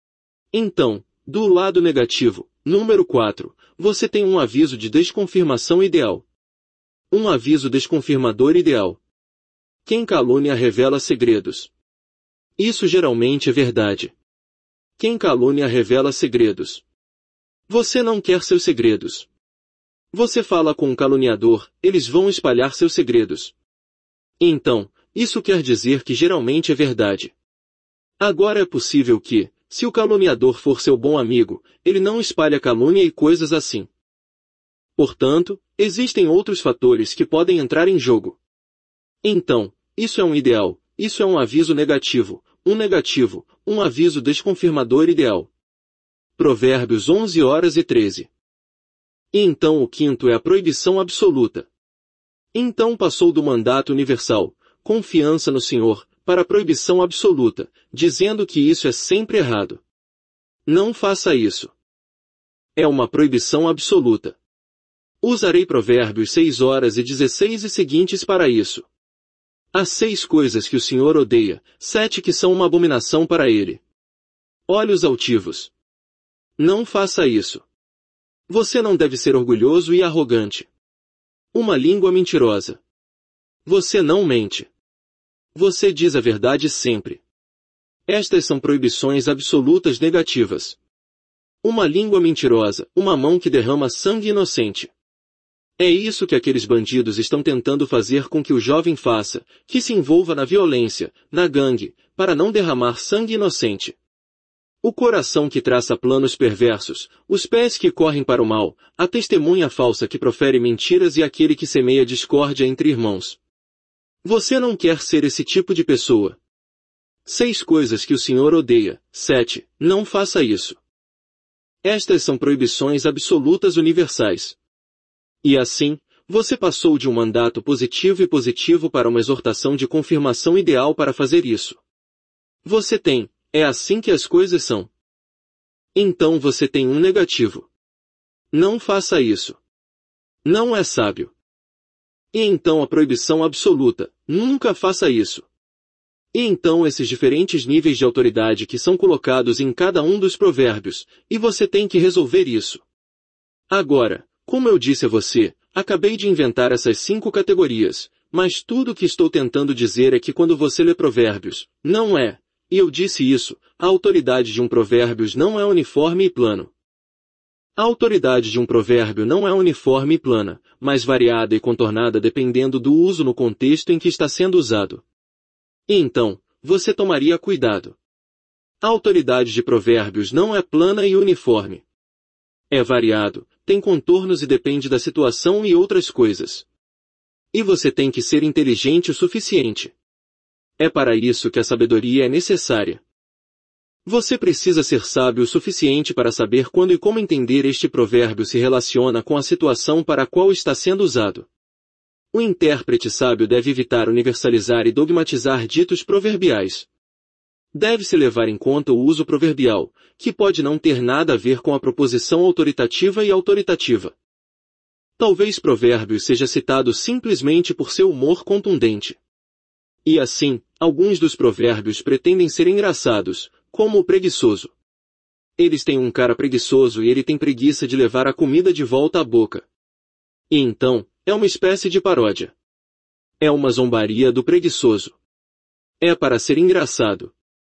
Então, do lado negativo, número 4, você tem um aviso de desconfirmação ideal. Um aviso desconfirmador ideal. Quem calúnia revela segredos. Isso geralmente é verdade. Quem calúnia revela segredos. Você não quer seus segredos. Você fala com um caluniador, eles vão espalhar seus segredos. Então, isso quer dizer que geralmente é verdade. Agora é possível que, se o caluniador for seu bom amigo, ele não espalha calúnia e coisas assim. Portanto, existem outros fatores que podem entrar em jogo. Então, isso é um ideal, isso é um aviso negativo, um aviso desconfirmador ideal. Provérbios 11:13. E então o quinto é a proibição absoluta. Então passou do mandato universal, confiança no Senhor, para a proibição absoluta, dizendo que isso é sempre errado. Não faça isso. É uma proibição absoluta. Usarei Provérbios 6:16 e seguintes para isso. Há 6 coisas que o Senhor odeia, 7 que são uma abominação para ele. Olhos altivos. Não faça isso. Você não deve ser orgulhoso e arrogante. Uma língua mentirosa. Você não mente. Você diz a verdade sempre. Estas são proibições absolutas negativas. Uma língua mentirosa, uma mão que derrama sangue inocente. É isso que aqueles bandidos estão tentando fazer com que o jovem faça, que se envolva na violência, na gangue, para não derramar sangue inocente. O coração que traça planos perversos, os pés que correm para o mal, a testemunha falsa que profere mentiras e aquele que semeia discórdia entre irmãos. Você não quer ser esse tipo de pessoa. 6 coisas que o Senhor odeia. 7. Não faça isso. Estas são proibições absolutas universais. E assim, você passou de um mandato positivo e positivo para uma exortação de confirmação ideal para fazer isso. Você tem, é assim que as coisas são. Então você tem um negativo. Não faça isso. Não é sábio. E então a proibição absoluta, nunca faça isso. E então esses diferentes níveis de autoridade que são colocados em cada um dos provérbios, e você tem que resolver isso. Agora, como eu disse a você, acabei de inventar essas 5 categorias, mas tudo o que estou tentando dizer é que quando você lê provérbios, não é, e eu disse isso, a autoridade de um provérbios não é uniforme e plano. A autoridade de um provérbio não é uniforme e plana, mas variada e contornada dependendo do uso no contexto em que está sendo usado. E então, você tomaria cuidado. A autoridade de provérbios não é plana e uniforme. É variado, tem contornos e depende da situação e outras coisas. E você tem que ser inteligente o suficiente. É para isso que a sabedoria é necessária. Você precisa ser sábio o suficiente para saber quando e como entender este provérbio se relaciona com a situação para a qual está sendo usado. O intérprete sábio deve evitar universalizar e dogmatizar ditos proverbiais. Deve-se levar em conta o uso proverbial, que pode não ter nada a ver com a proposição autoritativa e autoritativa. Talvez provérbios seja citado simplesmente por seu humor contundente. E assim, alguns dos provérbios pretendem ser engraçados, como o preguiçoso. Eles têm um cara preguiçoso e ele tem preguiça de levar a comida de volta à boca. E então, é uma espécie de paródia. É uma zombaria do preguiçoso. É para ser engraçado.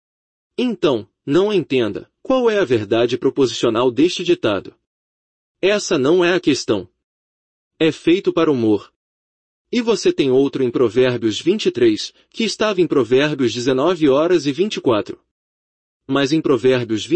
Então, não entenda, qual é a verdade proposicional deste ditado? Essa não é a questão. É feito para humor. E você tem outro em Provérbios 23, que estava em Provérbios 19h24. Mas em Provérbios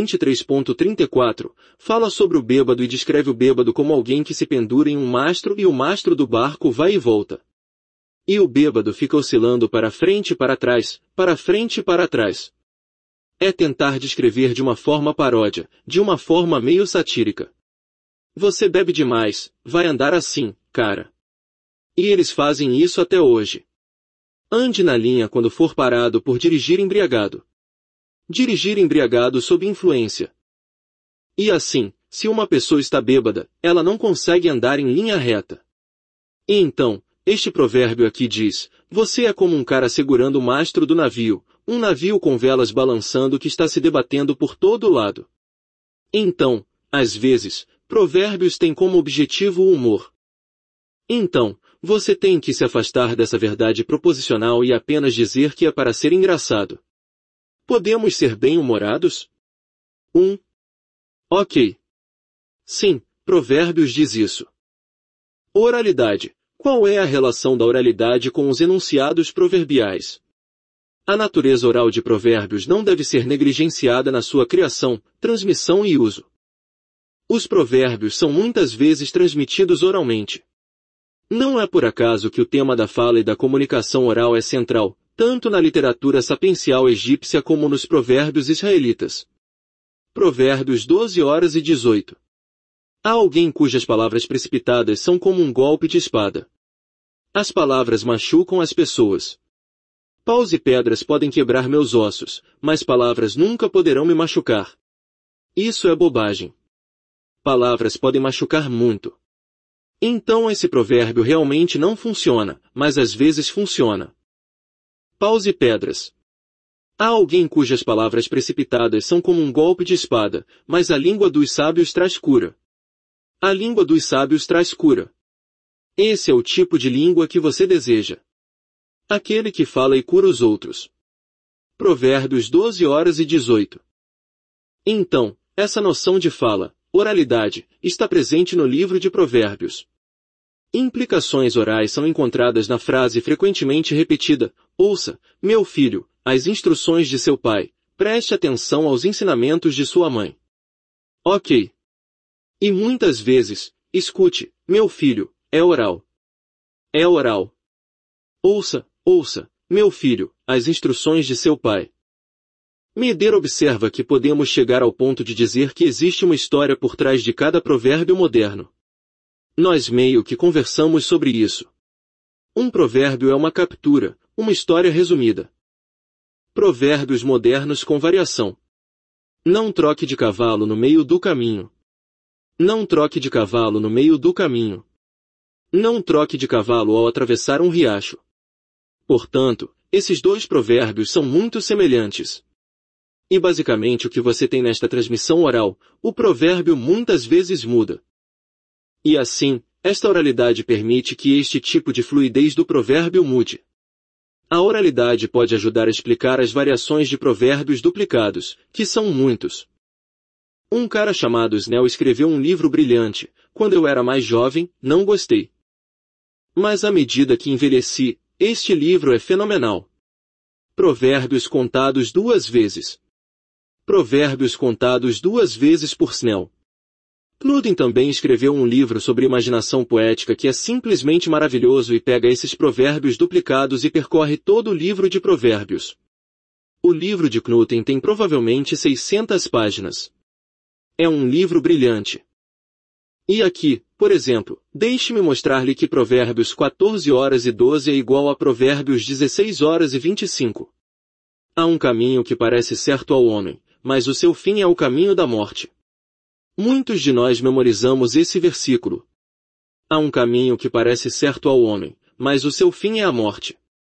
23.34, fala sobre o bêbado e descreve o bêbado como alguém que se pendura em um mastro e o mastro do barco vai e volta. E o bêbado fica oscilando para frente e para trás, para frente e para trás. É tentar descrever de uma forma paródia, de uma forma meio satírica. Você bebe demais, vai andar assim, cara. E eles fazem isso até hoje. Ande na linha quando for parado por dirigir embriagado. Dirigir embriagado sob influência. E assim, se uma pessoa está bêbada, ela não consegue andar em linha reta. E então, este provérbio aqui diz, você é como um cara segurando o mastro do navio, um navio com velas balançando que está se debatendo por todo lado. Então, às vezes, provérbios têm como objetivo o humor. Então, você tem que se afastar dessa verdade proposicional e apenas dizer que é para ser engraçado. Podemos ser bem-humorados? Ok. Sim, Provérbios diz isso. Oralidade. Qual é a relação da oralidade com os enunciados proverbiais? A natureza oral de provérbios não deve ser negligenciada na sua criação, transmissão e uso. Os provérbios são muitas vezes transmitidos oralmente. Não é por acaso que o tema da fala e da comunicação oral é central, tanto na literatura sapiencial egípcia como nos provérbios israelitas. Provérbios 12h18. Há alguém cujas palavras precipitadas são como um golpe de espada. As palavras machucam as pessoas. Paus e pedras podem quebrar meus ossos, mas palavras nunca poderão me machucar. Isso é bobagem. Palavras podem machucar muito. Então esse provérbio realmente não funciona, mas às vezes funciona. Paus e pedras. Há alguém cujas palavras precipitadas são como um golpe de espada, mas a língua dos sábios traz cura. A língua dos sábios traz cura. Esse é o tipo de língua que você deseja. Aquele que fala e cura os outros. Provérbios 12h18. Então, essa noção de fala, oralidade, está presente no livro de Provérbios. Implicações orais são encontradas na frase frequentemente repetida, ouça, meu filho, as instruções de seu pai, preste atenção aos ensinamentos de sua mãe. Ok. E muitas vezes, escute, meu filho, é oral. É oral. Ouça, meu filho, as instruções de seu pai. Meder observa que podemos chegar ao ponto de dizer que existe uma história por trás de cada provérbio moderno. Nós meio que conversamos sobre isso. Um provérbio é uma captura, uma história resumida. Provérbios modernos com variação. Não troque de cavalo no meio do caminho. Não troque de cavalo no meio do caminho. Não troque de cavalo ao atravessar um riacho. Portanto, esses dois provérbios são muito semelhantes. E basicamente o que você tem nesta transmissão oral, o provérbio muitas vezes muda. E assim, esta oralidade permite que este tipo de fluidez do provérbio mude. A oralidade pode ajudar a explicar as variações de provérbios duplicados, que são muitos. Um cara chamado Snell escreveu um livro brilhante. Quando eu era mais jovem, não gostei. Mas à medida que envelheci, este livro é fenomenal. Provérbios contados 2 vezes. Provérbios contados 2 vezes por Snell. Knutin também escreveu um livro sobre imaginação poética que é simplesmente maravilhoso e pega esses provérbios duplicados e percorre todo o livro de provérbios. O livro de Knutin tem provavelmente 600 páginas. É um livro brilhante. E aqui, por exemplo, deixe-me mostrar-lhe que Provérbios 14:12 é igual a Provérbios 16:25. Há um caminho que parece certo ao homem, mas o seu fim é o caminho da morte. Muitos de nós memorizamos esse versículo. Há um caminho que parece certo ao homem, mas o seu fim é a morte.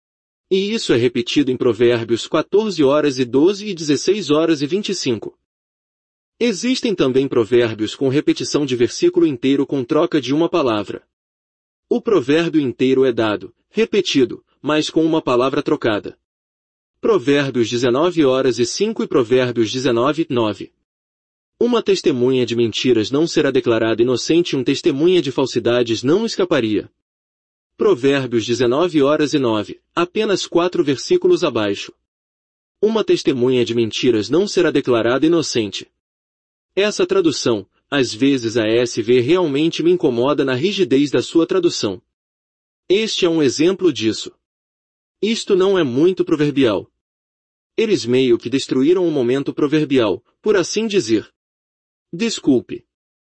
E isso é repetido em Provérbios 14:12 e 16:25. Existem também provérbios com repetição de versículo inteiro com troca de uma palavra. O provérbio inteiro é dado, repetido, mas com uma palavra trocada. Provérbios 19:5 e Provérbios 19:9. Uma testemunha de mentiras não será declarada inocente e um testemunha de falsidades não escaparia. Provérbios 19:9, apenas 4 versículos abaixo. Uma testemunha de mentiras não será declarada inocente. Essa tradução, às vezes a ESV realmente me incomoda na rigidez da sua tradução. Este é um exemplo disso. Isto não é muito proverbial. Eles meio que destruíram o momento proverbial, por assim dizer. Desculpe.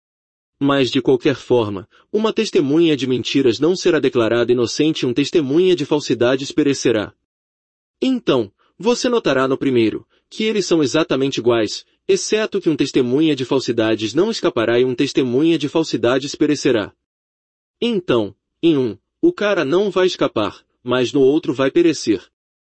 Mas de qualquer forma, uma testemunha de mentiras não será declarada inocente e um testemunha de falsidades perecerá. Então, você notará no primeiro, que eles são exatamente iguais, exceto que um testemunha de falsidades não escapará e um testemunha de falsidades perecerá. Então, em um, o cara não vai escapar, mas no outro vai perecer.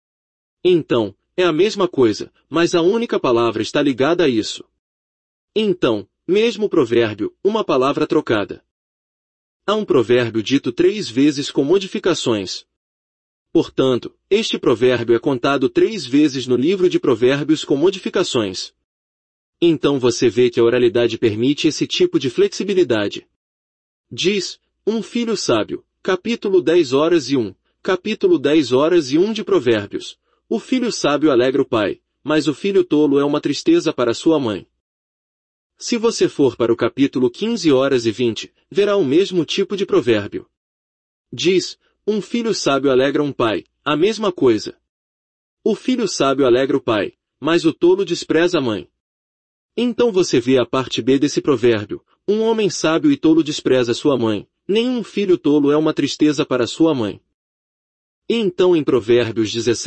Então, é a mesma coisa, mas a única palavra está ligada a isso. Então, mesmo provérbio, uma palavra trocada. Há um provérbio dito 3 vezes com modificações. Portanto, este provérbio é contado 3 vezes no livro de provérbios com modificações. Então você vê que a oralidade permite esse tipo de flexibilidade. Diz, um filho sábio, capítulo 10:1, capítulo 10:1 de Provérbios. O filho sábio alegra o pai, mas o filho tolo é uma tristeza para sua mãe. Se você for para o capítulo 15:20, verá o mesmo tipo de provérbio. Diz, um filho sábio alegra um pai, a mesma coisa. O filho sábio alegra o pai, mas o tolo despreza a mãe. Então você vê a parte B desse provérbio, um homem sábio e tolo despreza sua mãe, nenhum filho tolo é uma tristeza para sua mãe. E então em Provérbios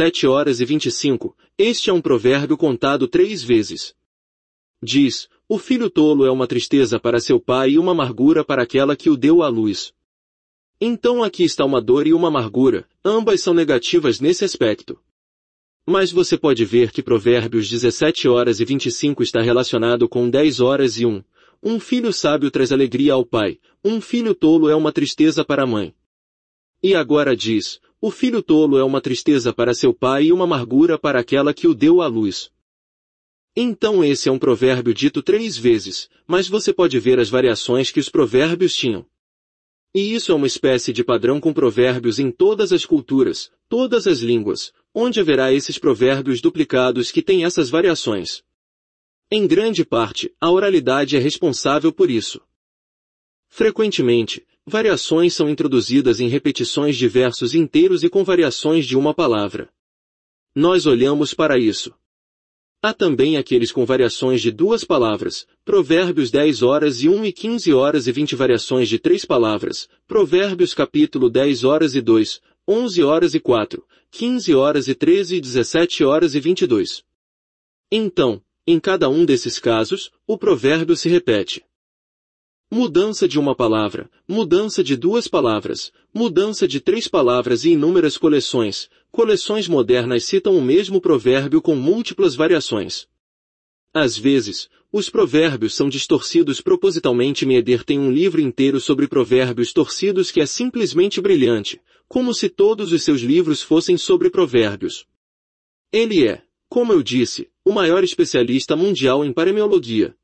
17:25, este é um provérbio contado 3 vezes. Diz, o filho tolo é uma tristeza para seu pai e uma amargura para aquela que o deu à luz. Então aqui está uma dor e uma amargura, ambas são negativas nesse aspecto. Mas você pode ver que Provérbios 17:25 está relacionado com 10:1. Um filho sábio traz alegria ao pai, um filho tolo é uma tristeza para a mãe. E agora diz, o filho tolo é uma tristeza para seu pai e uma amargura para aquela que o deu à luz. Então esse é um provérbio dito 3 vezes, mas você pode ver as variações que os provérbios tinham. E isso é uma espécie de padrão com provérbios em todas as culturas, todas as línguas, onde haverá esses provérbios duplicados que têm essas variações. Em grande parte, a oralidade é responsável por isso. Frequentemente, variações são introduzidas em repetições de versos inteiros e com variações de uma palavra. Nós olhamos para isso. Há também aqueles com variações de 2 palavras, Provérbios 10:1 e 15:20 variações de 3 palavras, Provérbios capítulo 10:2, 11:4, 15:13 e 17:22. Então, em cada um desses casos, o provérbio se repete. Mudança de uma palavra, mudança de 2 palavras, mudança de 3 palavras e inúmeras coleções. Coleções modernas citam o mesmo provérbio com múltiplas variações. Às vezes, os provérbios são distorcidos propositalmente. Meeder tem um livro inteiro sobre provérbios torcidos que é simplesmente brilhante, como se todos os seus livros fossem sobre provérbios. Ele é, como eu disse, o maior especialista mundial em paremiologia.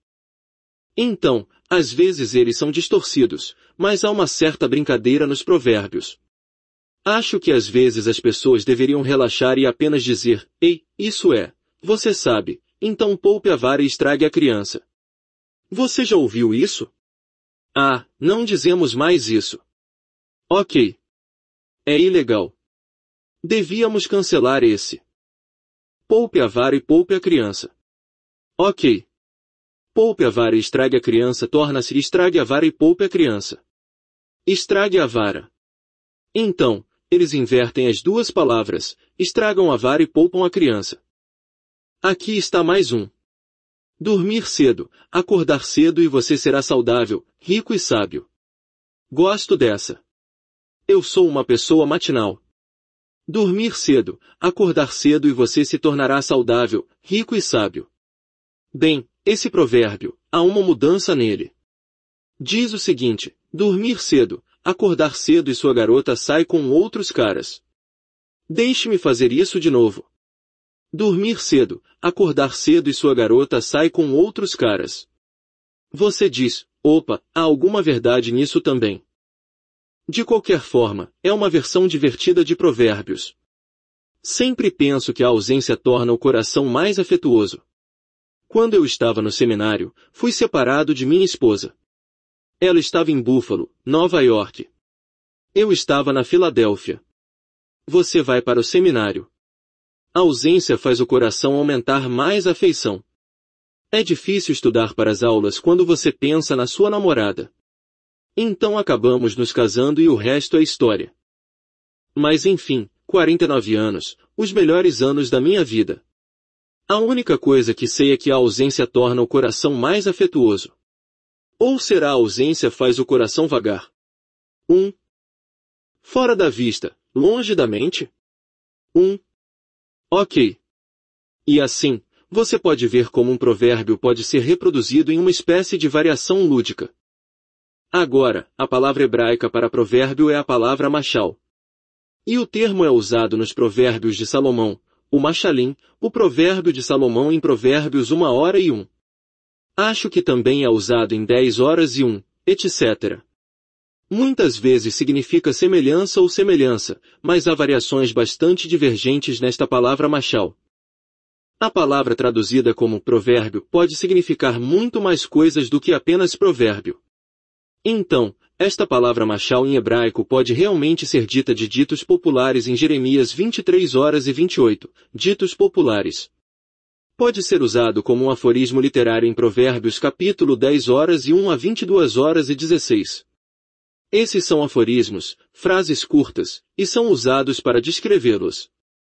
Então, às vezes eles são distorcidos, mas há uma certa brincadeira nos provérbios. Acho que às vezes as pessoas deveriam relaxar e apenas dizer, ei, isso é, você sabe, então poupe a vara e estrague a criança. Você já ouviu isso? Ah, não dizemos mais isso. Ok. É ilegal. Devíamos cancelar esse. Poupe a vara e poupe a criança. Ok. Poupe a vara e estrague a criança torna-se estrague a vara e poupe a criança. Estrague a vara. Então, eles invertem as duas palavras, estragam a vara e poupam a criança. Aqui está mais um. Dormir cedo, acordar cedo e você será saudável, rico e sábio. Gosto dessa. Eu sou uma pessoa matinal. Dormir cedo, acordar cedo e você se tornará saudável, rico e sábio. Bem, esse provérbio, há uma mudança nele. Diz o seguinte, dormir cedo, acordar cedo e sua garota sai com outros caras. Deixe-me fazer isso de novo. Dormir cedo, acordar cedo e sua garota sai com outros caras. Você diz, opa, há alguma verdade nisso também. De qualquer forma, é uma versão divertida de provérbios. Sempre penso que a ausência torna o coração mais afetuoso. Quando eu estava no seminário, fui separado de minha esposa. Ela estava em Buffalo, Nova York. Eu estava na Filadélfia. Você vai para o seminário. A ausência faz o coração aumentar mais a afeição. É difícil estudar para as aulas quando você pensa na sua namorada. Então acabamos nos casando e o resto é história. Mas enfim, 49 anos, os melhores anos da minha vida. A única coisa que sei é que a ausência torna o coração mais afetuoso. Ou será a ausência faz o coração vagar? 1. Fora da vista, longe da mente? 1. Ok. E assim, você pode ver como um provérbio pode ser reproduzido em uma espécie de variação lúdica. Agora, a palavra hebraica para provérbio é a palavra machal. E o termo é usado nos provérbios de Salomão, o machalim, o provérbio de Salomão em Provérbios 1h01. Acho que também é usado em 10h01, etc. Muitas vezes significa semelhança ou semelhança, mas há variações bastante divergentes nesta palavra machal. A palavra traduzida como provérbio pode significar muito mais coisas do que apenas provérbio. Então, esta palavra machal em hebraico pode realmente ser dita de ditos populares em Jeremias 23h28, ditos populares. Pode ser usado como um aforismo literário em Provérbios capítulo 10h01 a 22h16. Esses são aforismos, frases curtas, e são usados para descrevê-los.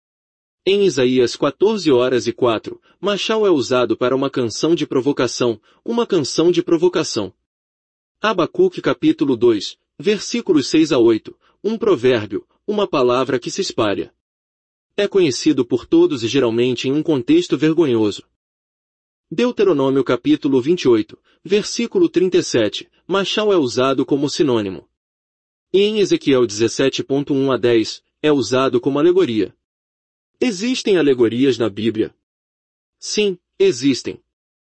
Em Isaías 14h04, machal é usado para uma canção de provocação, uma canção de provocação. Abacuque capítulo 2, versículos 6 a 8, um provérbio, uma palavra que se espalha. É conhecido por todos e geralmente em um contexto vergonhoso. Deuteronômio capítulo 28, versículo 37, machal é usado como sinônimo. E em Ezequiel 17.1 a 10, é usado como alegoria. Existem alegorias na Bíblia? Sim, existem.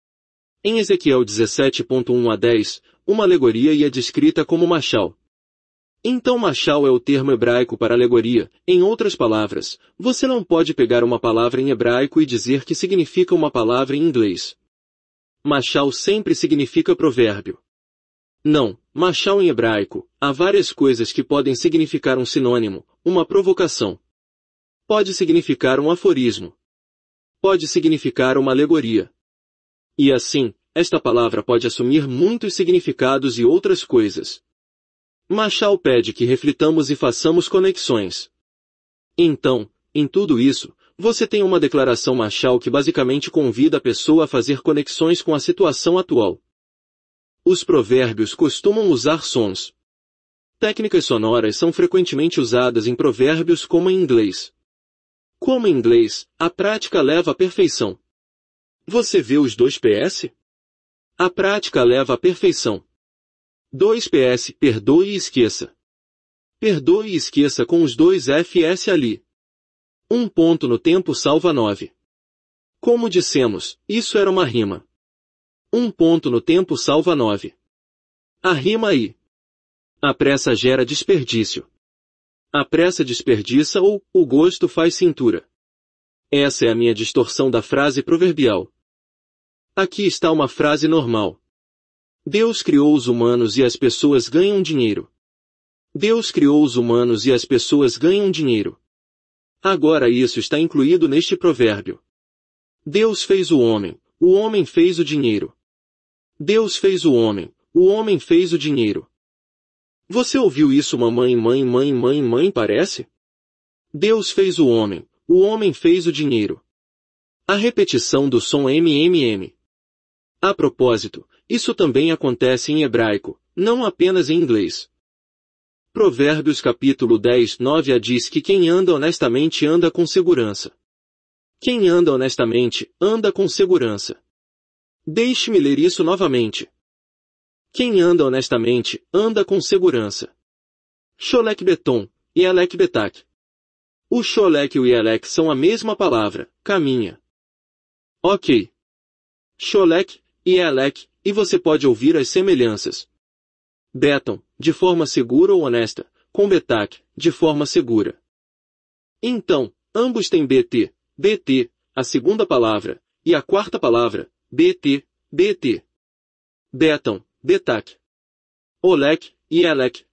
Em Ezequiel 17.1 a 10, uma alegoria é descrita como machal. Então machal é o termo hebraico para alegoria. Em outras palavras, você não pode pegar uma palavra em hebraico e dizer que significa uma palavra em inglês. Machal sempre significa provérbio. Não, machal em hebraico, há várias coisas que podem significar um sinônimo, uma provocação. Pode significar um aforismo. Pode significar uma alegoria. E assim, esta palavra pode assumir muitos significados e outras coisas. Machal pede que reflitamos e façamos conexões. Então, em tudo isso, você tem uma declaração machal que basicamente convida a pessoa a fazer conexões com a situação atual. Os provérbios costumam usar sons. Técnicas sonoras são frequentemente usadas em provérbios como em inglês. Como em inglês, a prática leva à perfeição. Você vê os 2 PS? A prática leva à perfeição. 2 PS, perdoe e esqueça. Perdoe e esqueça com os dois FS ali. Um ponto no tempo salva 9. Como dissemos, isso era uma rima. Um ponto no tempo salva 9. A rima aí. A pressa gera desperdício. A pressa desperdiça ou o gosto faz cintura. Essa é a minha distorção da frase proverbial. Aqui está uma frase normal. Deus criou os humanos e as pessoas ganham dinheiro. Deus criou os humanos e as pessoas ganham dinheiro. Agora isso está incluído neste provérbio. Deus fez o homem fez o dinheiro. Deus fez o homem fez o dinheiro. Você ouviu isso mamãe, mãe, parece? Deus fez o homem fez o dinheiro. A repetição do som MMM. A propósito, isso também acontece em hebraico, não apenas em inglês. Provérbios capítulo 10, 9 a diz que quem anda honestamente anda com segurança. Quem anda honestamente, anda com segurança. Deixe-me ler isso novamente. Quem anda honestamente, anda com segurança. Sholek beton, e elek betak. O sholek e o elek são a mesma palavra, caminha. Ok. Sholek, e elek, e você pode ouvir as semelhanças. Beton, de forma segura ou honesta, com betak, de forma segura. Então, ambos têm bt, a segunda palavra, e a quarta palavra, bt. Beton, betak. Olek, e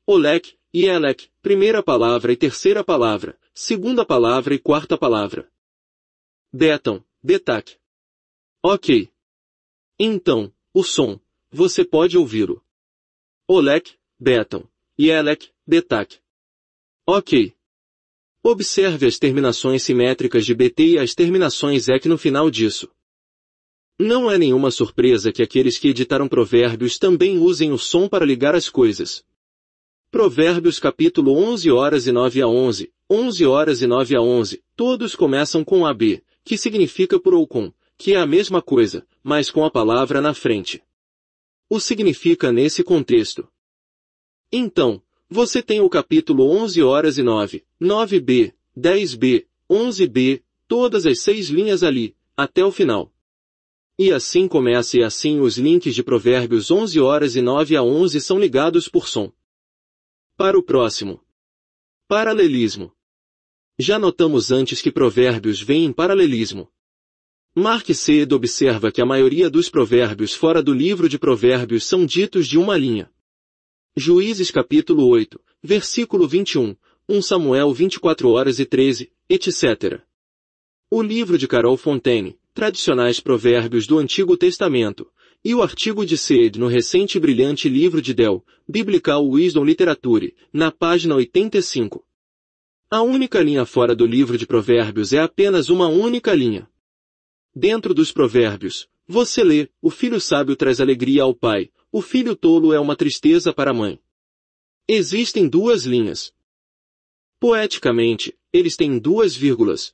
elek, primeira palavra e terceira palavra, segunda palavra e quarta palavra. Beton, betak. Ok. Então, o som, você pode ouvi-lo. Olek, beton, e elek, betak. Ok. Observe as terminações simétricas de bt e as terminações ek no final disso. Não é nenhuma surpresa que aqueles que editaram provérbios também usem o som para ligar as coisas. Provérbios capítulo 11 horas e 9 a 11, 11 horas e 9 a 11, todos começam com AB, que significa por ou com, que é a mesma coisa, mas com a palavra na frente. O significa nesse contexto. Então, você tem o capítulo 11 horas e 9, 9b, 10b, 11b, todas as 6 linhas ali, até o final. E assim começa e assim os links de Provérbios 11 horas e 9 a 11 são ligados por som. Para o próximo. Paralelismo. Já notamos antes que provérbios vêm em paralelismo. Mark Seed observa que a maioria dos provérbios fora do livro de Provérbios são ditos de uma linha. Juízes capítulo 8, versículo 21, 1 Samuel 24 horas e 13, etc. O livro de Carol Fontaine, Tradicionais Provérbios do Antigo Testamento, e o artigo de Seed no recente e brilhante livro de Dell, Biblical Wisdom Literature, na página 85. A única linha fora do livro de Provérbios é apenas uma única linha. Dentro dos provérbios, você lê, o filho sábio traz alegria ao pai, o filho tolo é uma tristeza para a mãe. Existem duas linhas. Poeticamente, eles têm duas vírgulas,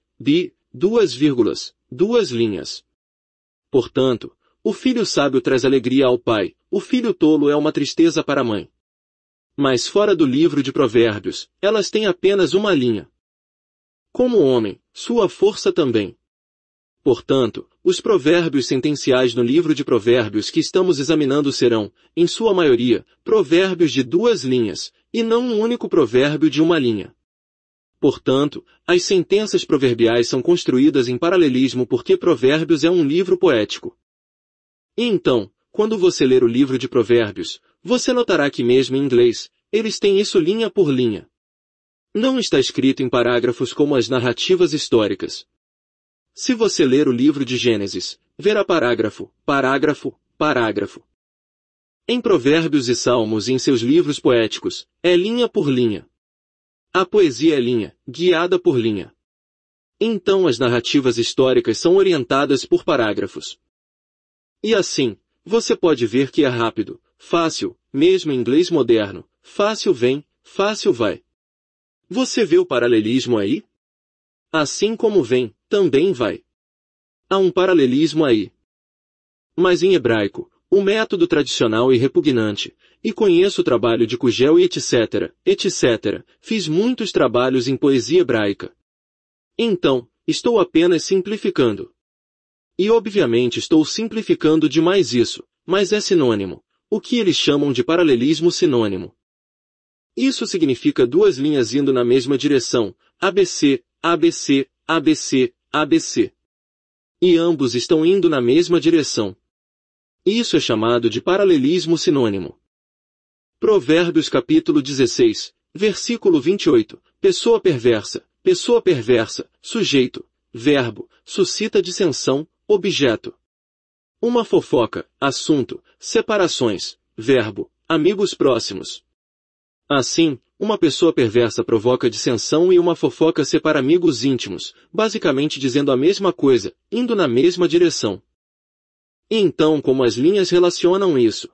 duas linhas. Portanto, o filho sábio traz alegria ao pai, o filho tolo é uma tristeza para a mãe. Mas fora do livro de provérbios, elas têm apenas uma linha. Como homem, sua força também. Portanto, os provérbios sentenciais no livro de provérbios que estamos examinando serão, em sua maioria, provérbios de duas linhas, e não um único provérbio de uma linha. Portanto, as sentenças proverbiais são construídas em paralelismo porque Provérbios é um livro poético. E então, quando você ler o livro de Provérbios, você notará que mesmo em inglês, eles têm isso linha por linha. Não está escrito em parágrafos como as narrativas históricas. Se você ler o livro de Gênesis, verá parágrafo. Em Provérbios e Salmos e em seus livros poéticos, é linha por linha. A poesia é linha, guiada por linha. Então as narrativas históricas são orientadas por parágrafos. E assim, você pode ver que é rápido, fácil, mesmo em inglês moderno, fácil vem, fácil vai. Você vê o paralelismo aí? Assim como vem, também vai. Há um paralelismo aí. Mas em hebraico, o método tradicional e repugnante, E conheço o trabalho de Kugel e etc., etc. Fiz muitos trabalhos em poesia hebraica. Então, estou apenas simplificando. E obviamente estou simplificando demais isso, mas é sinônimo. O que eles chamam de paralelismo sinônimo. Isso significa duas linhas indo na mesma direção, ABC, ABC, ABC, ABC. E ambos estão indo na mesma direção. Isso é chamado de paralelismo sinônimo. Provérbios capítulo 16, versículo 28. Pessoa perversa, sujeito, verbo, suscita dissensão, objeto. Uma fofoca, assunto, separações, verbo, amigos próximos. Assim, uma pessoa perversa provoca dissensão e uma fofoca separa amigos íntimos, basicamente dizendo a mesma coisa, indo na mesma direção. E então como as linhas relacionam isso?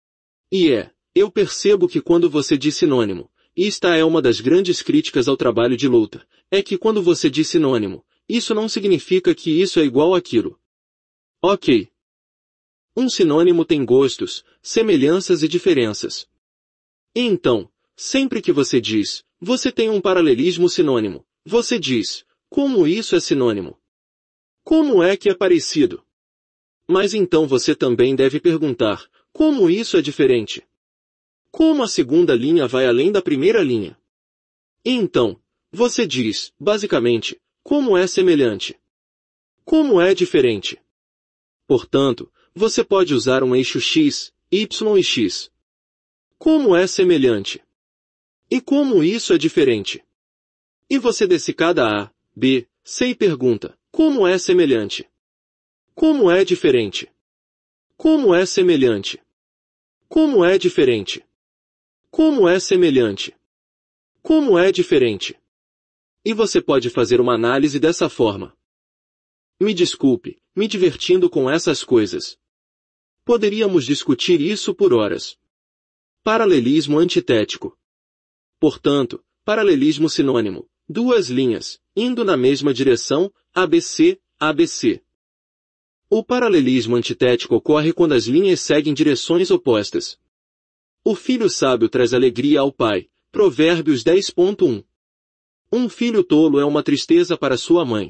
Eu percebo que quando você diz sinônimo, e esta é uma das grandes críticas ao trabalho de Luther, é que quando você diz sinônimo, isso não significa que isso é igual àquilo. Ok. Um sinônimo tem gostos, semelhanças e diferenças. E então, sempre que você diz, você tem um paralelismo sinônimo, você diz, como isso é sinônimo? Como é que é parecido? Mas então você também deve perguntar, como isso é diferente? Como a segunda linha vai além da primeira linha? E então, você diz, basicamente, como é semelhante? Como é diferente? Portanto, você pode usar um eixo x, y e x. Como é semelhante? E como isso é diferente? E você desce cada A, B, C e pergunta, como é semelhante? Como é diferente? Como é semelhante? Como é diferente? Como é semelhante? Como é diferente? E você pode fazer uma análise dessa forma. Me desculpe, me divertindo com essas coisas. Poderíamos discutir isso por horas. Paralelismo antitético. Portanto, paralelismo sinônimo, duas linhas, indo na mesma direção, ABC, ABC. O paralelismo antitético ocorre quando as linhas seguem direções opostas. O filho sábio traz alegria ao pai. Provérbios 10.1. Um filho tolo é uma tristeza para sua mãe.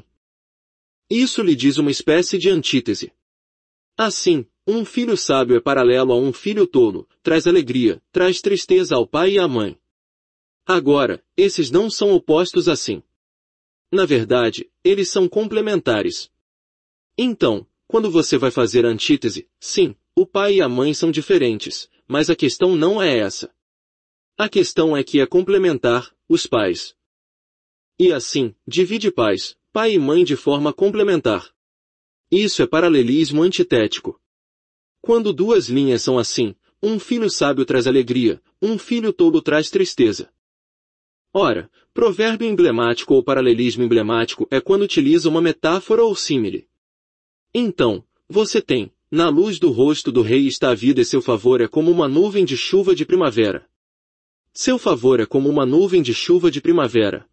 Isso lhe diz uma espécie de antítese. Assim, um filho sábio é paralelo a um filho tolo, traz alegria, traz tristeza ao pai e à mãe. Agora, esses não são opostos assim. Na verdade, eles são complementares. Então, quando você vai fazer a antítese, sim, o pai e a mãe são diferentes. Mas a questão não é essa. A questão é que é complementar, os pais. E assim, divide pais, pai e mãe de forma complementar. Isso é paralelismo antitético. Quando duas linhas são assim, um filho sábio traz alegria, um filho tolo traz tristeza. Ora, provérbio emblemático ou paralelismo emblemático é quando utiliza uma metáfora ou símile. Então, você tem, na luz do rosto do rei está a vida e seu favor é como uma nuvem de chuva de primavera. Seu favor é como uma nuvem de chuva de primavera.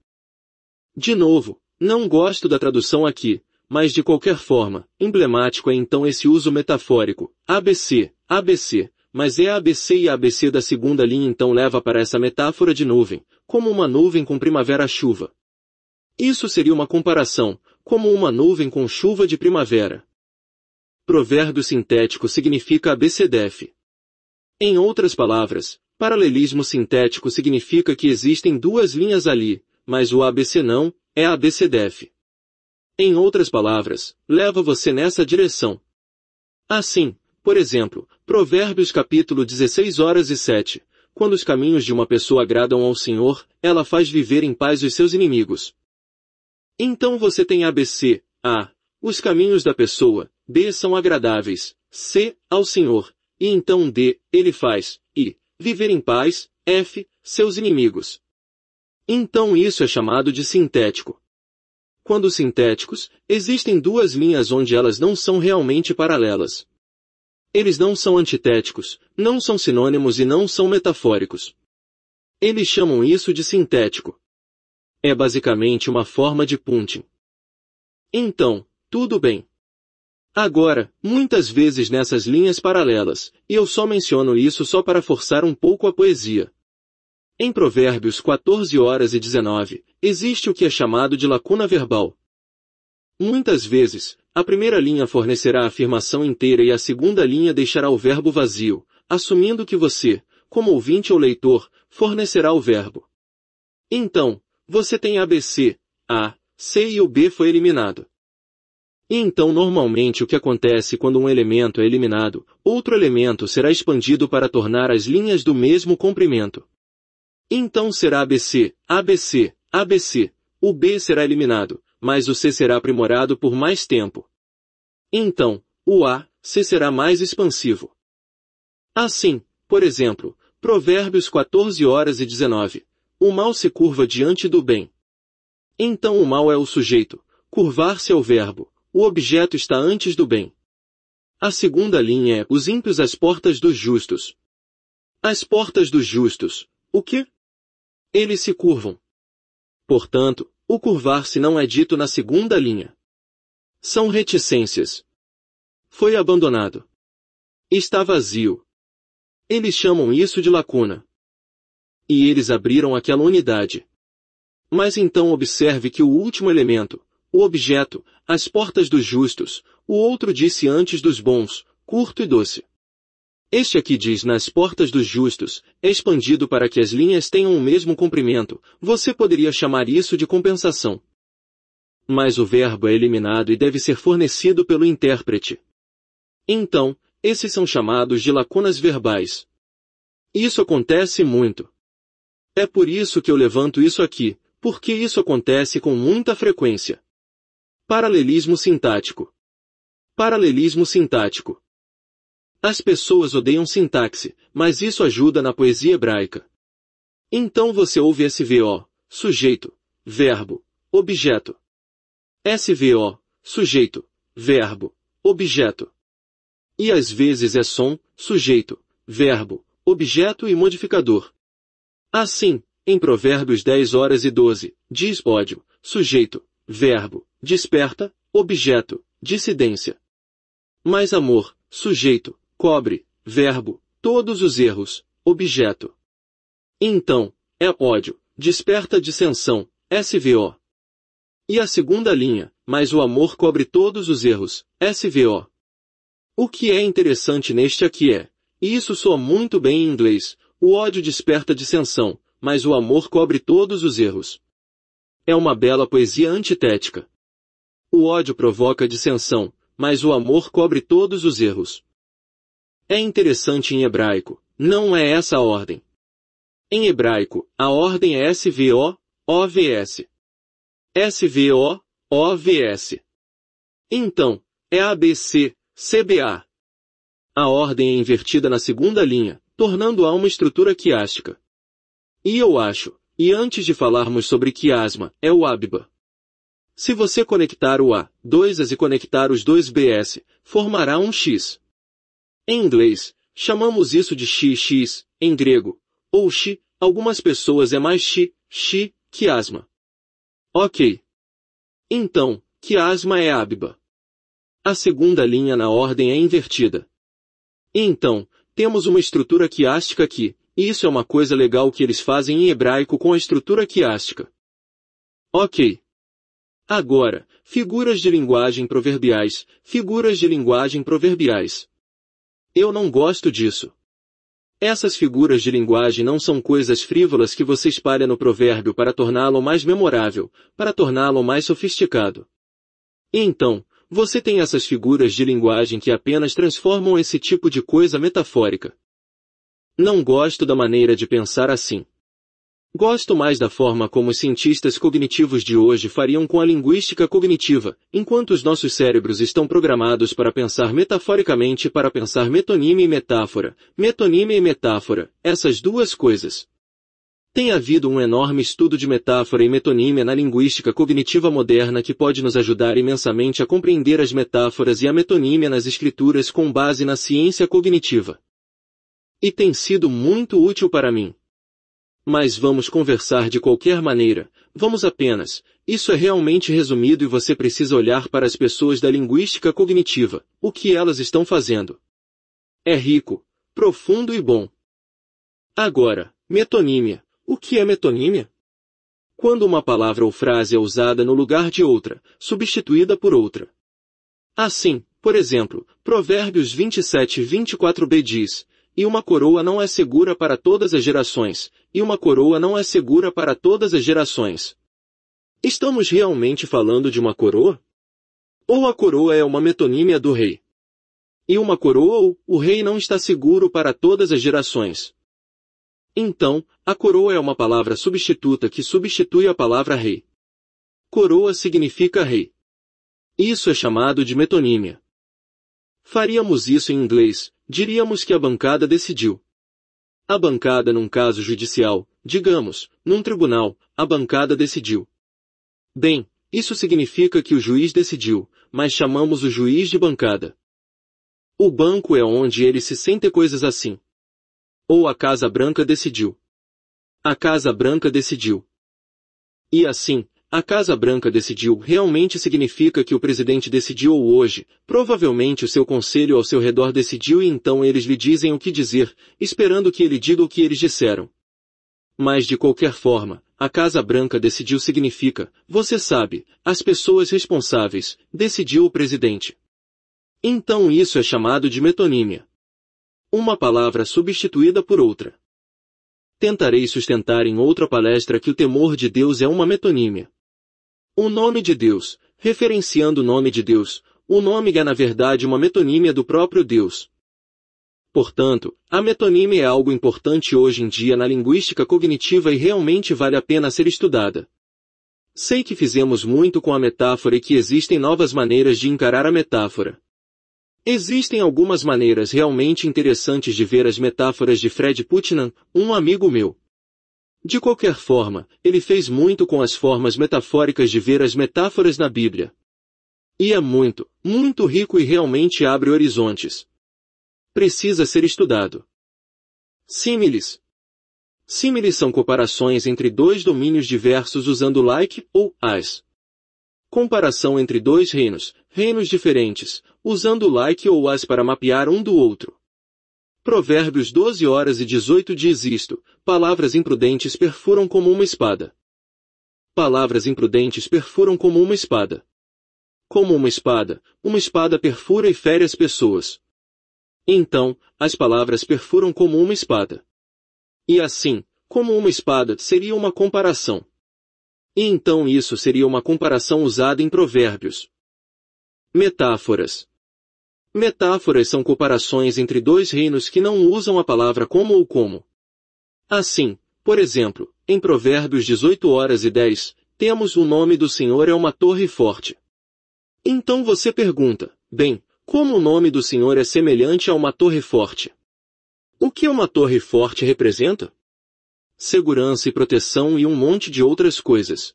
De novo, não gosto da tradução aqui, mas de qualquer forma, emblemático é então esse uso metafórico, ABC, ABC, mas é ABC e ABC da segunda linha então leva para essa metáfora de nuvem, como uma nuvem com primavera-chuva. Isso seria uma comparação, como uma nuvem com chuva de primavera. Provérbio sintético significa ABCDF. Em outras palavras, paralelismo sintético significa que existem duas linhas ali, mas o ABC não, é ABCDF. Em outras palavras, leva você nessa direção. Assim, por exemplo, Provérbios capítulo 16:07, quando os caminhos de uma pessoa agradam ao Senhor, ela faz viver em paz os seus inimigos. Então você tem ABC, A, os caminhos da pessoa, B são agradáveis, C, ao Senhor, e então D, ele faz, I, viver em paz, F, seus inimigos. Então isso é chamado de sintético. Quando sintéticos, existem duas linhas onde elas não são realmente paralelas. Eles não são antitéticos, não são sinônimos e não são metafóricos. Eles chamam isso de sintético. É basicamente uma forma de punting. Então, tudo bem. Agora, muitas vezes nessas linhas paralelas, e eu só menciono isso só para forçar um pouco a poesia. Em Provérbios 14:19, existe o que é chamado de lacuna verbal. Muitas vezes, a primeira linha fornecerá a afirmação inteira e a segunda linha deixará o verbo vazio, assumindo que você, como ouvinte ou leitor, fornecerá o verbo. Então, você tem ABC, A, C e o B foi eliminado. E então normalmente o que acontece quando um elemento é eliminado, outro elemento será expandido para tornar as linhas do mesmo comprimento. Então será ABC, ABC, ABC, o B será eliminado, mas o C será aprimorado por mais tempo. Então, o A, C será mais expansivo. Assim, por exemplo, Provérbios 14:19, o mal se curva diante do bem. Então o mal é o sujeito, curvar-se é o verbo, o objeto está antes do bem. A segunda linha é os ímpios às portas dos justos. As portas dos justos, o quê? Eles se curvam. Portanto, o curvar-se não é dito na segunda linha. São reticências. Foi abandonado. Está vazio. Eles chamam isso de lacuna. E eles abriram aquela unidade. Mas então observe que o último elemento, o objeto, as portas dos justos, o outro disse antes dos bons, curto e doce. Este aqui diz nas portas dos justos, é expandido para que as linhas tenham o mesmo comprimento, você poderia chamar isso de compensação. Mas o verbo é eliminado e deve ser fornecido pelo intérprete. Então, esses são chamados de lacunas verbais. Isso acontece muito. É por isso que eu levanto isso aqui, porque isso acontece com muita frequência. Paralelismo sintático. Paralelismo sintático. As pessoas odeiam sintaxe, mas isso ajuda na poesia hebraica. Então você ouve SVO, sujeito, verbo, objeto. SVO, sujeito, verbo, objeto. E às vezes é som, sujeito, verbo, objeto e modificador. Assim, em Provérbios 10:12, diz ódio, sujeito, verbo, desperta, objeto, dissidência. Mas amor, sujeito, cobre, verbo, todos os erros, objeto. Então, é ódio, desperta dissensão, SVO. E a segunda linha, mas o amor cobre todos os erros, SVO. O que é interessante neste aqui é, e isso soa muito bem em inglês, o ódio desperta dissensão, mas o amor cobre todos os erros. É uma bela poesia antitética. O ódio provoca dissensão, mas o amor cobre todos os erros. É interessante em hebraico, não é essa a ordem. Em hebraico, a ordem é SVO, OVS. SVO, OVS. Então, é ABC, CBA. A ordem é invertida na segunda linha, tornando-a uma estrutura quiástica. E eu acho, e antes de falarmos sobre quiasma, é o ABBA. Se você conectar o A, dois As e conectar os dois BS, formará um X. Em inglês, chamamos isso de XX, em grego, ou Xi, algumas pessoas é mais Xi, quiasma. Ok. Então, quiasma é ABBA. A segunda linha na ordem é invertida. Então, temos uma estrutura quiástica aqui, e isso é uma coisa legal que eles fazem em hebraico com a estrutura quiástica. Ok. Agora, figuras de linguagem proverbiais, figuras de linguagem proverbiais. Eu não gosto disso. Essas figuras de linguagem não são coisas frívolas que você espalha no provérbio para torná-lo mais memorável, para torná-lo mais sofisticado. E então, você tem essas figuras de linguagem que apenas transformam esse tipo de coisa metafórica. Não gosto da maneira de pensar assim. Gosto mais da forma como os cientistas cognitivos de hoje fariam com a linguística cognitiva, enquanto os nossos cérebros estão programados para pensar metaforicamente e para pensar metonímia e metáfora, essas duas coisas. Tem havido um enorme estudo de metáfora e metonímia na linguística cognitiva moderna que pode nos ajudar imensamente a compreender as metáforas e a metonímia nas escrituras com base na ciência cognitiva. E tem sido muito útil para mim. Mas vamos conversar de qualquer maneira, vamos apenas. Isso é realmente resumido e você precisa olhar para as pessoas da linguística cognitiva, o que elas estão fazendo. É rico, profundo e bom. Agora, metonímia. O que é metonímia? Quando uma palavra ou frase é usada no lugar de outra, substituída por outra. Assim, por exemplo, Provérbios 27:24b diz, e uma coroa não é segura para todas as gerações, e uma coroa não é segura para todas as gerações. Estamos realmente falando de uma coroa? Ou a coroa é uma metonímia do rei? E uma coroa ou o rei não está seguro para todas as gerações. Então, a coroa é uma palavra substituta que substitui a palavra rei. Coroa significa rei. Isso é chamado de metonímia. Faríamos isso em inglês, diríamos que a bancada decidiu. A bancada num caso judicial, digamos, num tribunal, a bancada decidiu. Bem, isso significa que o juiz decidiu, mas chamamos o juiz de bancada. O banco é onde ele se sente coisas assim. Ou a Casa Branca decidiu. A Casa Branca decidiu. E assim, a Casa Branca decidiu realmente significa que o presidente decidiu ou hoje, provavelmente o seu conselho ao seu redor decidiu e então eles lhe dizem o que dizer, esperando que ele diga o que eles disseram. Mas de qualquer forma, a Casa Branca decidiu significa, você sabe, as pessoas responsáveis, decidiu o presidente. Então isso é chamado de metonímia. Uma palavra substituída por outra. Tentarei sustentar em outra palestra que o temor de Deus é uma metonímia. O nome de Deus, referenciando o nome de Deus, o nome é na verdade uma metonímia do próprio Deus. Portanto, a metonímia é algo importante hoje em dia na linguística cognitiva e realmente vale a pena ser estudada. Sei que fizemos muito com a metáfora e que existem novas maneiras de encarar a metáfora. Existem algumas maneiras realmente interessantes de ver as metáforas de Fred Putnam, um amigo meu. De qualquer forma, ele fez muito com as formas metafóricas de ver as metáforas na Bíblia. E é muito, muito rico e realmente abre horizontes. Precisa ser estudado. Símiles. Símiles são comparações entre dois domínios diversos usando like ou as. Comparação entre dois reinos, reinos diferentes, usando like ou as para mapear um do outro. Provérbios 12:18 diz isto, palavras imprudentes perfuram como uma espada. Palavras imprudentes perfuram como uma espada. Como uma espada perfura e fere as pessoas. Então, as palavras perfuram como uma espada. E assim, como uma espada seria uma comparação. E então isso seria uma comparação usada em provérbios. Metáforas. Metáforas são comparações entre dois reinos que não usam a palavra como ou como. Assim, por exemplo, em Provérbios 18:10, temos o nome do Senhor é uma torre forte. Então você pergunta, bem, como o nome do Senhor é semelhante a uma torre forte? O que uma torre forte representa? Segurança e proteção e um monte de outras coisas.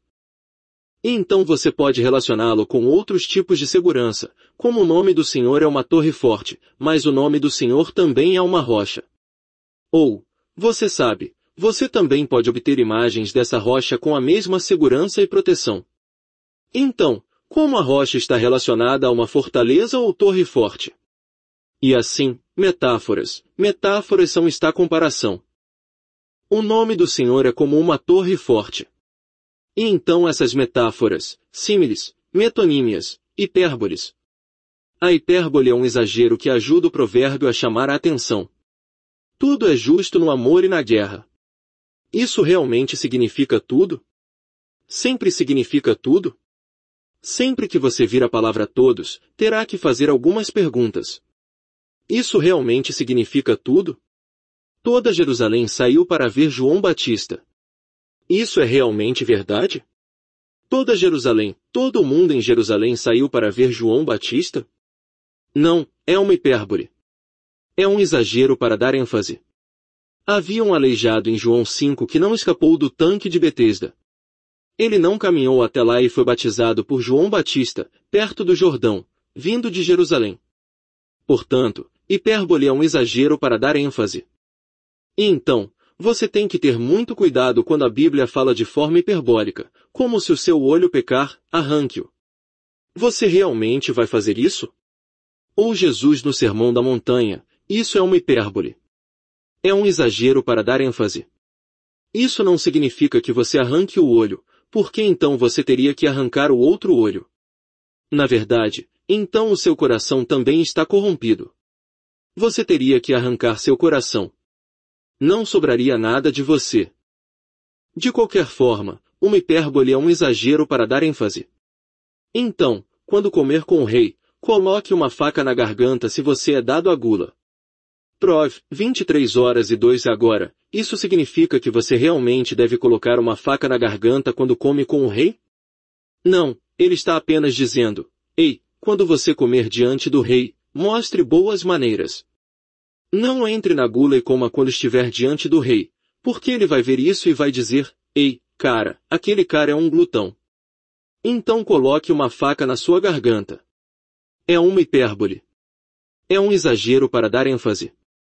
E então você pode relacioná-lo com outros tipos de segurança, como o nome do Senhor é uma torre forte, mas o nome do Senhor também é uma rocha. Ou, você sabe, você também pode obter imagens dessa rocha com a mesma segurança e proteção. Então, como a rocha está relacionada a uma fortaleza ou torre forte? E assim, metáforas. Metáforas são esta comparação. O nome do Senhor é como uma torre forte. E então essas metáforas, símiles, metonímias, hipérboles. A hipérbole é um exagero que ajuda o provérbio a chamar a atenção. Tudo é justo no amor e na guerra. Isso realmente significa tudo? Sempre significa tudo? Sempre que você vir a palavra todos, terá que fazer algumas perguntas. Isso realmente significa tudo? Toda Jerusalém saiu para ver João Batista. Isso é realmente verdade? Toda Jerusalém, todo o mundo em Jerusalém saiu para ver João Batista? Não, é uma hipérbole. É um exagero para dar ênfase. Havia um aleijado em João 5 que não escapou do tanque de Betesda. Ele não caminhou até lá e foi batizado por João Batista, perto do Jordão, vindo de Jerusalém. Portanto, hipérbole é um exagero para dar ênfase. E então, Você tem que ter muito cuidado quando a Bíblia fala de forma hiperbólica, como se o seu olho pecar, arranque-o. Você realmente vai fazer isso? Ou Jesus no Sermão da Montanha, isso é uma hipérbole. É um exagero para dar ênfase. Isso não significa que você arranque o olho, porque então você teria que arrancar o outro olho. Na verdade, então o seu coração também está corrompido. Você teria que arrancar seu coração. Não sobraria nada de você. De qualquer forma, uma hipérbole é um exagero para dar ênfase. Então, quando comer com o rei, coloque uma faca na garganta se você é dado à gula. Prov. 23h02 agora, isso significa que você realmente deve colocar uma faca na garganta quando come com o rei? Não, ele está apenas dizendo, ei, quando você comer diante do rei, mostre boas maneiras. Não entre na gula e coma quando estiver diante do rei, porque ele vai ver isso e vai dizer, ei, cara, aquele cara é um glutão. Então coloque uma faca na sua garganta. É uma hipérbole. É um exagero para dar ênfase.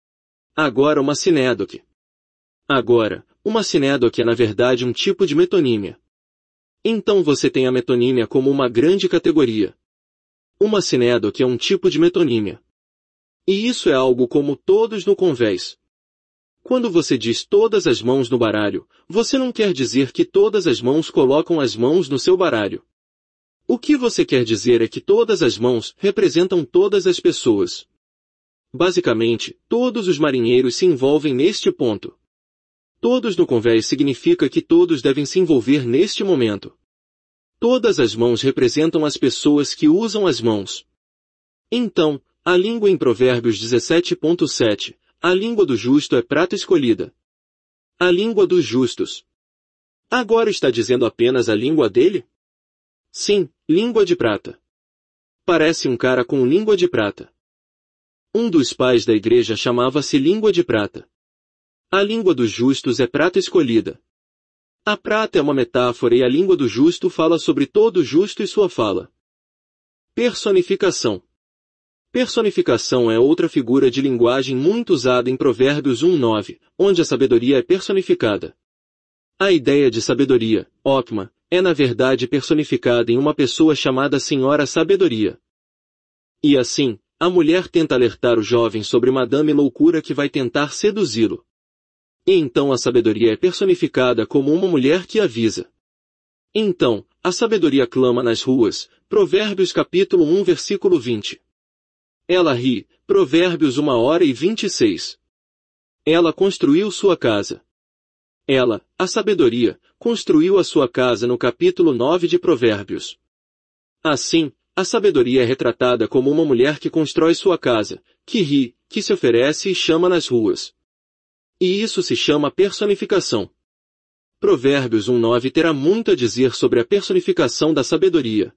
Agora uma sinédoque. Agora, uma sinédoque é na verdade um tipo de metonímia. Então você tem a metonímia como uma grande categoria. Uma sinédoque é um tipo de metonímia. E isso é algo como todos no convés. Quando você diz todas as mãos no baralho, você não quer dizer que todas as mãos colocam as mãos no seu baralho. O que você quer dizer é que todas as mãos representam todas as pessoas. Basicamente, todos os marinheiros se envolvem neste ponto. Todos no convés significa que todos devem se envolver neste momento. Todas as mãos representam as pessoas que usam as mãos. Então, a língua em Provérbios 17.7, a língua do justo é prata escolhida. A língua dos justos. Agora está dizendo apenas a língua dele? Sim, língua de prata. Parece um cara com língua de prata. Um dos pais da igreja chamava-se língua de prata. A língua dos justos é prata escolhida. A prata é uma metáfora e a língua do justo fala sobre todo justo e sua fala. Personificação. Personificação é outra figura de linguagem muito usada em Provérbios 1:9, onde a sabedoria é personificada. A ideia de sabedoria, Okma, é na verdade personificada em uma pessoa chamada Senhora Sabedoria. E assim, a mulher tenta alertar o jovem sobre Madame Loucura que vai tentar seduzi-lo. E então a sabedoria é personificada como uma mulher que avisa. Então, a sabedoria clama nas ruas, Provérbios capítulo 1 versículo 20. Ela ri, Provérbios 1h26. Ela construiu sua casa. Ela, a sabedoria, construiu a sua casa no capítulo 9 de Provérbios. Assim, a sabedoria é retratada como uma mulher que constrói sua casa, que ri, que se oferece e chama nas ruas. E isso se chama personificação. Provérbios 1:9 terá muito a dizer sobre a personificação da sabedoria.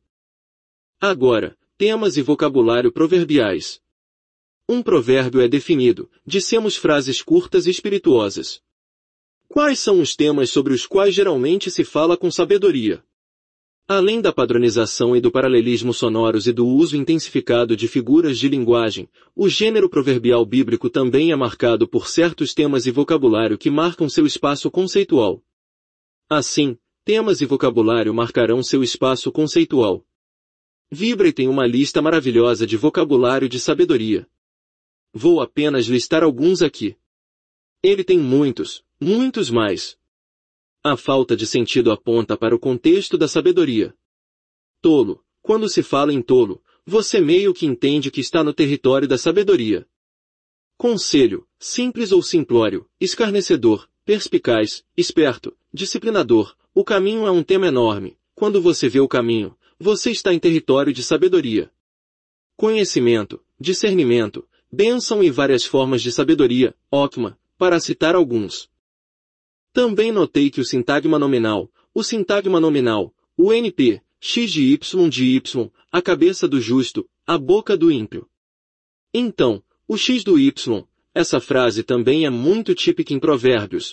Agora, temas e vocabulário proverbiais. Um provérbio é definido, dissemos frases curtas e espirituosas. Quais são os temas sobre os quais geralmente se fala com sabedoria? Além da padronização e do paralelismo sonoros e do uso intensificado de figuras de linguagem, o gênero proverbial bíblico também é marcado por certos temas e vocabulário que marcam seu espaço conceitual. Assim, temas e vocabulário marcarão seu espaço conceitual. Vibre tem uma lista maravilhosa de vocabulário de sabedoria. Vou apenas listar alguns aqui. Ele tem muitos, muitos mais. A falta de sentido aponta para o contexto da sabedoria. Tolo. Quando se fala em tolo, você meio que entende que está no território da sabedoria. Conselho, simples ou simplório, escarnecedor, perspicaz, esperto, disciplinador. O caminho é um tema enorme. Quando você vê o caminho, você está em território de sabedoria. Conhecimento, discernimento, bênção e várias formas de sabedoria, Okma, para citar alguns. Também notei que o sintagma nominal, o NP, X de Y, a cabeça do justo, a boca do ímpio. Então, o X do Y, essa frase também é muito típica em Provérbios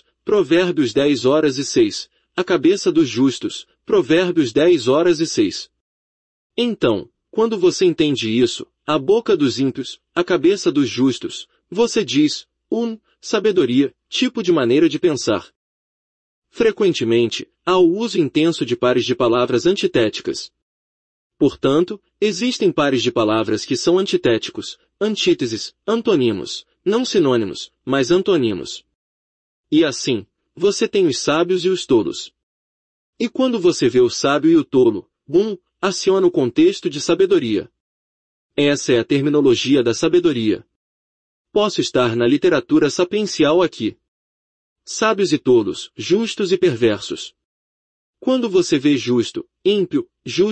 10h06, a cabeça dos justos, Provérbios 10h06. Então, quando você entende isso, a boca dos ímpios, a cabeça dos justos, você diz, sabedoria, tipo de maneira de pensar. Frequentemente, há o uso intenso de pares de palavras antitéticas. Portanto, existem pares de palavras que são antitéticos, antíteses, antonimos, não sinônimos, mas antonimos. E assim, você tem os sábios e os tolos. E quando você vê o sábio e o tolo, aciona o contexto de sabedoria. Essa é a terminologia da sabedoria. Posso estar na literatura sapiencial aqui. Sábios e tolos, justos e perversos. Quando você vê justo, ímpio,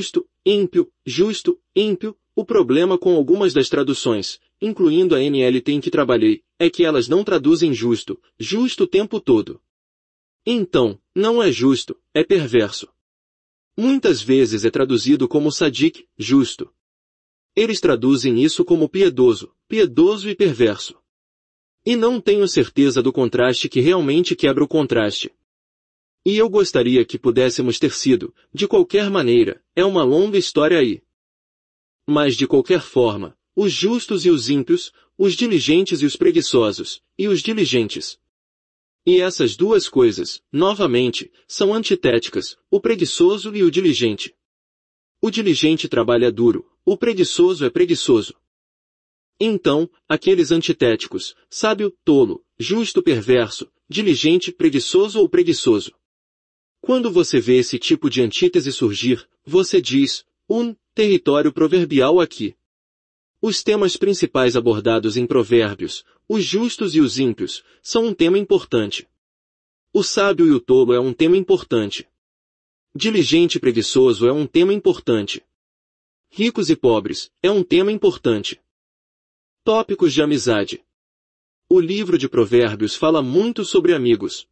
o problema com algumas das traduções, incluindo a NLT em que trabalhei, é que elas não traduzem justo o tempo todo. Então, não é justo, é perverso. Muitas vezes é traduzido como sadik, justo. Eles traduzem isso como piedoso e perverso. E não tenho certeza do contraste que realmente quebra o contraste. E eu gostaria que pudéssemos ter sido, de qualquer maneira, é uma longa história aí. Mas de qualquer forma, os justos e os ímpios, os diligentes e os preguiçosos, e os diligentes. E essas duas coisas, novamente, são antitéticas, o preguiçoso e o diligente. O diligente trabalha duro, o preguiçoso é preguiçoso. Então, aqueles antitéticos, sábio, tolo, justo, perverso, diligente, preguiçoso ou preguiçoso. Quando você vê esse tipo de antítese surgir, você diz, território proverbial aqui. Os temas principais abordados em Provérbios, os justos e os ímpios, são um tema importante. O sábio e o tolo é um tema importante. Diligente e preguiçoso é um tema importante. Ricos e pobres, é um tema importante. Tópicos de amizade. O livro de Provérbios fala muito sobre amigos.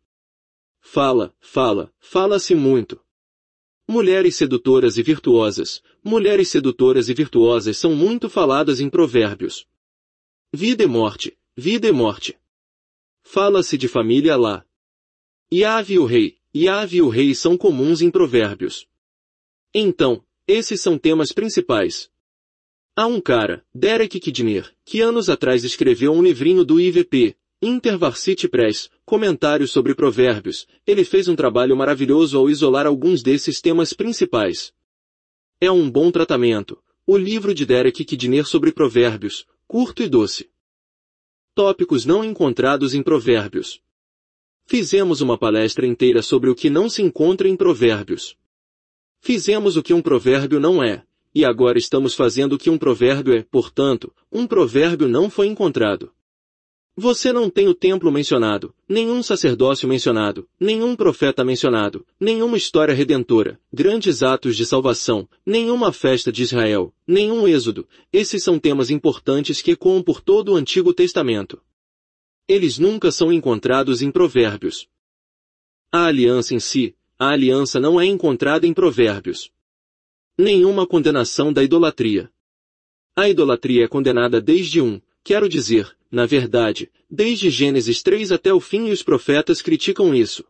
Fala-se muito. Mulheres sedutoras e virtuosas são muito faladas em Provérbios. Vida e morte. Fala-se de família lá. Iave e o rei são comuns em Provérbios. Então, esses são temas principais. Há um cara, Derek Kidner, que anos atrás escreveu um livrinho do IVP, InterVarsity Press, comentários sobre provérbios. Ele fez um trabalho maravilhoso ao isolar alguns desses temas principais. É um bom tratamento, o livro de Derek Kidner sobre provérbios, curto e doce. Tópicos não encontrados em provérbios. Fizemos uma palestra inteira sobre o que não se encontra em provérbios. Fizemos o que um provérbio não é, e agora estamos fazendo o que um provérbio é, portanto, um provérbio não foi encontrado. Você não tem o templo mencionado, nenhum sacerdócio mencionado, nenhum profeta mencionado, nenhuma história redentora, grandes atos de salvação, nenhuma festa de Israel, nenhum êxodo. Esses são temas importantes que ecoam por todo o Antigo Testamento. Eles nunca são encontrados em provérbios. A aliança em si, a aliança não é encontrada em provérbios. Nenhuma condenação da idolatria. A idolatria é condenada desde na verdade, desde Gênesis 3 até o fim, e os profetas criticam isso.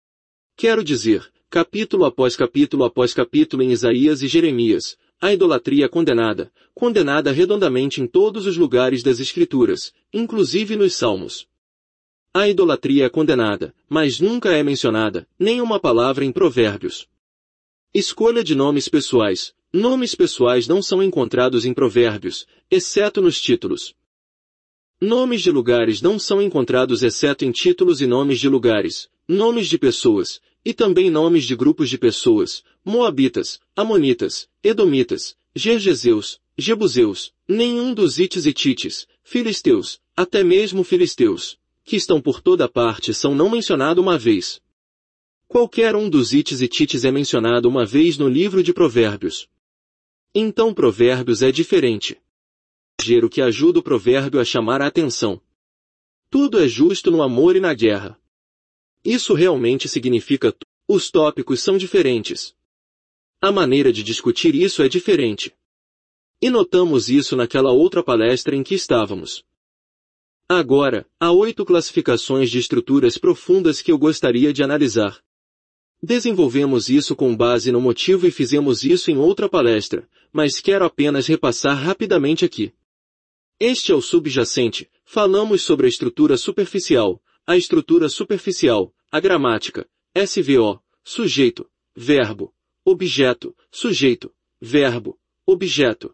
Capítulo após capítulo em Isaías e Jeremias, a idolatria é condenada redondamente em todos os lugares das Escrituras, inclusive nos Salmos. A idolatria é condenada, mas nunca é mencionada, nem uma palavra em Provérbios. Escolha de nomes pessoais. Nomes pessoais não são encontrados em Provérbios, exceto nos títulos. Nomes de lugares não são encontrados exceto em títulos e nomes de lugares, nomes de pessoas, e também nomes de grupos de pessoas, Moabitas, Amonitas, Edomitas, Gergeseus, Jebuseus, nenhum dos Ites e Tites, Filisteus, até mesmo Filisteus, que estão por toda parte, são não mencionados uma vez. Qualquer um dos Ites e Tites é mencionado uma vez no livro de Provérbios. Então Provérbios é diferente. O que ajuda o provérbio a chamar a atenção. Tudo é justo no amor e na guerra. Isso realmente significa os tópicos são diferentes. A maneira de discutir isso é diferente. E notamos isso naquela outra palestra em que estávamos. Agora, há 8 classificações de estruturas profundas que eu gostaria de analisar. Desenvolvemos isso com base no motivo e fizemos isso em outra palestra, mas quero apenas repassar rapidamente aqui. Este é o subjacente. Falamos sobre a estrutura superficial, a estrutura superficial, a gramática, SVO, sujeito, verbo, objeto, sujeito, verbo, objeto.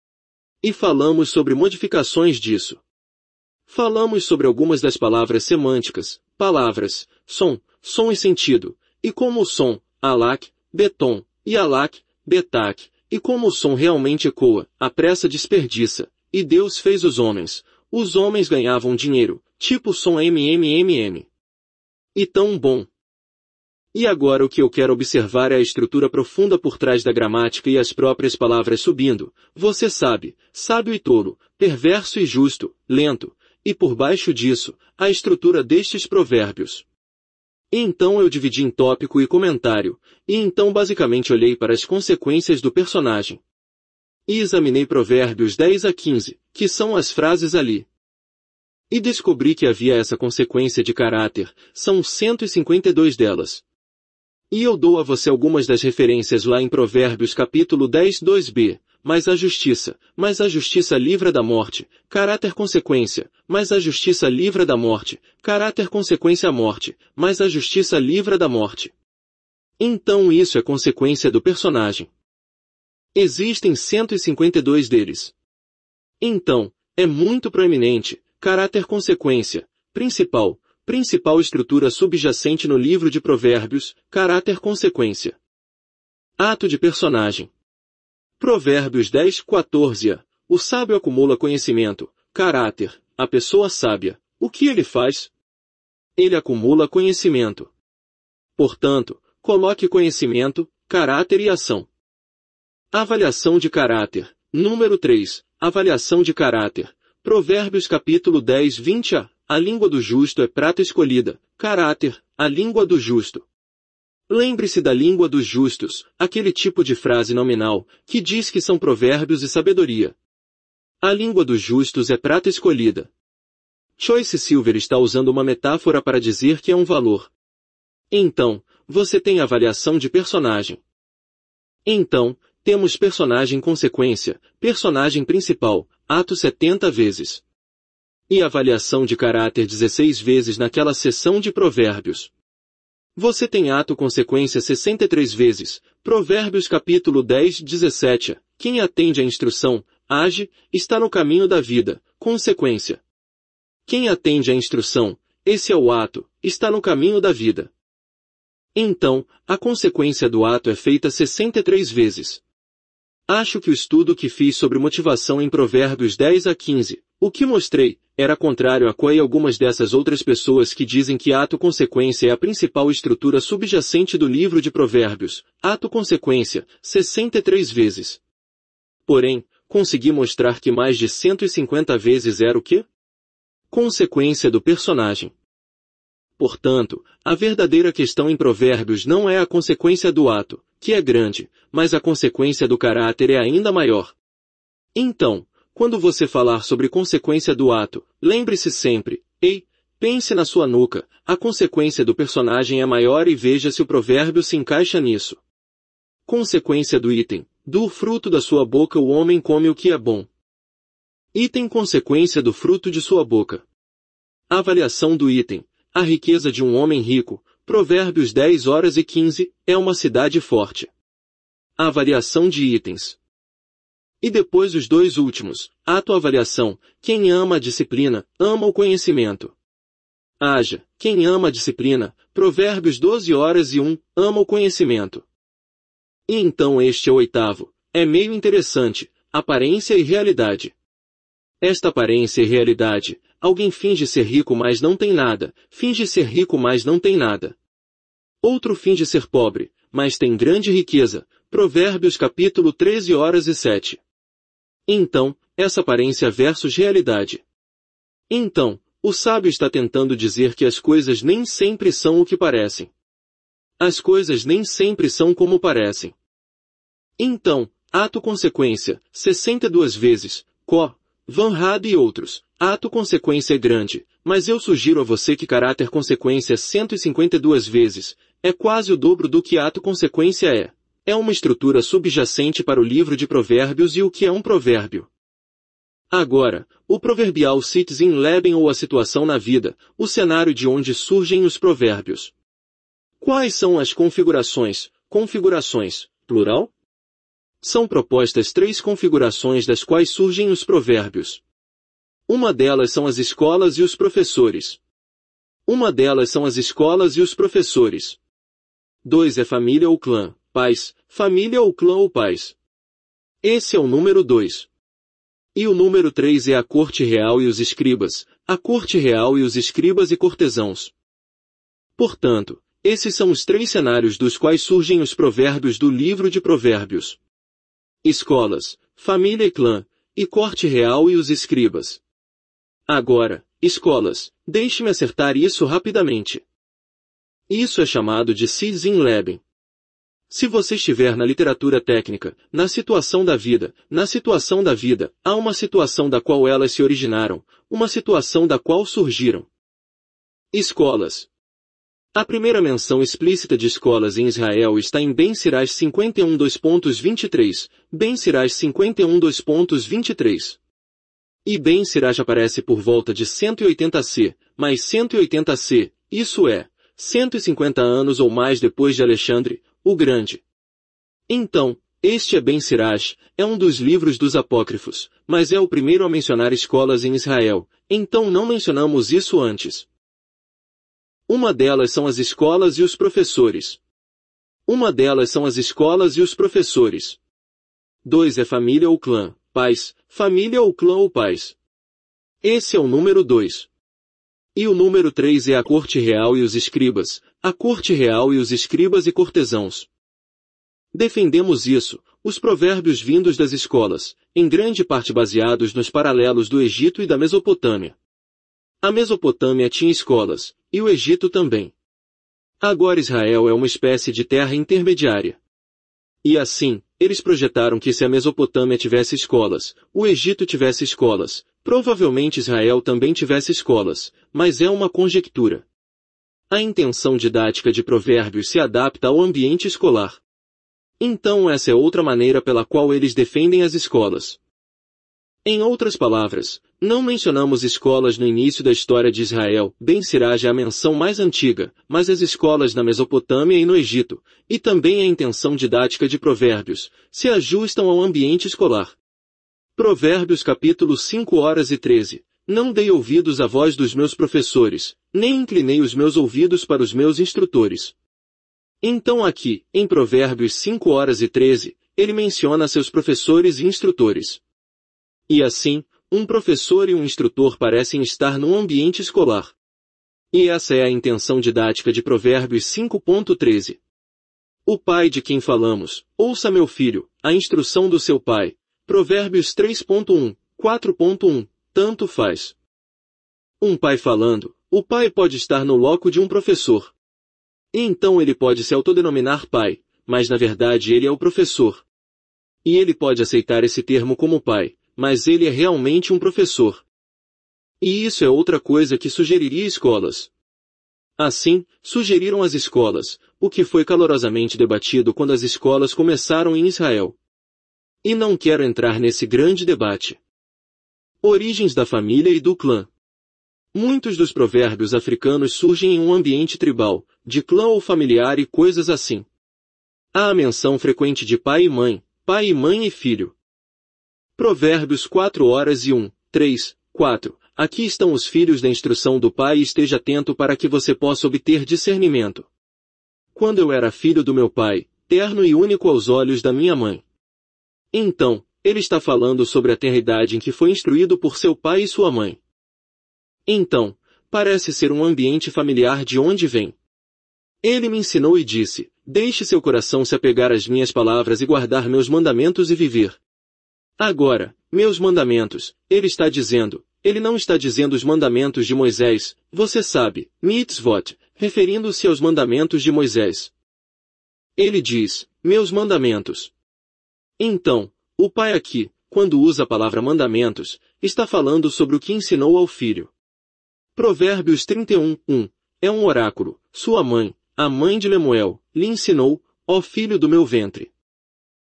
E falamos sobre modificações disso. Falamos sobre algumas das palavras semânticas, palavras, som e sentido, e como o som, alak, betom, e alak, betac, e como o som realmente ecoa, a pressa desperdiça, e Deus fez os homens ganhavam dinheiro, tipo o som MMMM. E tão bom. E agora o que eu quero observar é a estrutura profunda por trás da gramática e as próprias palavras subindo, você sabe, sábio e tolo, perverso e justo, lento, e por baixo disso, a estrutura destes provérbios. E então eu dividi em tópico e comentário, e então basicamente olhei para as consequências do personagem. E examinei provérbios 10 a 15, que são as frases ali. E descobri que havia essa consequência de caráter, são 152 delas. E eu dou a você algumas das referências lá em Provérbios capítulo 10, 2b, mas a justiça livra da morte, caráter consequência, mas a justiça livra da morte, caráter consequência a morte, mas a justiça livra da morte. Então isso é consequência do personagem. Existem 152 deles. Então, é muito proeminente, caráter consequência, principal estrutura subjacente no livro de Provérbios, caráter consequência. Ato de personagem. Provérbios 10, 14. O sábio acumula conhecimento, caráter, a pessoa sábia. O que ele faz? Ele acumula conhecimento. Portanto, coloque conhecimento, caráter e ação. Avaliação de caráter. Número 3. Avaliação de caráter. Provérbios capítulo 10, 20a. A língua do justo é prata escolhida. Caráter. A língua do justo. Lembre-se da língua dos justos, aquele tipo de frase nominal, que diz que são provérbios e sabedoria. A língua dos justos é prata escolhida. Joyce Silver está usando uma metáfora para dizer que é um valor. Então, você tem avaliação de personagem. Então, temos personagem consequência, personagem principal, ato 70 vezes. E avaliação de caráter 16 vezes naquela seção de provérbios. Você tem ato consequência 63 vezes, Provérbios capítulo 10, 17. Quem atende à instrução, age, está no caminho da vida, consequência. Quem atende à instrução, esse é o ato, está no caminho da vida. Então, a consequência do ato é feita 63 vezes. Acho que o estudo que fiz sobre motivação em Provérbios 10 a 15, o que mostrei, era contrário a qual e algumas dessas outras pessoas que dizem que ato-consequência é a principal estrutura subjacente do livro de Provérbios, ato-consequência, 63 vezes. Porém, consegui mostrar que mais de 150 vezes era o quê? Consequência do personagem. Portanto, a verdadeira questão em Provérbios não é a consequência do ato, que é grande, mas a consequência do caráter é ainda maior. Então, quando você falar sobre consequência do ato, lembre-se sempre, pense na sua nuca, a consequência do personagem é maior e veja se o provérbio se encaixa nisso. Consequência do item, do fruto da sua boca o homem come o que é bom. Item consequência do fruto de sua boca. Avaliação do item, a riqueza de um homem rico, Provérbios 10 horas e 15, é uma cidade forte. Avaliação de itens. E depois os dois últimos, ato-avaliação, quem ama a disciplina, ama o conhecimento. Haja, quem ama a disciplina, Provérbios 12 horas e 1, ama o conhecimento. E então este é o oitavo, é meio interessante, aparência e realidade. Esta aparência e realidade, alguém finge ser rico mas não tem nada, finge ser rico mas não tem nada. Outro finge ser pobre, mas tem grande riqueza, Provérbios capítulo 13 horas e 7. Então, essa aparência versus realidade. Então, o sábio está tentando dizer que as coisas nem sempre são o que parecem. As coisas nem sempre são como parecem. Então, ato-consequência, 62 vezes, Van Rad e outros, ato-consequência é grande, mas eu sugiro a você que caráter-consequência 152 vezes, é quase o dobro do que ato-consequência é. É uma estrutura subjacente para o livro de Provérbios e o que é um provérbio. Agora, o proverbial Sitzenleben ou a situação na vida, o cenário de onde surgem os provérbios. Quais são as configurações? Configurações, plural? São propostas 3 configurações das quais surgem os provérbios. Uma delas são as escolas e os professores. Uma delas são as escolas e os professores. 2 é família ou clã, pais, família ou clã ou pais. Esse é o número 2. E o número 3 é a corte real e os escribas, a corte real e os escribas e cortesãos. Portanto, esses são os 3 cenários dos quais surgem os provérbios do livro de Provérbios. Escolas, família e clã, e corte real e os escribas. Agora, escolas, deixe-me acertar isso rapidamente. Isso é chamado de Sitzenleben. Se você estiver na literatura técnica, na situação da vida, há uma situação da qual elas se originaram, uma situação da qual surgiram. Escolas. A primeira menção explícita de escolas em Israel está em Ben Sirach 51:2.23, Ben Sirach 51:2.23. E Ben Sirach aparece por volta de 180 mais 180 isso é, 150 anos ou mais depois de Alexandre, o Grande. Então, este é Ben Sirach, é um dos livros dos apócrifos, mas é o primeiro a mencionar escolas em Israel, então não mencionamos isso antes. Uma delas são as escolas e os professores. Uma delas são as escolas e os professores. 2 é família ou clã, pais, família ou clã ou pais. Esse é o número 2. E o número 3 é a corte real e os escribas, a corte real e os escribas e cortesãos. Defendemos isso, os provérbios vindos das escolas, em grande parte baseados nos paralelos do Egito e da Mesopotâmia. A Mesopotâmia tinha escolas, e o Egito também. Agora Israel é uma espécie de terra intermediária. E assim, eles projetaram que se a Mesopotâmia tivesse escolas, o Egito tivesse escolas, provavelmente Israel também tivesse escolas, mas é uma conjectura. A intenção didática de provérbios se adapta ao ambiente escolar. Então essa é outra maneira pela qual eles defendem as escolas. Em outras palavras, não mencionamos escolas no início da história de Israel, Ben Sirach é a menção mais antiga, mas as escolas na Mesopotâmia e no Egito, e também a intenção didática de provérbios, se ajustam ao ambiente escolar. Provérbios capítulo 5:13. Não dei ouvidos à voz dos meus professores, nem inclinei os meus ouvidos para os meus instrutores. Então aqui, em Provérbios 5:13, ele menciona seus professores e instrutores. E assim, um professor e um instrutor parecem estar num ambiente escolar. E essa é a intenção didática de Provérbios 5:13. O pai de quem falamos, ouça meu filho, a instrução do seu pai. Provérbios 3:1, 4:1, tanto faz. Um pai falando, o pai pode estar no loco de um professor. E então ele pode se autodenominar pai, mas na verdade ele é o professor. E ele pode aceitar esse termo como pai, mas ele é realmente um professor. E isso é outra coisa que sugeriria escolas. Assim, sugeriram as escolas, o que foi calorosamente debatido quando as escolas começaram em Israel. E não quero entrar nesse grande debate. Origens da família e do clã. Muitos dos provérbios africanos surgem em um ambiente tribal, de clã ou familiar e coisas assim. Há a menção frequente de pai e mãe e filho. Provérbios 4:1, 3, 4. Aqui estão os filhos da instrução do pai e esteja atento para que você possa obter discernimento. Quando eu era filho do meu pai, terno e único aos olhos da minha mãe. Então, ele está falando sobre a tenridade em que foi instruído por seu pai e sua mãe. Então, parece ser um ambiente familiar de onde vem. Ele me ensinou e disse, deixe seu coração se apegar às minhas palavras e guardar meus mandamentos e viver. Agora, meus mandamentos, ele não está dizendo os mandamentos de Moisés, você sabe, mitzvot, referindo-se aos mandamentos de Moisés. Ele diz, meus mandamentos. Então, o pai aqui, quando usa a palavra mandamentos, está falando sobre o que ensinou ao filho. Provérbios 31:1, é um oráculo, sua mãe, a mãe de Lemuel, lhe ensinou, ó filho do meu ventre.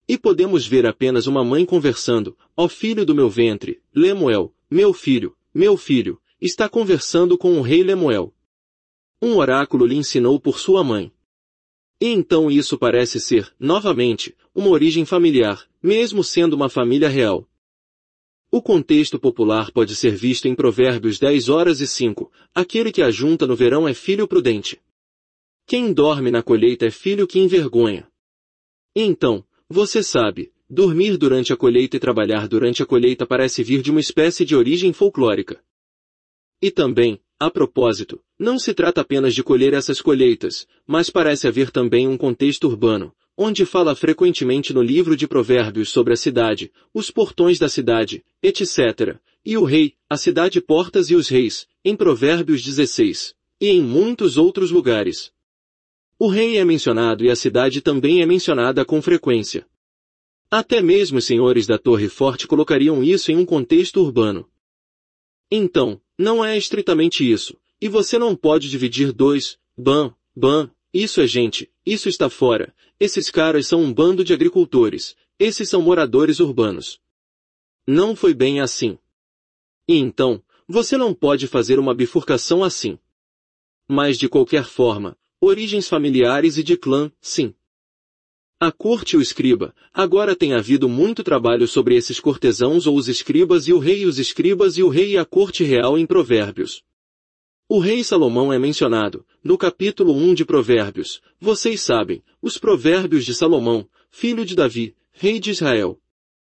E podemos ver apenas uma mãe conversando: ó filho do meu ventre, Lemuel, meu filho, está conversando com o rei Lemuel. Um oráculo lhe ensinou por sua mãe. E então isso parece ser, novamente, uma origem familiar, mesmo sendo uma família real. O contexto popular pode ser visto em Provérbios 10:05, aquele que ajunta no verão é filho prudente. Quem dorme na colheita é filho que envergonha. Então, você sabe, dormir durante a colheita e trabalhar durante a colheita parece vir de uma espécie de origem folclórica. E também, a propósito, não se trata apenas de colher essas colheitas, mas parece haver também um contexto urbano, onde fala frequentemente no livro de Provérbios sobre a cidade, os portões da cidade, etc., e o rei, a cidade portas e os reis, em Provérbios 16, e em muitos outros lugares. O rei é mencionado e a cidade também é mencionada com frequência. Até mesmo os senhores da Torre Forte colocariam isso em um contexto urbano. Então, não é estritamente isso, e você não pode dividir dois: isso é gente, isso está fora, esses caras são um bando de agricultores, esses são moradores urbanos. Não foi bem assim. E então, você não pode fazer uma bifurcação assim. Mas de qualquer forma, origens familiares e de clã, sim. A corte e o escriba, agora tem havido muito trabalho sobre esses cortesãos ou os escribas e o rei e os escribas e o rei e a corte real em Provérbios. O rei Salomão é mencionado, no capítulo 1 de Provérbios, vocês sabem, os provérbios de Salomão, filho de Davi, rei de Israel.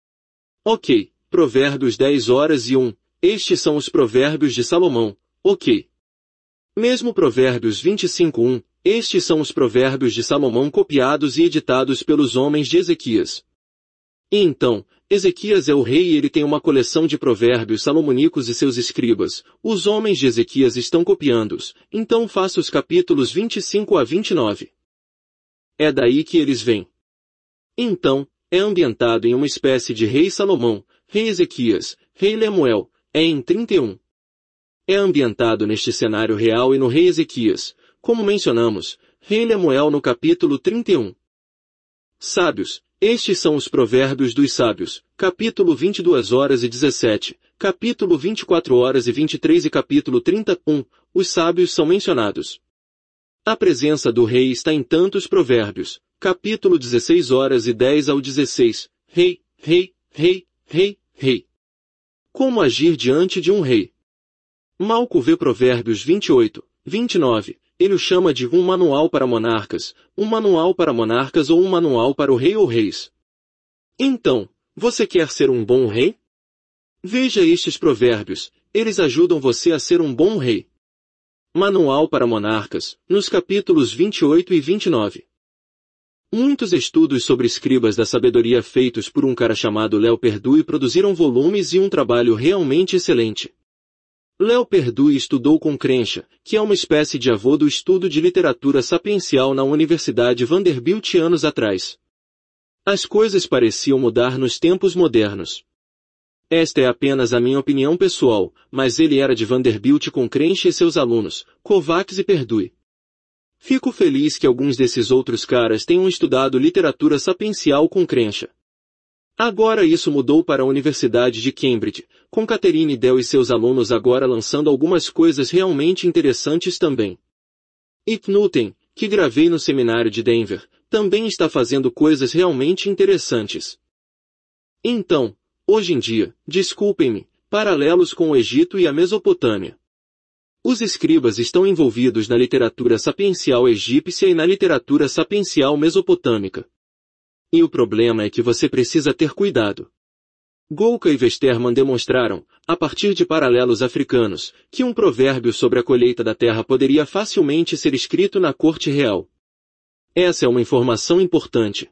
Ok, Provérbios 10:1, estes são os provérbios de Salomão, ok. Mesmo Provérbios 25:1, estes são os provérbios de Salomão copiados e editados pelos homens de Ezequias. E então, Ezequias é o rei e ele tem uma coleção de provérbios salomônicos e seus escribas, os homens de Ezequias estão copiando-os, então faça os capítulos 25-29. É daí que eles vêm. Então, é ambientado em uma espécie de rei Salomão, rei Ezequias, rei Lemuel, é em 31. É ambientado neste cenário real e no rei Ezequias, como mencionamos, rei Lemuel no capítulo 31. Sábios, estes são os provérbios dos sábios, capítulo 22:17, capítulo 24:23 e capítulo 31, os sábios são mencionados. A presença do rei está em tantos provérbios, capítulo 16:10-16, rei. Como agir diante de um rei? Malco vê Provérbios 28:29, ele o chama de um manual para monarcas ou um manual para o rei ou reis. Então, você quer ser um bom rei? Veja estes provérbios, eles ajudam você a ser um bom rei. Manual para monarcas, nos capítulos 28 e 29. Muitos estudos sobre escribas da sabedoria feitos por um cara chamado Léo Perdue produziram volumes e um trabalho realmente excelente. Léo Perdue estudou com Crenshaw, que é uma espécie de avô do estudo de literatura sapiencial na Universidade Vanderbilt anos atrás. As coisas pareciam mudar nos tempos modernos. Esta é apenas a minha opinião pessoal, mas ele era de Vanderbilt com Crenshaw e seus alunos, Kovacs e Perdue. Fico feliz que alguns desses outros caras tenham estudado literatura sapiencial com Crenshaw. Agora isso mudou para a Universidade de Cambridge, com Catherine Dell e seus alunos agora lançando algumas coisas realmente interessantes também. E Knuten, que gravei no seminário de Denver, também está fazendo coisas realmente interessantes. Então, hoje em dia, desculpem-me, paralelos com o Egito e a Mesopotâmia. Os escribas estão envolvidos na literatura sapiencial egípcia e na literatura sapiencial mesopotâmica. E o problema é que você precisa ter cuidado. Golka e Westermann demonstraram, a partir de paralelos africanos, que um provérbio sobre a colheita da terra poderia facilmente ser escrito na corte real. Essa é uma informação importante.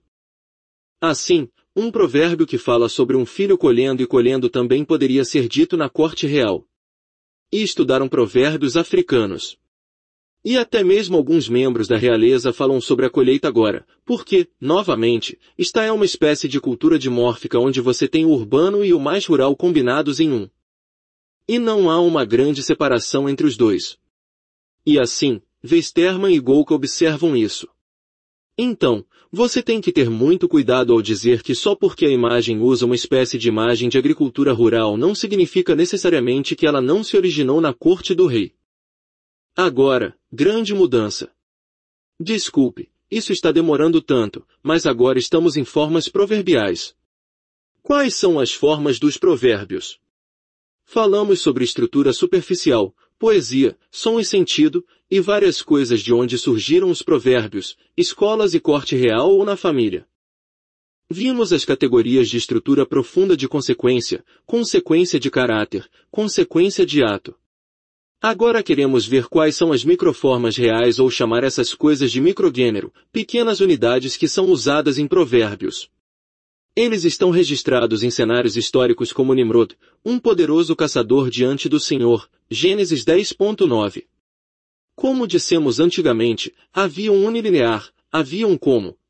Assim, um provérbio que fala sobre um filho colhendo e colhendo também poderia ser dito na corte real. E estudaram provérbios africanos. E até mesmo alguns membros da realeza falam sobre a colheita agora, porque, novamente, esta é uma espécie de cultura dimórfica onde você tem o urbano e o mais rural combinados em um. E não há uma grande separação entre os dois. E assim, Westermann e Golka observam isso. Então, você tem que ter muito cuidado ao dizer que só porque a imagem usa uma espécie de imagem de agricultura rural não significa necessariamente que ela não se originou na corte do rei. Agora, grande mudança. Desculpe, isso está demorando tanto, mas agora estamos em formas proverbiais. Quais são as formas dos provérbios? Falamos sobre estrutura superficial, poesia, som e sentido, e várias coisas de onde surgiram os provérbios, escolas e corte real ou na família. Vimos as categorias de estrutura profunda de consequência, consequência de caráter, consequência de ato. Agora queremos ver quais são as microformas reais ou chamar essas coisas de microgênero, pequenas unidades que são usadas em provérbios. Eles estão registrados em cenários históricos como Nimrod, um poderoso caçador diante do Senhor, Gênesis 10.9. Como dissemos antigamente, havia um unilinear, havia um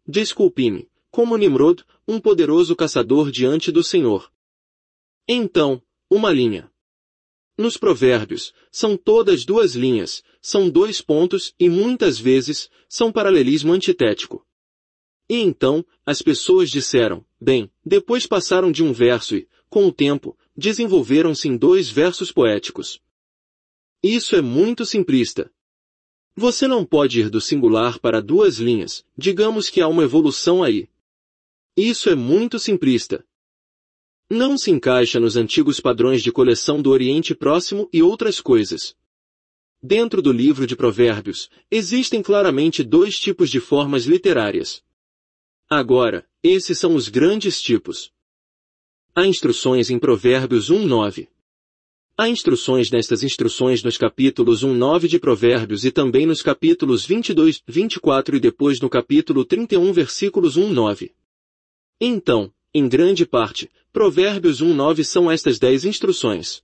como Nimrod, um poderoso caçador diante do Senhor. Então, uma linha. Nos provérbios, são todas duas linhas, são dois pontos e muitas vezes, são paralelismo antitético. E então, as pessoas disseram, bem, depois passaram de um verso e, com o tempo, desenvolveram-se em dois versos poéticos. Isso é muito simplista. Você não pode ir do singular para duas linhas, digamos que há uma evolução aí. Isso é muito simplista. Não se encaixa nos antigos padrões de coleção do Oriente Próximo e outras coisas. Dentro do livro de Provérbios, existem claramente dois tipos de formas literárias. Agora, esses são os grandes tipos. Há instruções em Provérbios 1:9. Há instruções nestas instruções nos capítulos 1:9 de Provérbios e também nos capítulos 22, 24 e depois no capítulo 31 versículos 1:9. Então, em grande parte, Provérbios 1:9 são estas 10 instruções.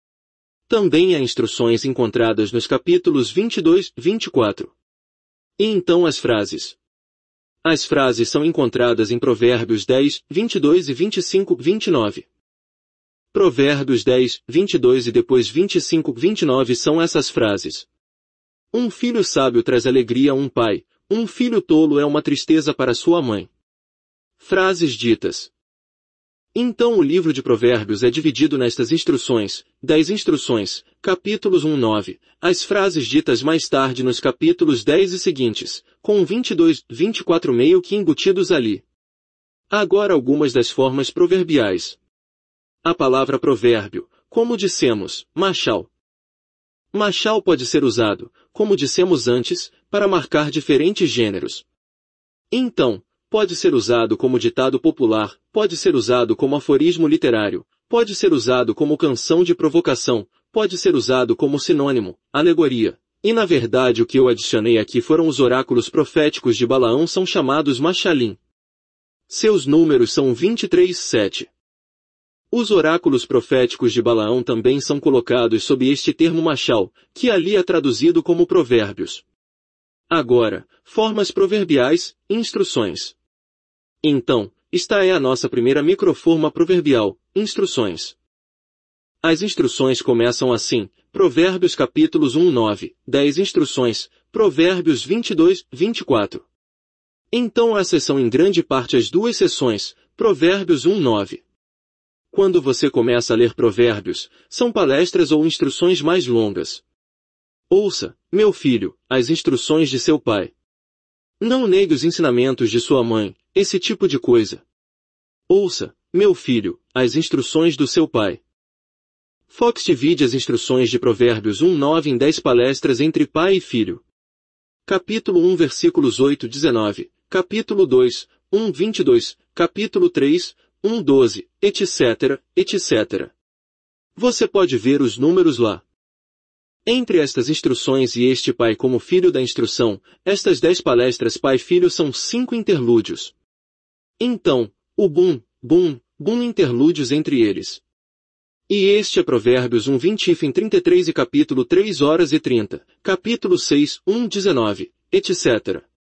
Também há instruções encontradas nos capítulos 22, 24. E então as frases. As frases são encontradas em Provérbios 10, 22 e 25, 29. Provérbios 10, 22 e depois 25, 29 são essas frases. Um filho sábio traz alegria a um pai, um filho tolo é uma tristeza para sua mãe. Frases ditas. Então o livro de Provérbios é dividido nestas instruções, 10 instruções, capítulos 1:9, as frases ditas mais tarde nos capítulos 10 e seguintes, com 22, 24 meio que embutidos ali. Agora algumas das formas proverbiais. A palavra provérbio, como dissemos, machal. Machal pode ser usado, como dissemos antes, para marcar diferentes gêneros. Então, pode ser usado como ditado popular, pode ser usado como aforismo literário, pode ser usado como canção de provocação, pode ser usado como sinônimo, alegoria. E na verdade o que eu adicionei aqui foram os oráculos proféticos de Balaão são chamados machalim. Seus números são 23:7. Os oráculos proféticos de Balaão também são colocados sob este termo machal, que ali é traduzido como provérbios. Agora, formas proverbiais, instruções. Então, esta é a nossa primeira microforma proverbial, instruções. As instruções começam assim, Provérbios capítulos 1:9, 10 instruções, Provérbios 22, 24. Então essas são em grande parte as duas seções, Provérbios 1:9. Quando você começa a ler Provérbios, são palestras ou instruções mais longas. Ouça, meu filho, as instruções de seu pai. Não negue os ensinamentos de sua mãe, esse tipo de coisa. Ouça, meu filho, as instruções do seu pai. Fox divide as instruções de Provérbios 1:9 em 10 palestras entre pai e filho. Capítulo 1 versículos 8 e 19, capítulo 2, 1:22, capítulo 3, 1:12, etc., etc. Você pode ver os números lá. Entre estas instruções e este pai como filho da instrução, estas 10 palestras pai-filho são 5 interlúdios. Então, o bum interlúdios entre eles. E este é Provérbios 1:20 em 33 e capítulo 3 horas e 30, capítulo 6, 1:19, etc.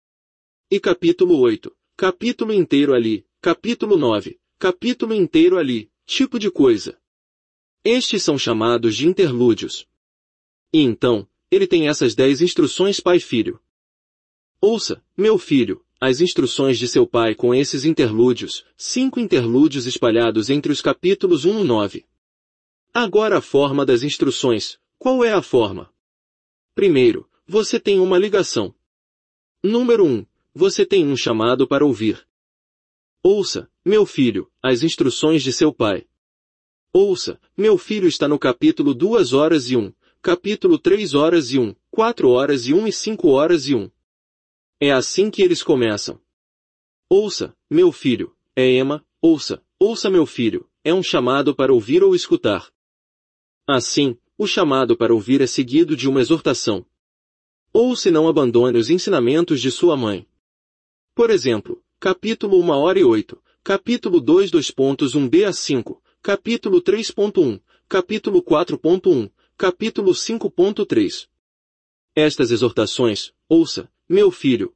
E capítulo 8, capítulo inteiro ali, capítulo 9, capítulo inteiro ali, tipo de coisa. Estes são chamados de interlúdios. E então, ele tem essas 10 instruções pai-filho. Ouça, meu filho, as instruções de seu pai com esses interlúdios, 5 interlúdios espalhados entre os capítulos 1 e 9. Agora a forma das instruções. Qual é a forma? Primeiro, você tem uma ligação. Número 1. Você tem um chamado para ouvir. Ouça, meu filho, as instruções de seu pai. Ouça, meu filho está no capítulo 2 horas e 1, capítulo 3 horas e 1, 4 horas e 1 e 5 horas e 1. É assim que eles começam. Ouça, meu filho, é Emma, ouça, ouça meu filho, é um chamado para ouvir ou escutar. Assim, o chamado para ouvir é seguido de uma exortação. Ouça e não abandone os ensinamentos de sua mãe. Por exemplo, capítulo 1 hora e 8, capítulo 2 2.1b a 5, capítulo 3.1, capítulo 4.1, capítulo 5.3. Estas exortações, ouça, meu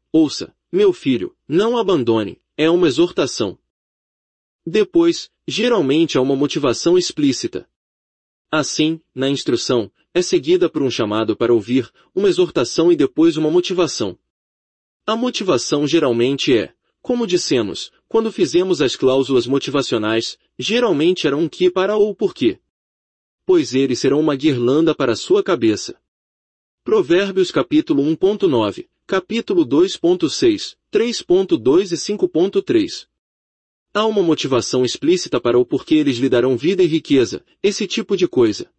filho, não abandone, é uma exortação. Depois, geralmente há uma motivação explícita. Assim, na instrução, é seguida por um chamado para ouvir, uma exortação e depois uma motivação. A motivação geralmente é, como dissemos, quando fizemos as cláusulas motivacionais, geralmente era um que para ou porquê. Pois eles serão uma guirlanda para sua cabeça. Provérbios capítulo 1.9, capítulo 2.6, 3.2 e 5.3. Há uma motivação explícita para o porquê eles lhe darão vida e riqueza, esse tipo de coisa.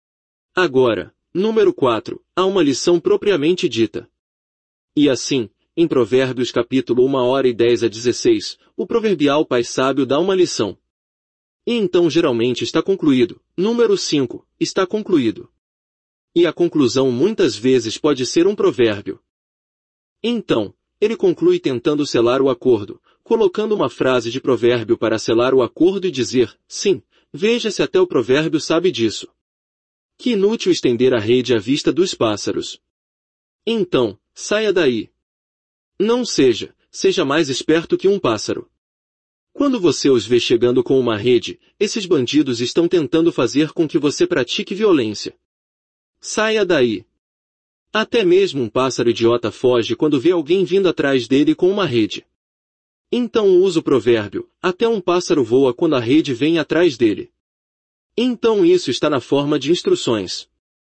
Agora, número 4, há uma lição propriamente dita. E assim, em Provérbios capítulo 1 hora e 10 a 16, o proverbial pai sábio dá uma lição. E então geralmente está concluído. Número 5, está concluído. E a conclusão muitas vezes pode ser um provérbio. Então, ele conclui tentando selar o acordo, colocando uma frase de provérbio para selar o acordo e dizer, sim, veja se até o provérbio sabe disso. Que inútil estender a rede à vista dos pássaros. Então, saia daí. Não seja mais esperto que um pássaro. Quando você os vê chegando com uma rede, esses bandidos estão tentando fazer com que você pratique violência. Saia daí. Até mesmo um pássaro idiota foge quando vê alguém vindo atrás dele com uma rede. Então usa o provérbio, até um pássaro voa quando a rede vem atrás dele. Então isso está na forma de instruções.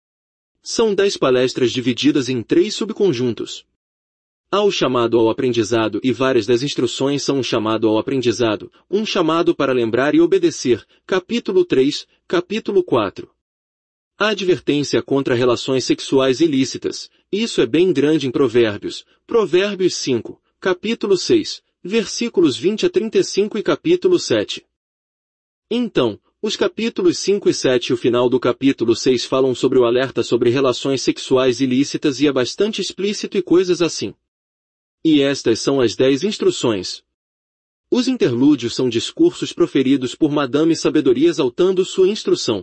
São 10 palestras divididas em 3 subconjuntos. Há o chamado ao aprendizado e várias das instruções são um chamado ao aprendizado, um chamado para lembrar e obedecer, capítulo 3, capítulo 4. A advertência contra relações sexuais ilícitas, isso é bem grande em Provérbios, Provérbios 5, capítulo 6, versículos 20 a 35 e capítulo 7. Então, os capítulos 5 e 7 e o final do capítulo 6 falam sobre o alerta sobre relações sexuais ilícitas e é bastante explícito e coisas assim. E estas são as 10 instruções. Os interlúdios são discursos proferidos por Madame Sabedoria exaltando sua instrução.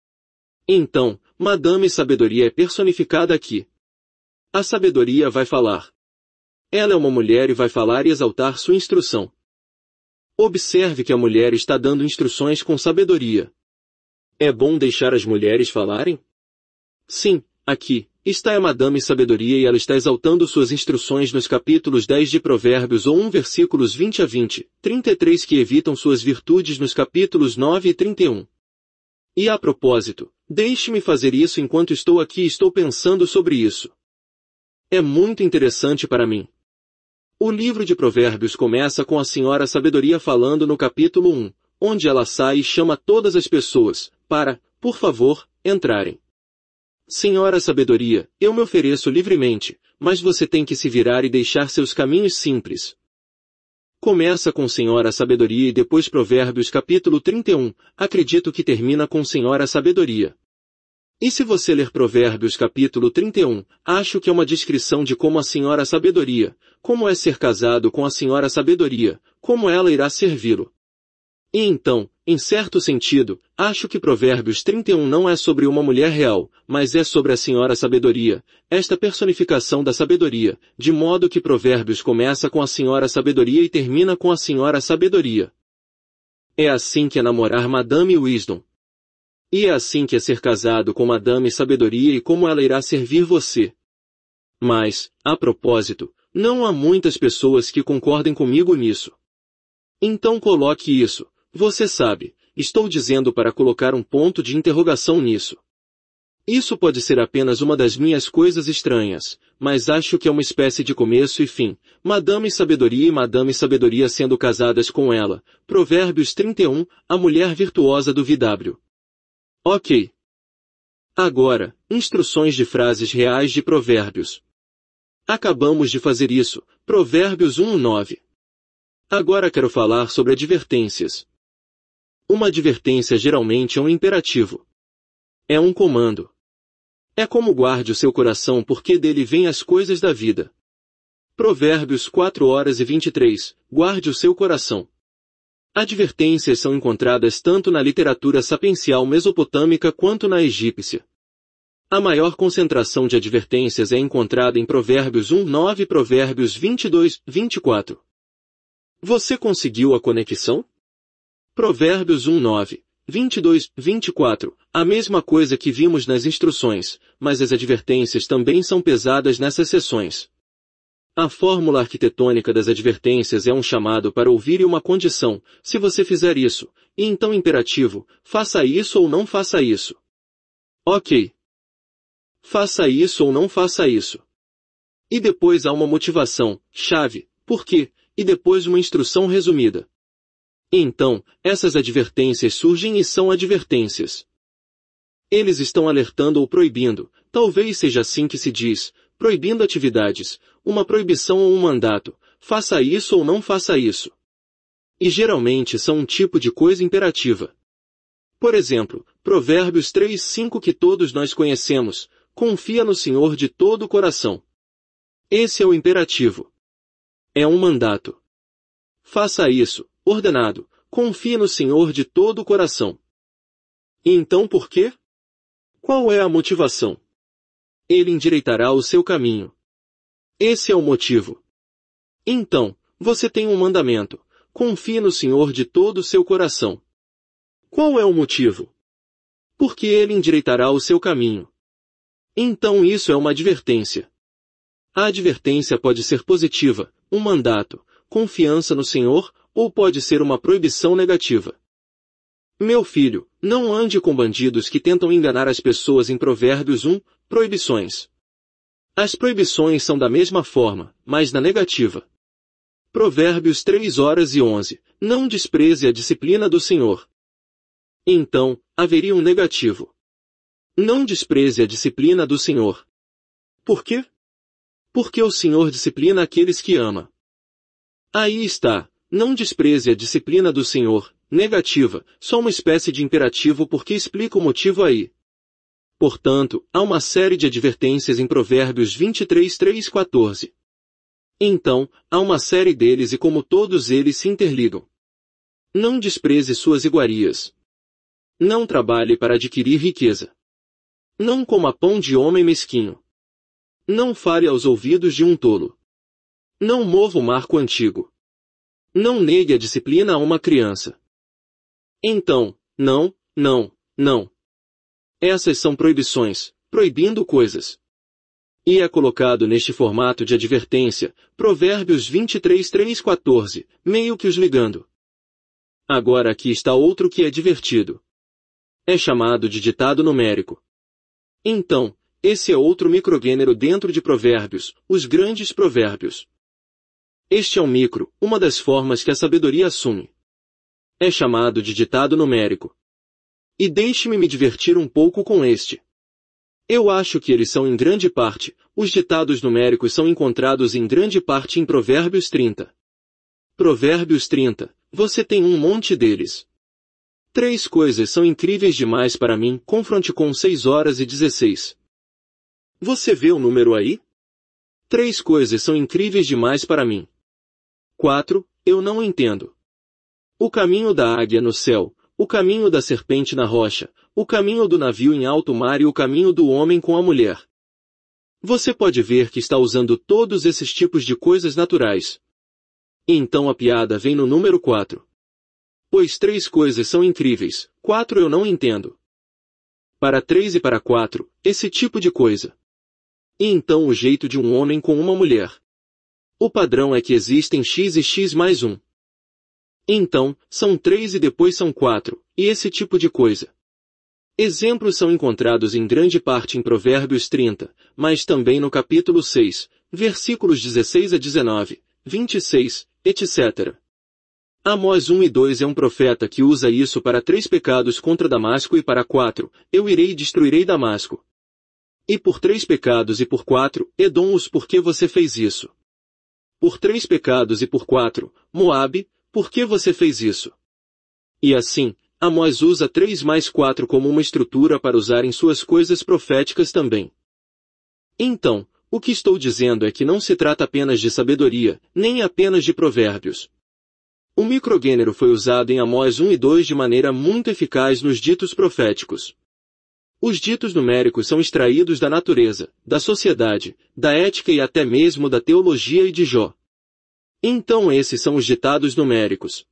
Então, Madame Sabedoria é personificada aqui. A sabedoria vai falar. Ela é uma mulher e vai falar e exaltar sua instrução. Observe que a mulher está dando instruções com sabedoria. É bom deixar as mulheres falarem? Sim, aqui, está a Madame Sabedoria e ela está exaltando suas instruções nos capítulos 10 de Provérbios ou 1 versículos 20 a 20, 33 que evitam suas virtudes nos capítulos 9 e 31. E a propósito, deixe-me fazer isso enquanto estou aqui e estou pensando sobre isso. É muito interessante para mim. O livro de Provérbios começa com a Senhora Sabedoria falando no capítulo 1, onde ela sai e chama todas as pessoas, para, por favor, entrarem. Senhora Sabedoria, eu me ofereço livremente, mas você tem que se virar e deixar seus caminhos simples. Começa com Senhora Sabedoria e depois Provérbios capítulo 31, acredito que termina com Senhora Sabedoria. E se você ler Provérbios capítulo 31, acho que é uma descrição de como a Senhora Sabedoria, como é ser casado com a Senhora Sabedoria, como ela irá servi-lo. E então, em certo sentido, acho que Provérbios 31 não é sobre uma mulher real, mas é sobre a Senhora Sabedoria, esta personificação da sabedoria, de modo que Provérbios começa com a Senhora Sabedoria e termina com a Senhora Sabedoria. É assim que é namorar Madame Wisdom. E é assim que é ser casado com Madame Sabedoria e como ela irá servir você. Mas, a propósito, Não há muitas pessoas que concordem comigo nisso. Então coloque isso, você sabe, estou dizendo para colocar um ponto de interrogação nisso. Isso pode ser apenas uma das minhas coisas estranhas, mas acho que é uma espécie de começo e fim. Madame Sabedoria e Madame Sabedoria sendo casadas com ela. Provérbios 31, a mulher virtuosa do VW. Ok. Agora, instruções de frases reais de provérbios. Acabamos de fazer isso, Provérbios 1:9. Agora quero falar sobre advertências. Uma advertência geralmente é um imperativo. É um comando. É como guarde o seu coração porque dele vêm as coisas da vida. Provérbios 4:23, guarde o seu coração. Advertências são encontradas tanto na literatura sapiencial mesopotâmica quanto na egípcia. A maior concentração de advertências é encontrada em Provérbios 1:9 e Provérbios 22:24. Você conseguiu a conexão? Provérbios 1:9. 22:24, a mesma coisa que vimos nas instruções, mas as advertências também são pesadas nessas seções. A fórmula arquitetônica das advertências é um chamado para ouvir e uma condição, se você fizer isso, e então imperativo, faça isso ou não faça isso. Ok. Faça isso ou não faça isso. E depois há uma motivação, chave, por quê, e depois uma instrução resumida. Então, essas advertências surgem e são advertências. Eles estão alertando ou proibindo, talvez seja assim que se diz, proibindo atividades, uma proibição ou um mandato, faça isso ou não faça isso. E geralmente são um tipo de coisa imperativa. Por exemplo, Provérbios 3:5 que todos nós conhecemos, confia no Senhor de todo o coração. Esse é o imperativo. É um mandato. Faça isso. Ordenado, confie no Senhor de todo o coração. E então por quê? Qual é a motivação? Ele endireitará o seu caminho. Esse é o motivo. Então, você tem um mandamento, confie no Senhor de todo o seu coração. Qual é o motivo? Porque ele endireitará o seu caminho. Então isso é uma advertência. A advertência pode ser positiva, um mandato, confiança no Senhor, ou pode ser uma proibição negativa. Meu filho, não ande com bandidos que tentam enganar as pessoas em Provérbios 1, proibições. As proibições são da mesma forma, mas na negativa. Provérbios 3:11, não despreze a disciplina do Senhor. Então, haveria um negativo. Não despreze a disciplina do Senhor. Por quê? Porque o Senhor disciplina aqueles que ama. Aí está. Não despreze a disciplina do Senhor, negativa, só uma espécie de imperativo porque explica o motivo aí. Portanto, há uma série de advertências em Provérbios 23:3-14. Então, há uma série deles e como todos eles se interligam. Não despreze suas iguarias. Não trabalhe para adquirir riqueza. Não coma pão de homem mesquinho. Não fale aos ouvidos de um tolo. Não mova o marco antigo. Não negue a disciplina a uma criança. Então, não. Essas são proibições, proibindo coisas. E é colocado neste formato de advertência, Provérbios 23:3-14, meio que os ligando. Agora aqui está outro que é divertido. É chamado de ditado numérico. Então, esse é outro microgênero dentro de Provérbios, os grandes provérbios. Este é um micro, uma das formas que a sabedoria assume. É chamado de ditado numérico. E deixe-me me divertir um pouco com este. Eu acho que eles são em grande parte, os ditados numéricos são encontrados em grande parte em Provérbios 30. Provérbios 30, você tem um monte deles. 3 coisas são incríveis demais para mim, confronte com 6:16. Você vê o número aí? 3 coisas são incríveis demais para mim. 4. Eu não entendo. O caminho da águia no céu, o caminho da serpente na rocha, o caminho do navio em alto mar e o caminho do homem com a mulher. Você pode ver que está usando todos esses tipos de coisas naturais. E então a piada vem no número 4. Pois 3 coisas são incríveis, 4 eu não entendo. Para 3 e para 4, esse tipo de coisa. E então o jeito de um homem com uma mulher. O padrão é que existem x e x mais 1. Então, são 3 e depois são 4, e esse tipo de coisa. Exemplos são encontrados em grande parte em Provérbios 30, mas também no capítulo 6, versículos 16 a 19, 26, etc. Amós 1 e 2 é um profeta que usa isso para 3 pecados contra Damasco e para 4, eu irei e destruirei Damasco. E por 3 pecados e por 4, Edom-os, por que você fez isso? Por 3 pecados e por 4, Moabe, por que você fez isso? E assim, Amós usa 3 mais 4 como uma estrutura para usar em suas coisas proféticas também. Então, o que estou dizendo é que não se trata apenas de sabedoria, nem apenas de provérbios. O microgênero foi usado em Amós 1 e 2 de maneira muito eficaz nos ditos proféticos. Os ditos numéricos são extraídos da natureza, da sociedade, da ética e até mesmo da teologia e de Jó. Então esses são os ditados numéricos.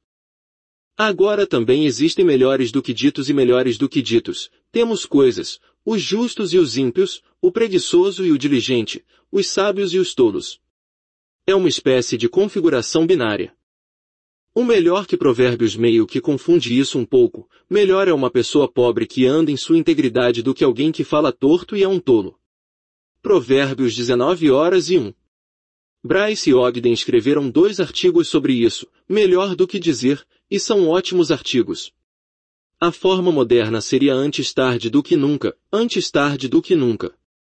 Agora também existem melhores do que ditos e melhores do que ditos. Temos coisas, os justos e os ímpios, o preguiçoso e o diligente, os sábios e os tolos. É uma espécie de configuração binária. O melhor que Provérbios meio que confunde isso um pouco, melhor é uma pessoa pobre que anda em sua integridade do que alguém que fala torto e é um tolo. Provérbios 19h01. Bryce e Ogden escreveram 2 artigos sobre isso, melhor do que dizer, e são ótimos artigos. A forma moderna seria antes tarde do que nunca, antes tarde do que nunca.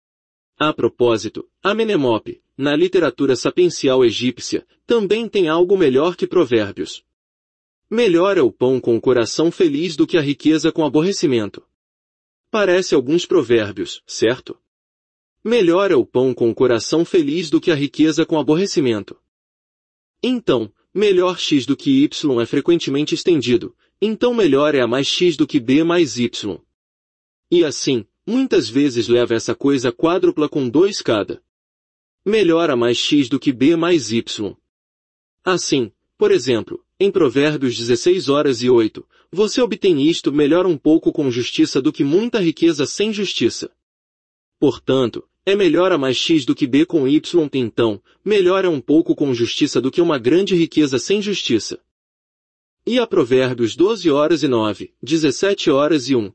A propósito, Amenemope, na literatura sapiencial egípcia, também tem algo melhor que Provérbios. Melhor é o pão com o coração feliz do que a riqueza com aborrecimento. Parece alguns provérbios, certo? Melhor é o pão com o coração feliz do que a riqueza com aborrecimento. Então, melhor x do que y é frequentemente estendido, então melhor é a mais x do que b mais y. E assim, muitas vezes leva essa coisa quádrupla com 2 cada. Melhor a mais x do que b mais y. Assim, por exemplo, em Provérbios 16h08, você obtém isto melhor um pouco com justiça do que muita riqueza sem justiça. Portanto, é melhor a mais x do que b com y, então, melhor é um pouco com justiça do que uma grande riqueza sem justiça. E a Provérbios 12h09, 17h01,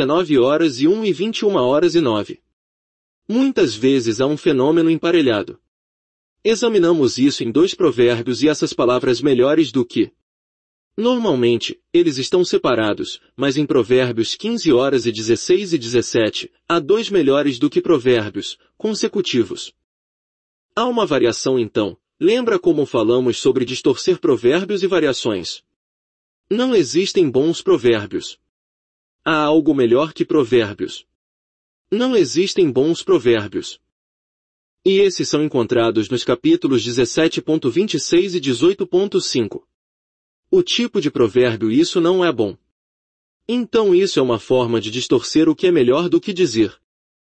19h01 e 21h09. Muitas vezes há um fenômeno emparelhado. Examinamos isso em 2 provérbios e essas palavras melhores do que. Normalmente, eles estão separados, mas em Provérbios 15h e 16 e 17, há 2 melhores do que provérbios, consecutivos. Há uma variação então, lembra como falamos sobre distorcer provérbios e variações? Não existem bons provérbios. Há algo melhor que provérbios. Não existem bons provérbios. E esses são encontrados nos capítulos 17.26 e 18.5. O tipo de provérbio isso não é bom. Então isso é uma forma de distorcer o que é melhor do que dizer.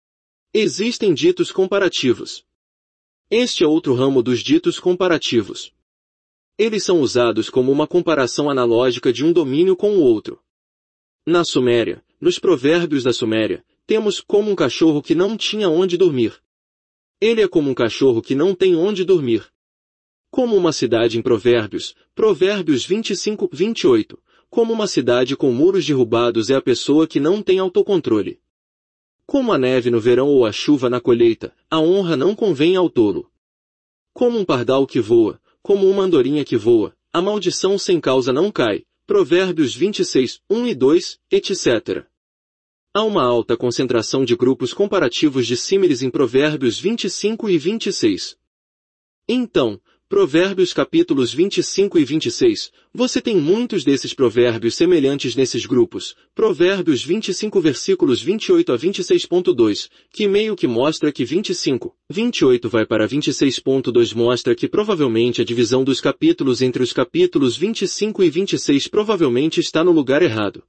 Existem ditos comparativos. Este é outro ramo dos ditos comparativos. Eles são usados como uma comparação analógica de um domínio com o outro. Na Suméria, nos provérbios da Suméria, temos como um cachorro que não tinha onde dormir. Ele é como um cachorro que não tem onde dormir. Como uma cidade em Provérbios, Provérbios 25:28, como uma cidade com muros derrubados é a pessoa que não tem autocontrole. Como a neve no verão ou a chuva na colheita, a honra não convém ao tolo. Como um pardal que voa, como uma andorinha que voa, a maldição sem causa não cai. Provérbios 26:1 e 2, etc. Há uma alta concentração de grupos comparativos de símiles em Provérbios 25 e 26. Então, Provérbios capítulos 25 e 26, você tem muitos desses provérbios semelhantes nesses grupos. Provérbios 25 versículos 28 a 26.2, que meio que mostra que 25, 28 vai para 26.2 mostra que provavelmente a divisão dos capítulos entre os capítulos 25 e 26 provavelmente está no lugar errado.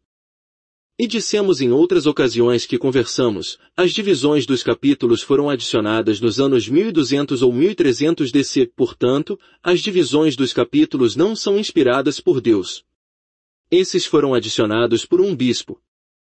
E dissemos em outras ocasiões que conversamos, as divisões dos capítulos foram adicionadas nos anos 1200 ou 1300 DC, portanto, as divisões dos capítulos não são inspiradas por Deus. Esses foram adicionados por um bispo.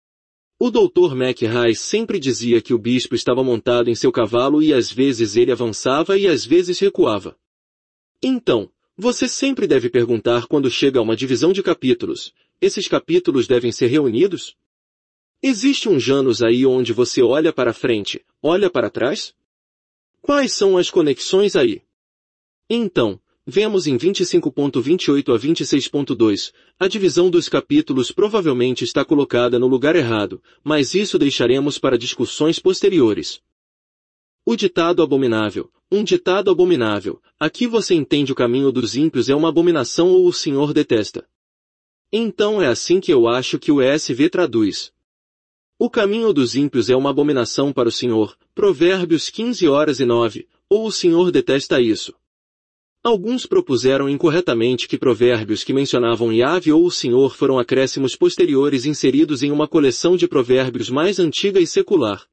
O Dr. McRae sempre dizia que o bispo estava montado em seu cavalo e às vezes ele avançava e às vezes recuava. Então, você sempre deve perguntar quando chega a uma divisão de capítulos, esses capítulos devem ser reunidos? Existe um Janus aí onde você olha para frente, olha para trás? Quais são as conexões aí? Então, vemos em 25.28 a 26.2, a divisão dos capítulos provavelmente está colocada no lugar errado, mas isso deixaremos para discussões posteriores. O ditado abominável. Um ditado abominável. Aqui você entende o caminho dos ímpios é uma abominação ou o Senhor detesta. Então é assim que eu acho que o ESV traduz. O caminho dos ímpios é uma abominação para o Senhor, Provérbios 15:9, ou o Senhor detesta isso. Alguns propuseram incorretamente que provérbios que mencionavam Yahvé ou o Senhor foram acréscimos posteriores inseridos em uma coleção de provérbios mais antiga e secular.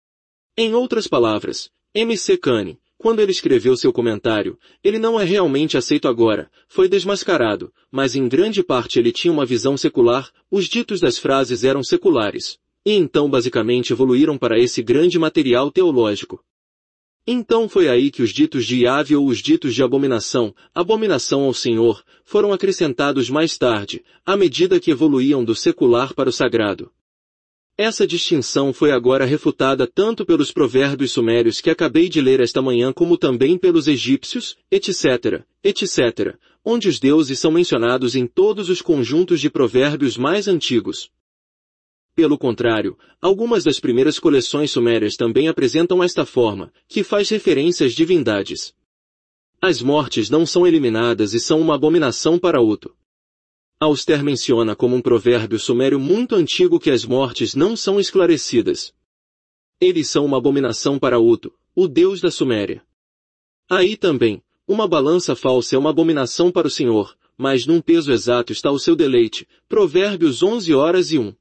Em outras palavras, M.C. Cane, quando ele escreveu seu comentário, ele não é realmente aceito agora, foi desmascarado, mas em grande parte ele tinha uma visão secular, os ditos das frases eram seculares, e então basicamente evoluíram para esse grande material teológico. Então foi aí que os ditos de Yahvé ou os ditos de abominação, abominação ao Senhor, foram acrescentados mais tarde, à medida que evoluíam do secular para o sagrado. Essa distinção foi agora refutada tanto pelos provérbios sumérios que acabei de ler esta manhã como também pelos egípcios, etc., etc., onde os deuses são mencionados em todos os conjuntos de provérbios mais antigos. Pelo contrário, algumas das primeiras coleções sumérias também apresentam esta forma, que faz referência às divindades. As mortes não são eliminadas e são uma abominação para Utu. Auster menciona como um provérbio sumério muito antigo que as mortes não são esclarecidas. Eles são uma abominação para Utu, o deus da Suméria. Aí também, uma balança falsa é uma abominação para o Senhor, mas num peso exato está o seu deleite, Provérbios 11:1.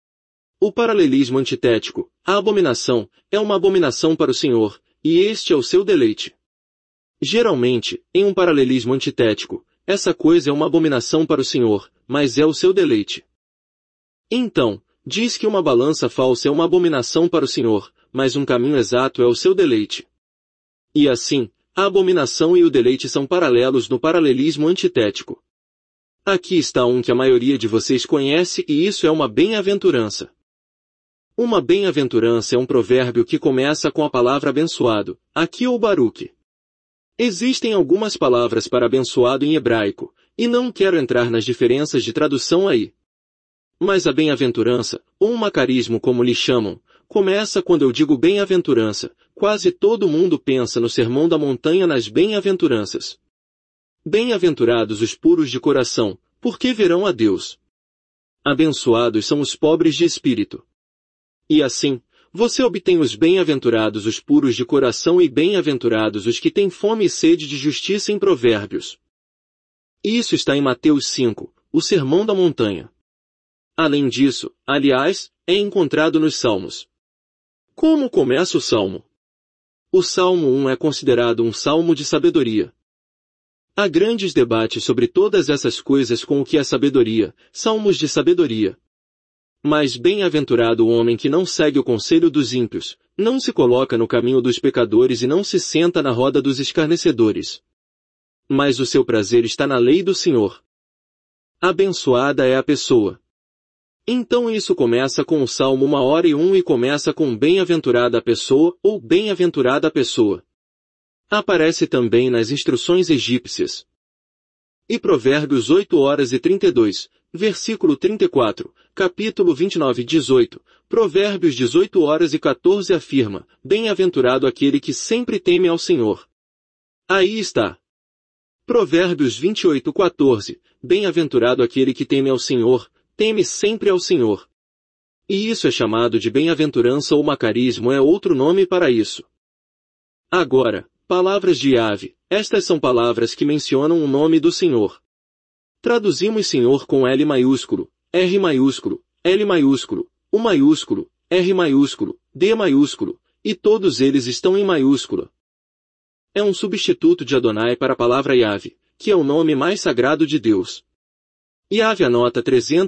O paralelismo antitético, a abominação, é uma abominação para o Senhor, e este é o seu deleite. Geralmente, em um paralelismo antitético, essa coisa é uma abominação para o Senhor, mas é o seu deleite. Então, diz que uma balança falsa é uma abominação para o Senhor, mas um caminho exato é o seu deleite. E assim, a abominação e o deleite são paralelos no paralelismo antitético. Aqui está um que a maioria de vocês conhece e isso é uma bem-aventurança. Uma bem-aventurança é um provérbio que começa com a palavra abençoado, aqui ou Baruque. Existem algumas palavras para abençoado em hebraico, e não quero entrar nas diferenças de tradução aí. Mas a bem-aventurança, ou um macarismo como lhe chamam, começa quando eu digo bem-aventurança, quase todo mundo pensa no Sermão da Montanha nas bem-aventuranças. Bem-aventurados os puros de coração, porque verão a Deus. Abençoados são os pobres de espírito. E assim, você obtém os bem-aventurados os puros de coração e bem-aventurados os que têm fome e sede de justiça em Provérbios. Isso está em Mateus 5, o Sermão da Montanha. Além disso, aliás, é encontrado nos Salmos. Como começa o Salmo? O Salmo 1 é considerado um salmo de sabedoria. Há grandes debates sobre todas essas coisas com o que é sabedoria, salmos de sabedoria. Mas bem-aventurado o homem que não segue o conselho dos ímpios, não se coloca no caminho dos pecadores e não se senta na roda dos escarnecedores. Mas o seu prazer está na lei do Senhor. Abençoada é a pessoa. Então isso começa com o Salmo 1:1 e começa com bem-aventurada a pessoa ou bem-aventurada a pessoa. Aparece também nas instruções egípcias. E Provérbios 8:32, versículo 34, capítulo 29:18, Provérbios 18:14 afirma, bem-aventurado aquele que sempre teme ao Senhor. Aí está. Provérbios 28:14, bem-aventurado aquele que teme ao Senhor, teme sempre ao Senhor. E isso é chamado de bem-aventurança ou macarismo é outro nome para isso. Agora, palavras de Yahvé, estas são palavras que mencionam o nome do Senhor. Traduzimos Senhor com L maiúsculo, R maiúsculo, L maiúsculo, U maiúsculo, R maiúsculo, D maiúsculo, e todos eles estão em maiúscula. É um substituto de Adonai para a palavra Yahvé, que é o nome mais sagrado de Deus. Yahvé anota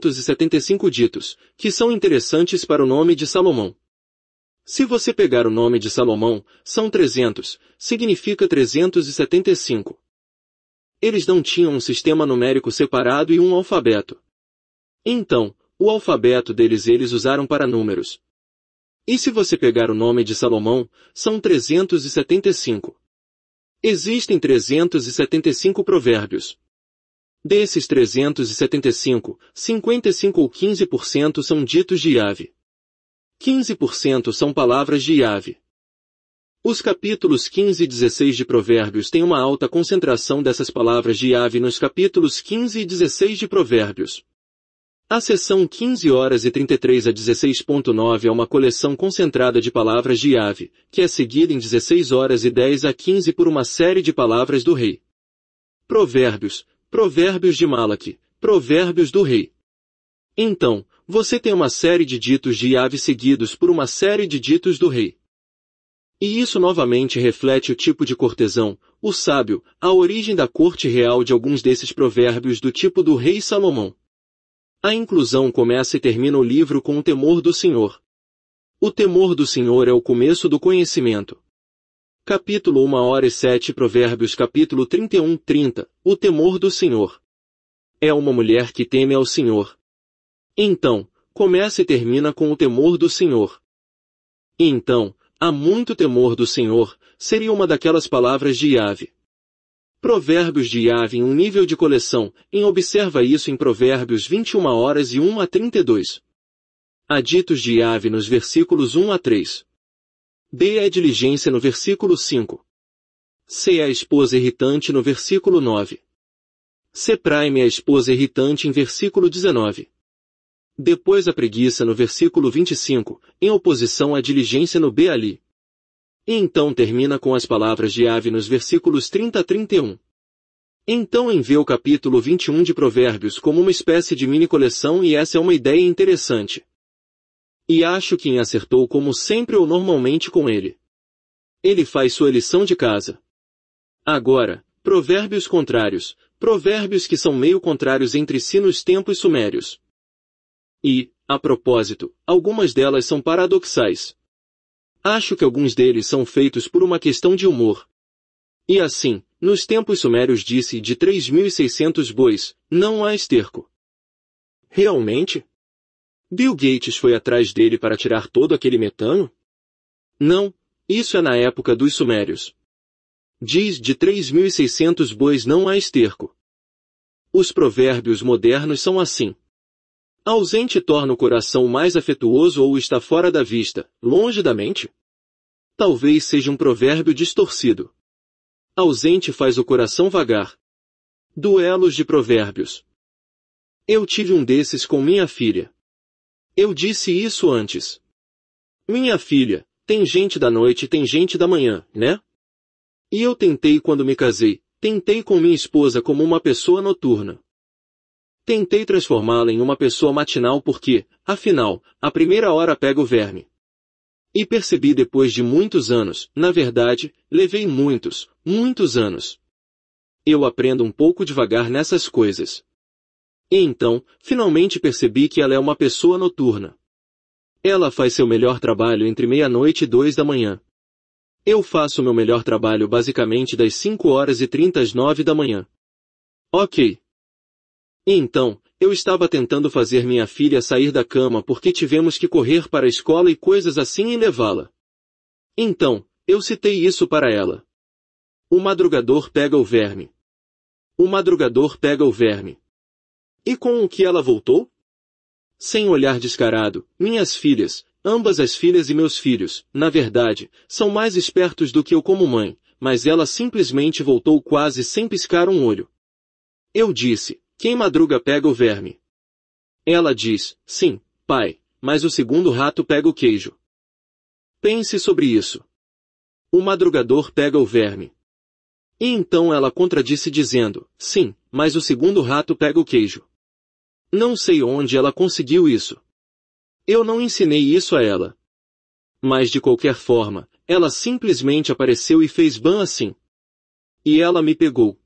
375 ditos, que são interessantes para o nome de Salomão. Se você pegar o nome de Salomão, são 300, significa 375. Eles não tinham um sistema numérico separado e um alfabeto. Então, o alfabeto deles eles usaram para números. E se você pegar o nome de Salomão, são 375. Existem 375 provérbios. Desses 375, 55 ou 15% são ditos de Yahvé. 15% são palavras de Yahvé. Os capítulos 15 e 16 de Provérbios têm uma alta concentração dessas palavras de Yahvé nos capítulos 15 e 16 de Provérbios. A seção 15 horas e 33 a 16.9 é uma coleção concentrada de palavras de Yahvé, que é seguida em 16 horas e 10 a 15 por uma série de palavras do rei. Provérbios, Provérbios de Malaque, Provérbios do rei. Então, você tem uma série de ditos de Yahvé seguidos por uma série de ditos do rei. E isso novamente reflete o tipo de cortesão, o sábio, a origem da corte real de alguns desses provérbios do tipo do rei Salomão. A inclusão começa e termina o livro com o temor do Senhor. O temor do Senhor é o começo do conhecimento. Capítulo 1 hora e 7 Provérbios capítulo 31-30, o temor do Senhor. É uma mulher que teme ao Senhor. Então, começa e termina com o temor do Senhor. Então, há muito temor do Senhor, seria uma daquelas palavras de Yahvé. Provérbios de Yahvé em um nível de coleção, observa isso em Provérbios 21 horas e 1 a 32. Há ditos de Yahvé nos versículos 1 a 3. D é diligência no versículo 5. C é a esposa irritante no versículo 9. C prime é a esposa irritante em versículo 19. Depois a preguiça no versículo 25, em oposição à diligência no B ali. E então termina com as palavras de Yahvé nos versículos 30 a 31. Então vê o capítulo 21 de Provérbios como uma espécie de mini coleção e essa é uma ideia interessante. E acho que acertou como sempre ou normalmente com ele. Ele faz sua lição de casa. Agora, provérbios contrários, provérbios que são meio contrários entre si nos tempos sumérios. E, a propósito, algumas delas são paradoxais. Acho que alguns deles são feitos por uma questão de humor. E assim, nos tempos sumérios disse de 3.600 bois, não há esterco. Realmente? Bill Gates foi atrás dele para tirar todo aquele metano? Não, isso é na época dos sumérios. Diz de 3.600 bois não há esterco. Os provérbios modernos são assim. Ausente torna o coração mais afetuoso ou está fora da vista, longe da mente? Talvez seja um provérbio distorcido. Ausente faz o coração vagar. Duelos de provérbios. Eu tive um desses com minha filha. Eu disse isso antes. Minha filha, tem gente da noite e tem gente da manhã, né? E eu tentei quando me casei, tentei com minha esposa como uma pessoa noturna. Tentei transformá-la em uma pessoa matinal porque, afinal, a primeira hora pega o verme. E percebi depois de muitos anos, na verdade, levei muitos anos. Eu aprendo um pouco devagar nessas coisas. E então, finalmente percebi que ela é uma pessoa noturna. Ela faz seu melhor trabalho entre meia-noite e 2 da manhã. Eu faço meu melhor trabalho basicamente das 5 horas e 30 às 9 da manhã. Ok. E então, eu estava tentando fazer minha filha sair da cama porque tivemos que correr para a escola e coisas assim e levá-la. Então, eu citei isso para ela. O madrugador pega o verme. O madrugador pega o verme. E com o que ela voltou? Sem olhar descarado, minhas filhas, ambas as filhas e meus filhos, na verdade, são mais espertos do que eu como mãe, mas ela simplesmente voltou quase sem piscar um olho. Eu disse, quem madruga pega o verme. Ela diz, sim, pai, mas o segundo rato pega o queijo. Pense sobre isso. O madrugador pega o verme. E então ela contradisse dizendo, sim, mas o segundo rato pega o queijo. Não sei onde ela conseguiu isso. Eu não ensinei isso a ela. Mas de qualquer forma, ela simplesmente apareceu e fez ban assim. E ela me pegou.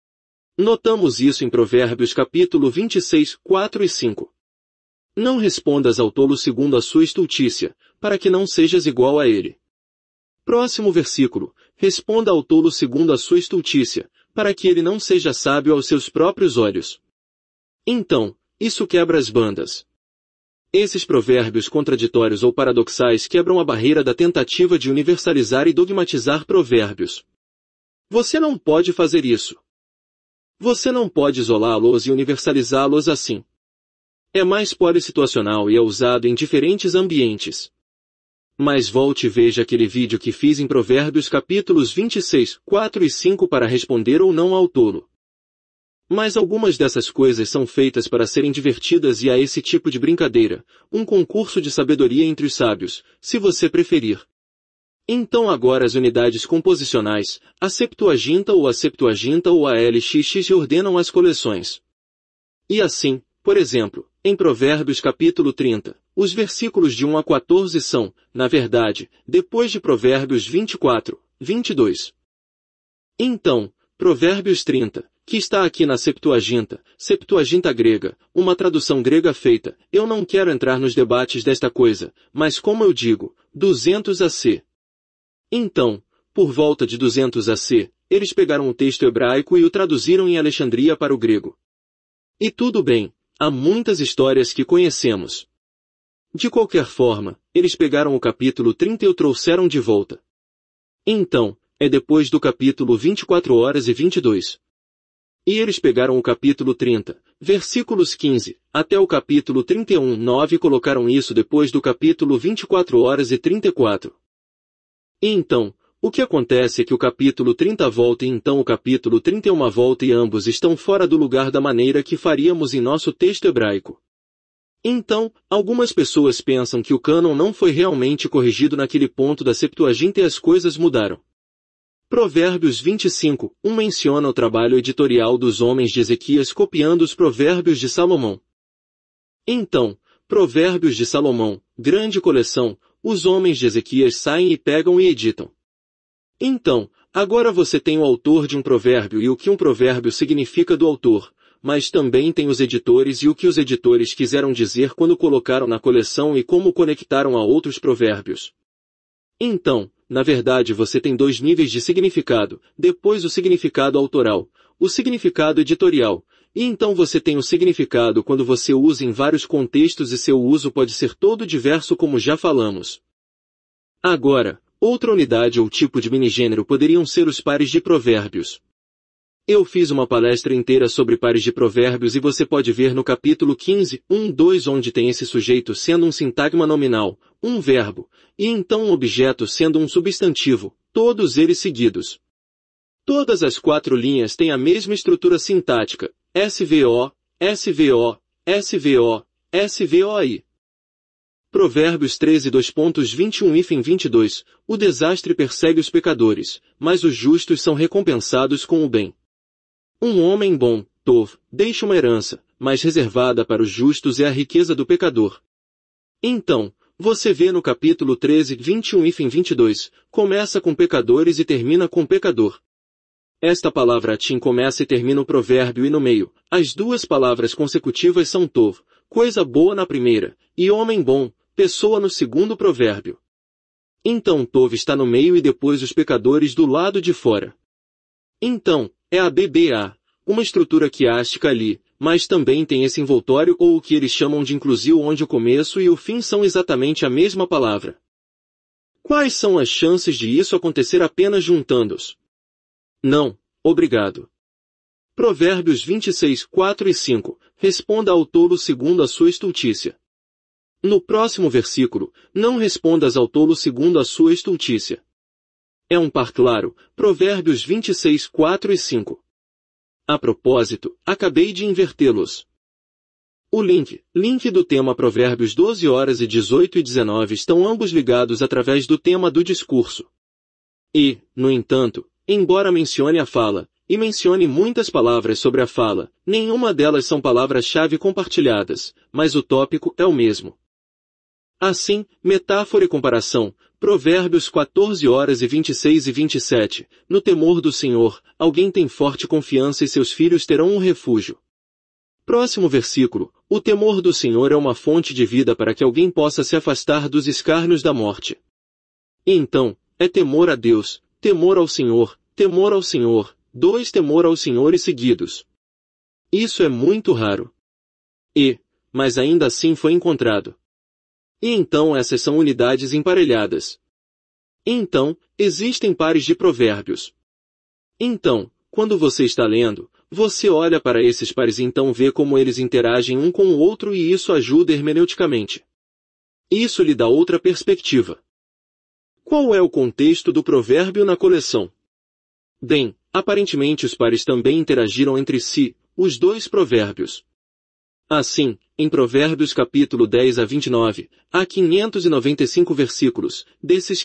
Notamos isso em Provérbios capítulo 26, 4 e 5. Não respondas ao tolo segundo a sua estultícia, para que não sejas igual a ele. Próximo versículo, responda ao tolo segundo a sua estultícia, para que ele não seja sábio aos seus próprios olhos. Então, isso quebra as bandas. Esses provérbios contraditórios ou paradoxais quebram a barreira da tentativa de universalizar e dogmatizar provérbios. Você não pode fazer isso. Você não pode isolá-los e universalizá-los assim. É mais polissituacional e é usado em diferentes ambientes. Mas volte e veja aquele vídeo que fiz em Provérbios capítulos 26, 4 e 5 para responder ou não ao tolo. Mas algumas dessas coisas são feitas para serem divertidas e há esse tipo de brincadeira, um concurso de sabedoria entre os sábios, se você preferir. Então agora as unidades composicionais, a Septuaginta ou a LXX ordenam as coleções. E assim, por exemplo, em Provérbios capítulo 30, os versículos de 1 a 14 são, na verdade, depois de Provérbios 24, 22. Então, Provérbios 30, que está aqui na Septuaginta grega, uma tradução grega feita, eu não quero entrar nos debates desta coisa, mas como eu digo, 200 AC. Então, por volta de 200 AC, eles pegaram o texto hebraico e o traduziram em Alexandria para o grego. E tudo bem, há muitas histórias que conhecemos. De qualquer forma, eles pegaram o capítulo 30 e o trouxeram de volta. Então, é depois do capítulo 24 horas e 22. E eles pegaram o capítulo 30, versículos 15, até o capítulo 31, 9 e colocaram isso depois do capítulo 24 horas e 34. E então, o que acontece é que o capítulo 30 volta e então o capítulo 31 volta e ambos estão fora do lugar da maneira que faríamos em nosso texto hebraico. Então, algumas pessoas pensam que o cânon não foi realmente corrigido naquele ponto da Septuaginta e as coisas mudaram. Provérbios 25, 1 menciona o trabalho editorial dos homens de Ezequias copiando os provérbios de Salomão. Então, Provérbios de Salomão, grande coleção, os homens de Ezequias saem e pegam e editam. Então, agora você tem o autor de um provérbio e o que um provérbio significa do autor, mas também tem os editores e o que os editores quiseram dizer quando colocaram na coleção e como conectaram a outros provérbios. Então, na verdade você tem dois níveis de significado, depois o significado autoral, o significado editorial, e então você tem o significado quando você usa em vários contextos e seu uso pode ser todo diverso como já falamos. Agora, outra unidade ou tipo de minigênero poderiam ser os pares de provérbios. Eu fiz uma palestra inteira sobre pares de provérbios e você pode ver no capítulo 15, 1-2 onde tem esse sujeito sendo um sintagma nominal, um verbo, e então um objeto sendo um substantivo, todos eles seguidos. Todas as 4 linhas têm a mesma estrutura sintática, SVO, SVO, SVO, SVOI. Provérbios 13 2.21-22, o desastre persegue os pecadores, mas os justos são recompensados com o bem. Um homem bom, Tov, deixa uma herança, mas reservada para os justos é a riqueza do pecador. Então, você vê no capítulo 13, 21-22, começa com pecadores e termina com pecador. Esta palavra Atim começa e termina o provérbio e no meio, as duas palavras consecutivas são Tov, coisa boa na primeira, e homem bom, pessoa no segundo provérbio. Então Tov está no meio e depois os pecadores do lado de fora. Então, é a BBA, uma estrutura quiástica ali, mas também tem esse envoltório ou o que eles chamam de inclusivo onde o começo e o fim são exatamente a mesma palavra. Quais são as chances de isso acontecer apenas juntando-os? Não, obrigado. Provérbios 26, 4 e 5, responda ao tolo segundo a sua estultícia. No próximo versículo, não respondas ao tolo segundo a sua estultícia. É um par claro, Provérbios 26, 4 e 5. A propósito, acabei de invertê-los. O link do tema Provérbios 12 horas e 18 e 19 estão ambos ligados através do tema do discurso. E, no entanto, embora mencione a fala, e mencione muitas palavras sobre a fala, nenhuma delas são palavras-chave compartilhadas, mas o tópico é o mesmo. Assim, metáfora e comparação, Provérbios 14 horas e 26 e 27, no temor do Senhor, alguém tem forte confiança e seus filhos terão um refúgio. Próximo versículo, o temor do Senhor é uma fonte de vida para que alguém possa se afastar dos escárnios da morte. E então, é temor a Deus, temor ao Senhor, 2 temor aos senhores seguidos. Isso é muito raro. Mas ainda assim foi encontrado. E então essas são unidades emparelhadas. Então, existem pares de provérbios. Então, quando você está lendo, você olha para esses pares e então vê como eles interagem um com o outro e isso ajuda hermeneuticamente. Isso lhe dá outra perspectiva. Qual é o contexto do provérbio na coleção? Bem, aparentemente os pares também interagiram entre si, os 2 provérbios. Assim, em Provérbios capítulo 10 a 29, há 595 versículos, desses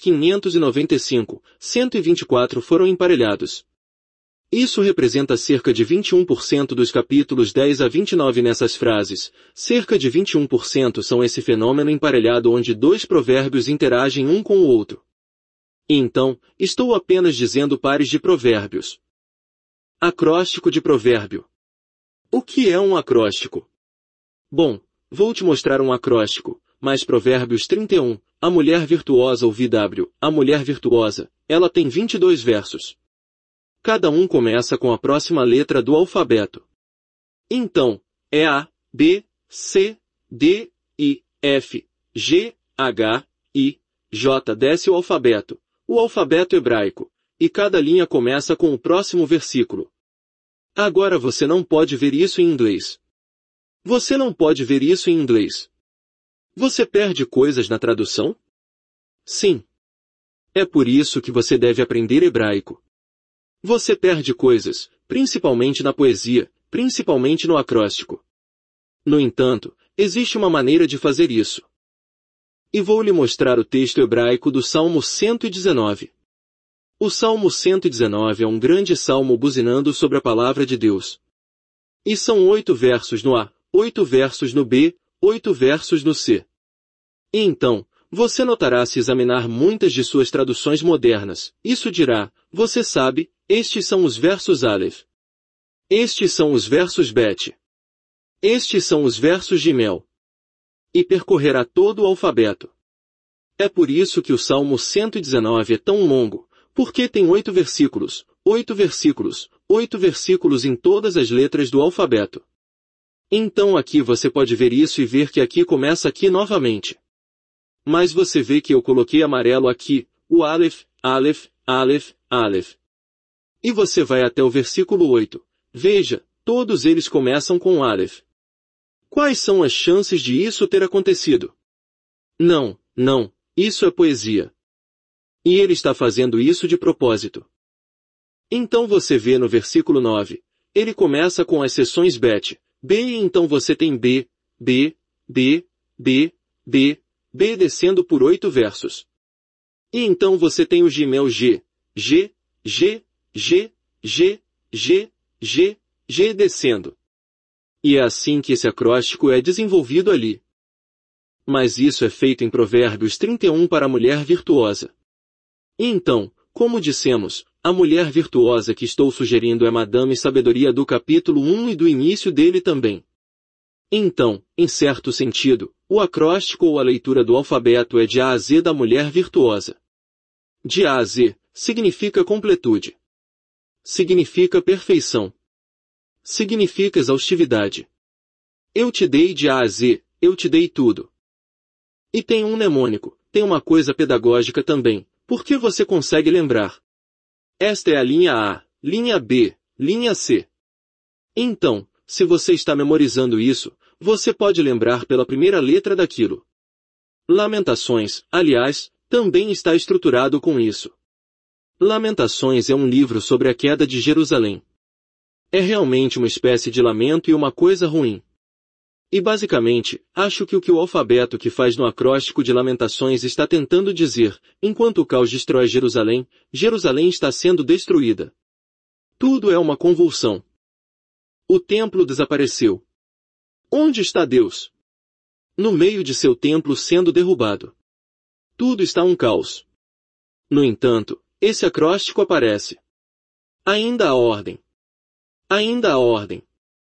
595, 124 foram emparelhados. Isso representa cerca de 21% dos capítulos 10 a 29 nessas frases. Cerca de 21% são esse fenômeno emparelhado onde 2 provérbios interagem um com o outro. Então, estou apenas dizendo pares de provérbios. Acróstico de provérbio. O que é um acróstico? Bom, vou te mostrar um acróstico, mas Provérbios 31, a mulher virtuosa ou VW, a mulher virtuosa, ela tem 22 versos. Cada um começa com a próxima letra do alfabeto. Então, é A, B, C, D, I, F, G, H, I, J. Desce o alfabeto hebraico, e cada linha começa com o próximo versículo. Agora você não pode ver isso em inglês. Você não pode ver isso em inglês. Você perde coisas na tradução? Sim. É por isso que você deve aprender hebraico. Você perde coisas, principalmente na poesia, principalmente no acróstico. No entanto, existe uma maneira de fazer isso. E vou lhe mostrar o texto hebraico do Salmo 119. O Salmo 119 é um grande salmo buzinando sobre a palavra de Deus. E são 8 versos no A, 8 versos no B, 8 versos no C. E então, você notará se examinar muitas de suas traduções modernas. Isso dirá, você sabe, estes são os versos Aleph. Estes são os versos Bet. Estes são os versos Gimel. E percorrerá todo o alfabeto. É por isso que o Salmo 119 é tão longo, porque tem 8 versículos, 8 versículos, 8 versículos em todas as letras do alfabeto. Então aqui você pode ver isso e ver que aqui começa aqui novamente. Mas você vê que eu coloquei amarelo aqui, o Aleph, Aleph, Aleph, Aleph. E você vai até o versículo 8. Veja, todos eles começam com Aleph. Quais são as chances de isso ter acontecido? Não, isso é poesia. E ele está fazendo isso de propósito. Então você vê no versículo 9, ele começa com as seções Bet, B e então você tem B, B, B, B, B, B descendo por 8 versos. E então você tem o Gimel G, G, G, G, G, G, G, G descendo. E é assim que esse acróstico é desenvolvido ali. Mas isso é feito em Provérbios 31 para a mulher virtuosa. E então, como dissemos, a mulher virtuosa que estou sugerindo é Madame Sabedoria do capítulo 1 e do início dele também. Então, em certo sentido, o acróstico ou a leitura do alfabeto é de A a Z da mulher virtuosa. De A a Z, significa completude. Significa perfeição. Significa exaustividade. Eu te dei de A a Z, eu te dei tudo. E tem um mnemônico, tem uma coisa pedagógica também, porque você consegue lembrar. Esta é a linha A, linha B, linha C. Então, se você está memorizando isso, você pode lembrar pela primeira letra daquilo. Lamentações, aliás, também está estruturado com isso. Lamentações é um livro sobre a queda de Jerusalém. É realmente uma espécie de lamento e uma coisa ruim. E basicamente, acho que o alfabeto que faz no acróstico de Lamentações está tentando dizer, enquanto o caos destrói Jerusalém, Jerusalém está sendo destruída. Tudo é uma convulsão. O templo desapareceu. Onde está Deus? No meio de seu templo sendo derrubado. Tudo está um caos. No entanto, esse acróstico aparece. Ainda há ordem. Ainda há ordem.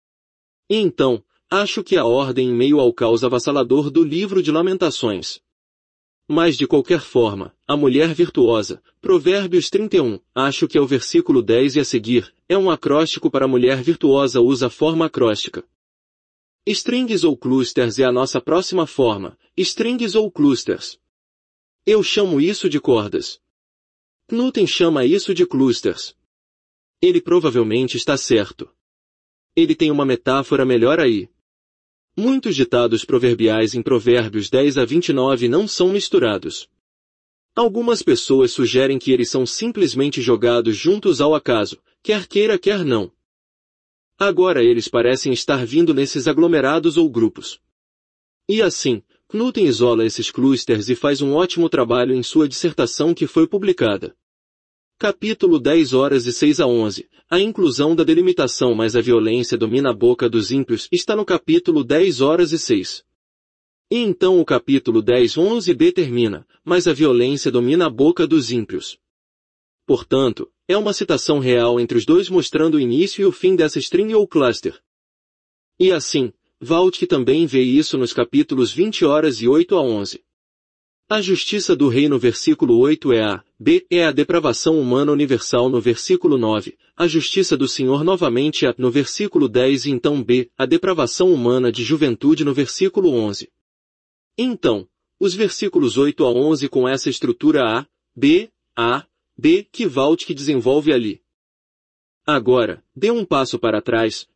E então, acho que há ordem em meio ao caos avassalador do livro de Lamentações. Mas de qualquer forma, a mulher virtuosa, Provérbios 31, acho que é o versículo 10 e a seguir, é um acróstico para a mulher virtuosa usa a forma acróstica. Strings ou clusters é a nossa próxima forma, strings ou clusters. Eu chamo isso de cordas. Knuten chama isso de clusters. Ele provavelmente está certo. Ele tem uma metáfora melhor aí. Muitos ditados proverbiais em Provérbios 10 a 29 não são misturados. Algumas pessoas sugerem que eles são simplesmente jogados juntos ao acaso, quer queira quer não. Agora eles parecem estar vindo nesses aglomerados ou grupos. E assim, Knuten isola esses clusters e faz um ótimo trabalho em sua dissertação que foi publicada. Capítulo 10 horas e 6 a 11. A inclusão da delimitação mas a violência domina a boca dos ímpios está no capítulo 10 horas e 6. E então o capítulo 10 11b termina, mas a violência domina a boca dos ímpios. Portanto, é uma citação real entre os dois mostrando o início e o fim dessa string ou cluster. E assim, Valtke também vê isso nos capítulos 20 horas e 8 a 11. A justiça do rei no versículo 8 é a depravação humana universal no versículo 9, a justiça do Senhor novamente no versículo 10 e então B, a depravação humana de juventude no versículo 11. Então, os versículos 8 a 11 com essa estrutura B, que Valtke desenvolve ali. Agora, dê um passo para trás,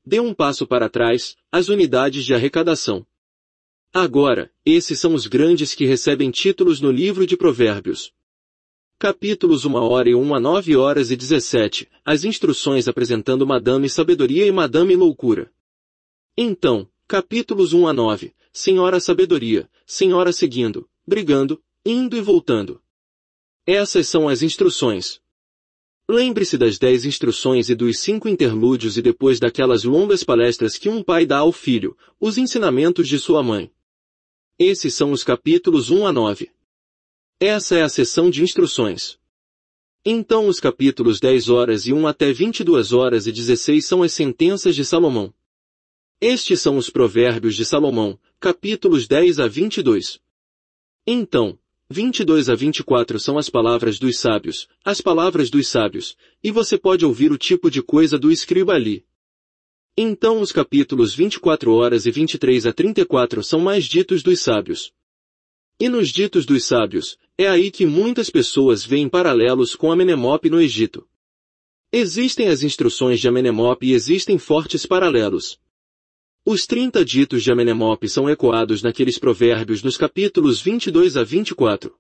as unidades de arrecadação. Agora, esses são os grandes que recebem títulos no livro de Provérbios. Capítulos 1 hora e 1 a 9 horas e 17, as instruções apresentando Madame Sabedoria e Madame Loucura. Então, capítulos 1 a 9, Senhora Sabedoria, Senhora seguindo, brigando, indo e voltando. Essas são as instruções. Lembre-se das 10 instruções e dos 5 interlúdios e depois daquelas longas palestras que um pai dá ao filho, os ensinamentos de sua mãe. Esses são os capítulos 1 a 9. Essa é a seção de instruções. Então os capítulos 10 horas e 1 até 22 horas e 16 são as sentenças de Salomão. Estes são os provérbios de Salomão, capítulos 10 a 22. Então, 22 a 24 são as palavras dos sábios, e você pode ouvir o tipo de coisa do escriba ali. Então os capítulos 24 horas e 23 a 34 são mais ditos dos sábios. E nos ditos dos sábios, é aí que muitas pessoas veem paralelos com Amenemope no Egito. Existem as instruções de Amenemope e existem fortes paralelos. Os 30 ditos de Amenemope são ecoados naqueles provérbios nos capítulos 22 a 24.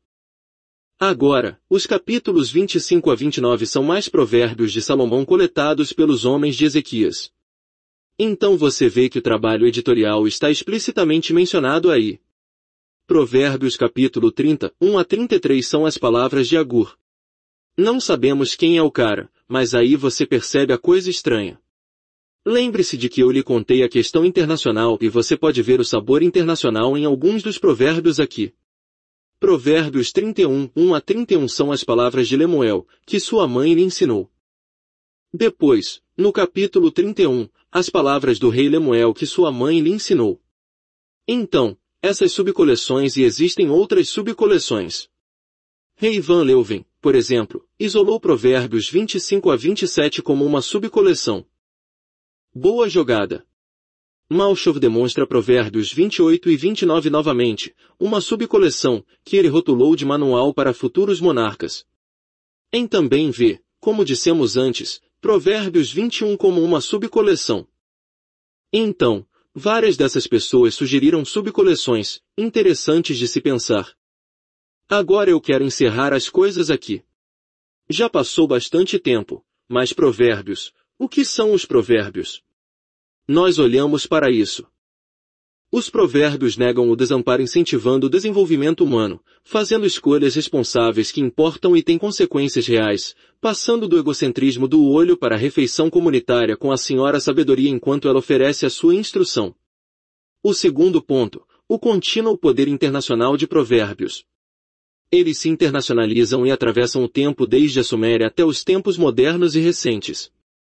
Agora, os capítulos 25 a 29 são mais provérbios de Salomão coletados pelos homens de Ezequias. Então você vê que o trabalho editorial está explicitamente mencionado aí. Provérbios capítulo 30, 1 a 33 são as palavras de Agur. Não sabemos quem é o cara, mas aí você percebe a coisa estranha. Lembre-se de que eu lhe contei a questão internacional e você pode ver o sabor internacional em alguns dos provérbios aqui. Provérbios 31, 1 a 31 são as palavras de Lemuel, que sua mãe lhe ensinou. Depois, no capítulo 31, as palavras do rei Lemuel que sua mãe lhe ensinou. Então, essas subcoleções e existem outras subcoleções. Rei Van Leuven, por exemplo, isolou Provérbios 25 a 27 como uma subcoleção. Boa jogada. Malchov demonstra Provérbios 28 e 29 novamente, uma subcoleção, que ele rotulou de manual para futuros monarcas. Em também vê, como dissemos antes, Provérbios 21 como uma subcoleção. Então, várias dessas pessoas sugeriram subcoleções, interessantes de se pensar. Agora eu quero encerrar as coisas aqui. Já passou bastante tempo, mas provérbios, o que são os provérbios? Nós olhamos para isso. Os provérbios negam o desamparo incentivando o desenvolvimento humano, fazendo escolhas responsáveis que importam e têm consequências reais, passando do egocentrismo do olho para a refeição comunitária com a senhora sabedoria enquanto ela oferece a sua instrução. O segundo ponto, o contínuo poder internacional de provérbios. Eles se internacionalizam e atravessam o tempo desde a Suméria até os tempos modernos e recentes.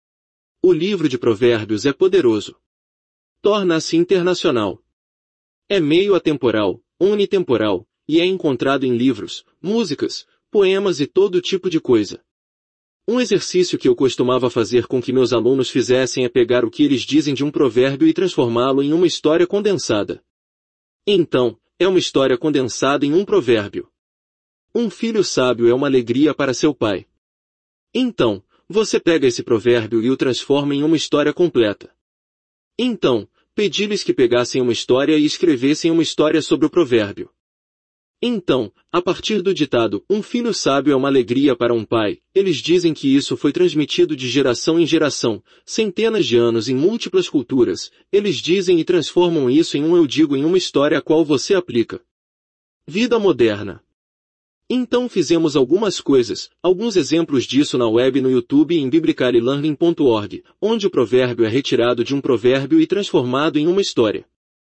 O livro de provérbios é poderoso. Torna-se internacional. É meio atemporal, unitemporal, e é encontrado em livros, músicas, poemas e todo tipo de coisa. Um exercício que eu costumava fazer com que meus alunos fizessem é pegar o que eles dizem de um provérbio e transformá-lo em uma história condensada. Então, é uma história condensada em um provérbio. Um filho sábio é uma alegria para seu pai. Então, você pega esse provérbio e o transforma em uma história completa. Então, pedi-lhes que pegassem uma história e escrevessem uma história sobre o provérbio. Então, a partir do ditado, um filho sábio é uma alegria para um pai, eles dizem que isso foi transmitido de geração em geração, centenas de anos em múltiplas culturas, eles dizem e transformam isso em em uma história a qual você aplica. Vida moderna. Então fizemos algumas coisas, alguns exemplos disso na web no YouTube e em biblicalelearning.org, onde o provérbio é retirado de um provérbio e transformado em uma história.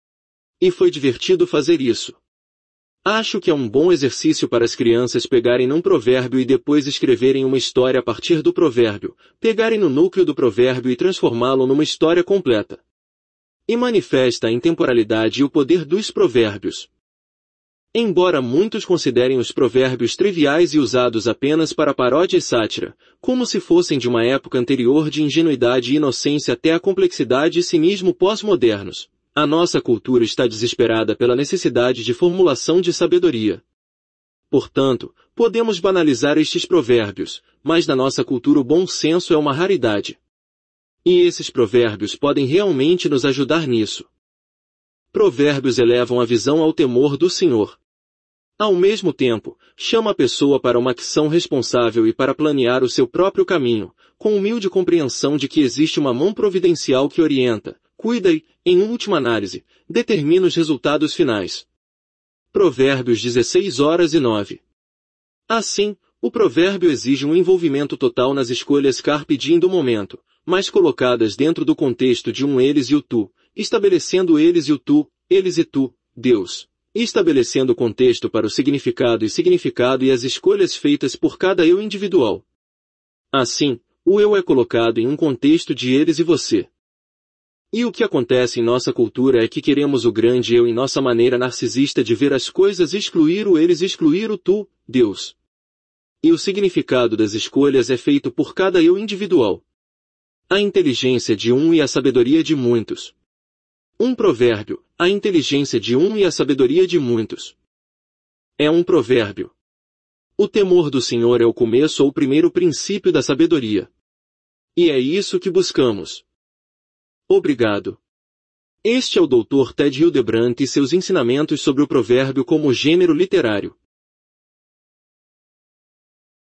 E foi divertido fazer isso. Acho que é um bom exercício para as crianças pegarem num provérbio e depois escreverem uma história a partir do provérbio, pegarem no núcleo do provérbio e transformá-lo numa história completa. E manifesta a intemporalidade e o poder dos provérbios. Embora muitos considerem os provérbios triviais e usados apenas para paródia e sátira, como se fossem de uma época anterior de ingenuidade e inocência até a complexidade e cinismo pós-modernos, a nossa cultura está desesperada pela necessidade de formulação de sabedoria. Portanto, podemos banalizar estes provérbios, mas na nossa cultura o bom senso é uma raridade. E esses provérbios podem realmente nos ajudar nisso. Provérbios elevam a visão ao temor do Senhor. Ao mesmo tempo, chama a pessoa para uma ação responsável e para planear o seu próprio caminho, com humilde compreensão de que existe uma mão providencial que orienta, cuida e, em última análise, determina os resultados finais. Provérbios 16:9. Assim, o provérbio exige um envolvimento total nas escolhas carpe diem do momento, mas colocadas dentro do contexto de um eles e o tu, estabelecendo eles e o tu, eles e tu, Deus, e estabelecendo o contexto para o significado e as escolhas feitas por cada eu individual. Assim, o eu é colocado em um contexto de eles e você. E o que acontece em nossa cultura é que queremos o grande eu em nossa maneira narcisista de ver as coisas excluir o eles e excluir o tu, Deus. E o significado das escolhas é feito por cada eu individual. A inteligência de um e a sabedoria de muitos. Um provérbio, a inteligência de um e a sabedoria de muitos. É um provérbio. O temor do Senhor é o começo ou o primeiro princípio da sabedoria. E é isso que buscamos. Obrigado. Este é o Dr. Ted Hildebrandt e seus ensinamentos sobre o provérbio como gênero literário.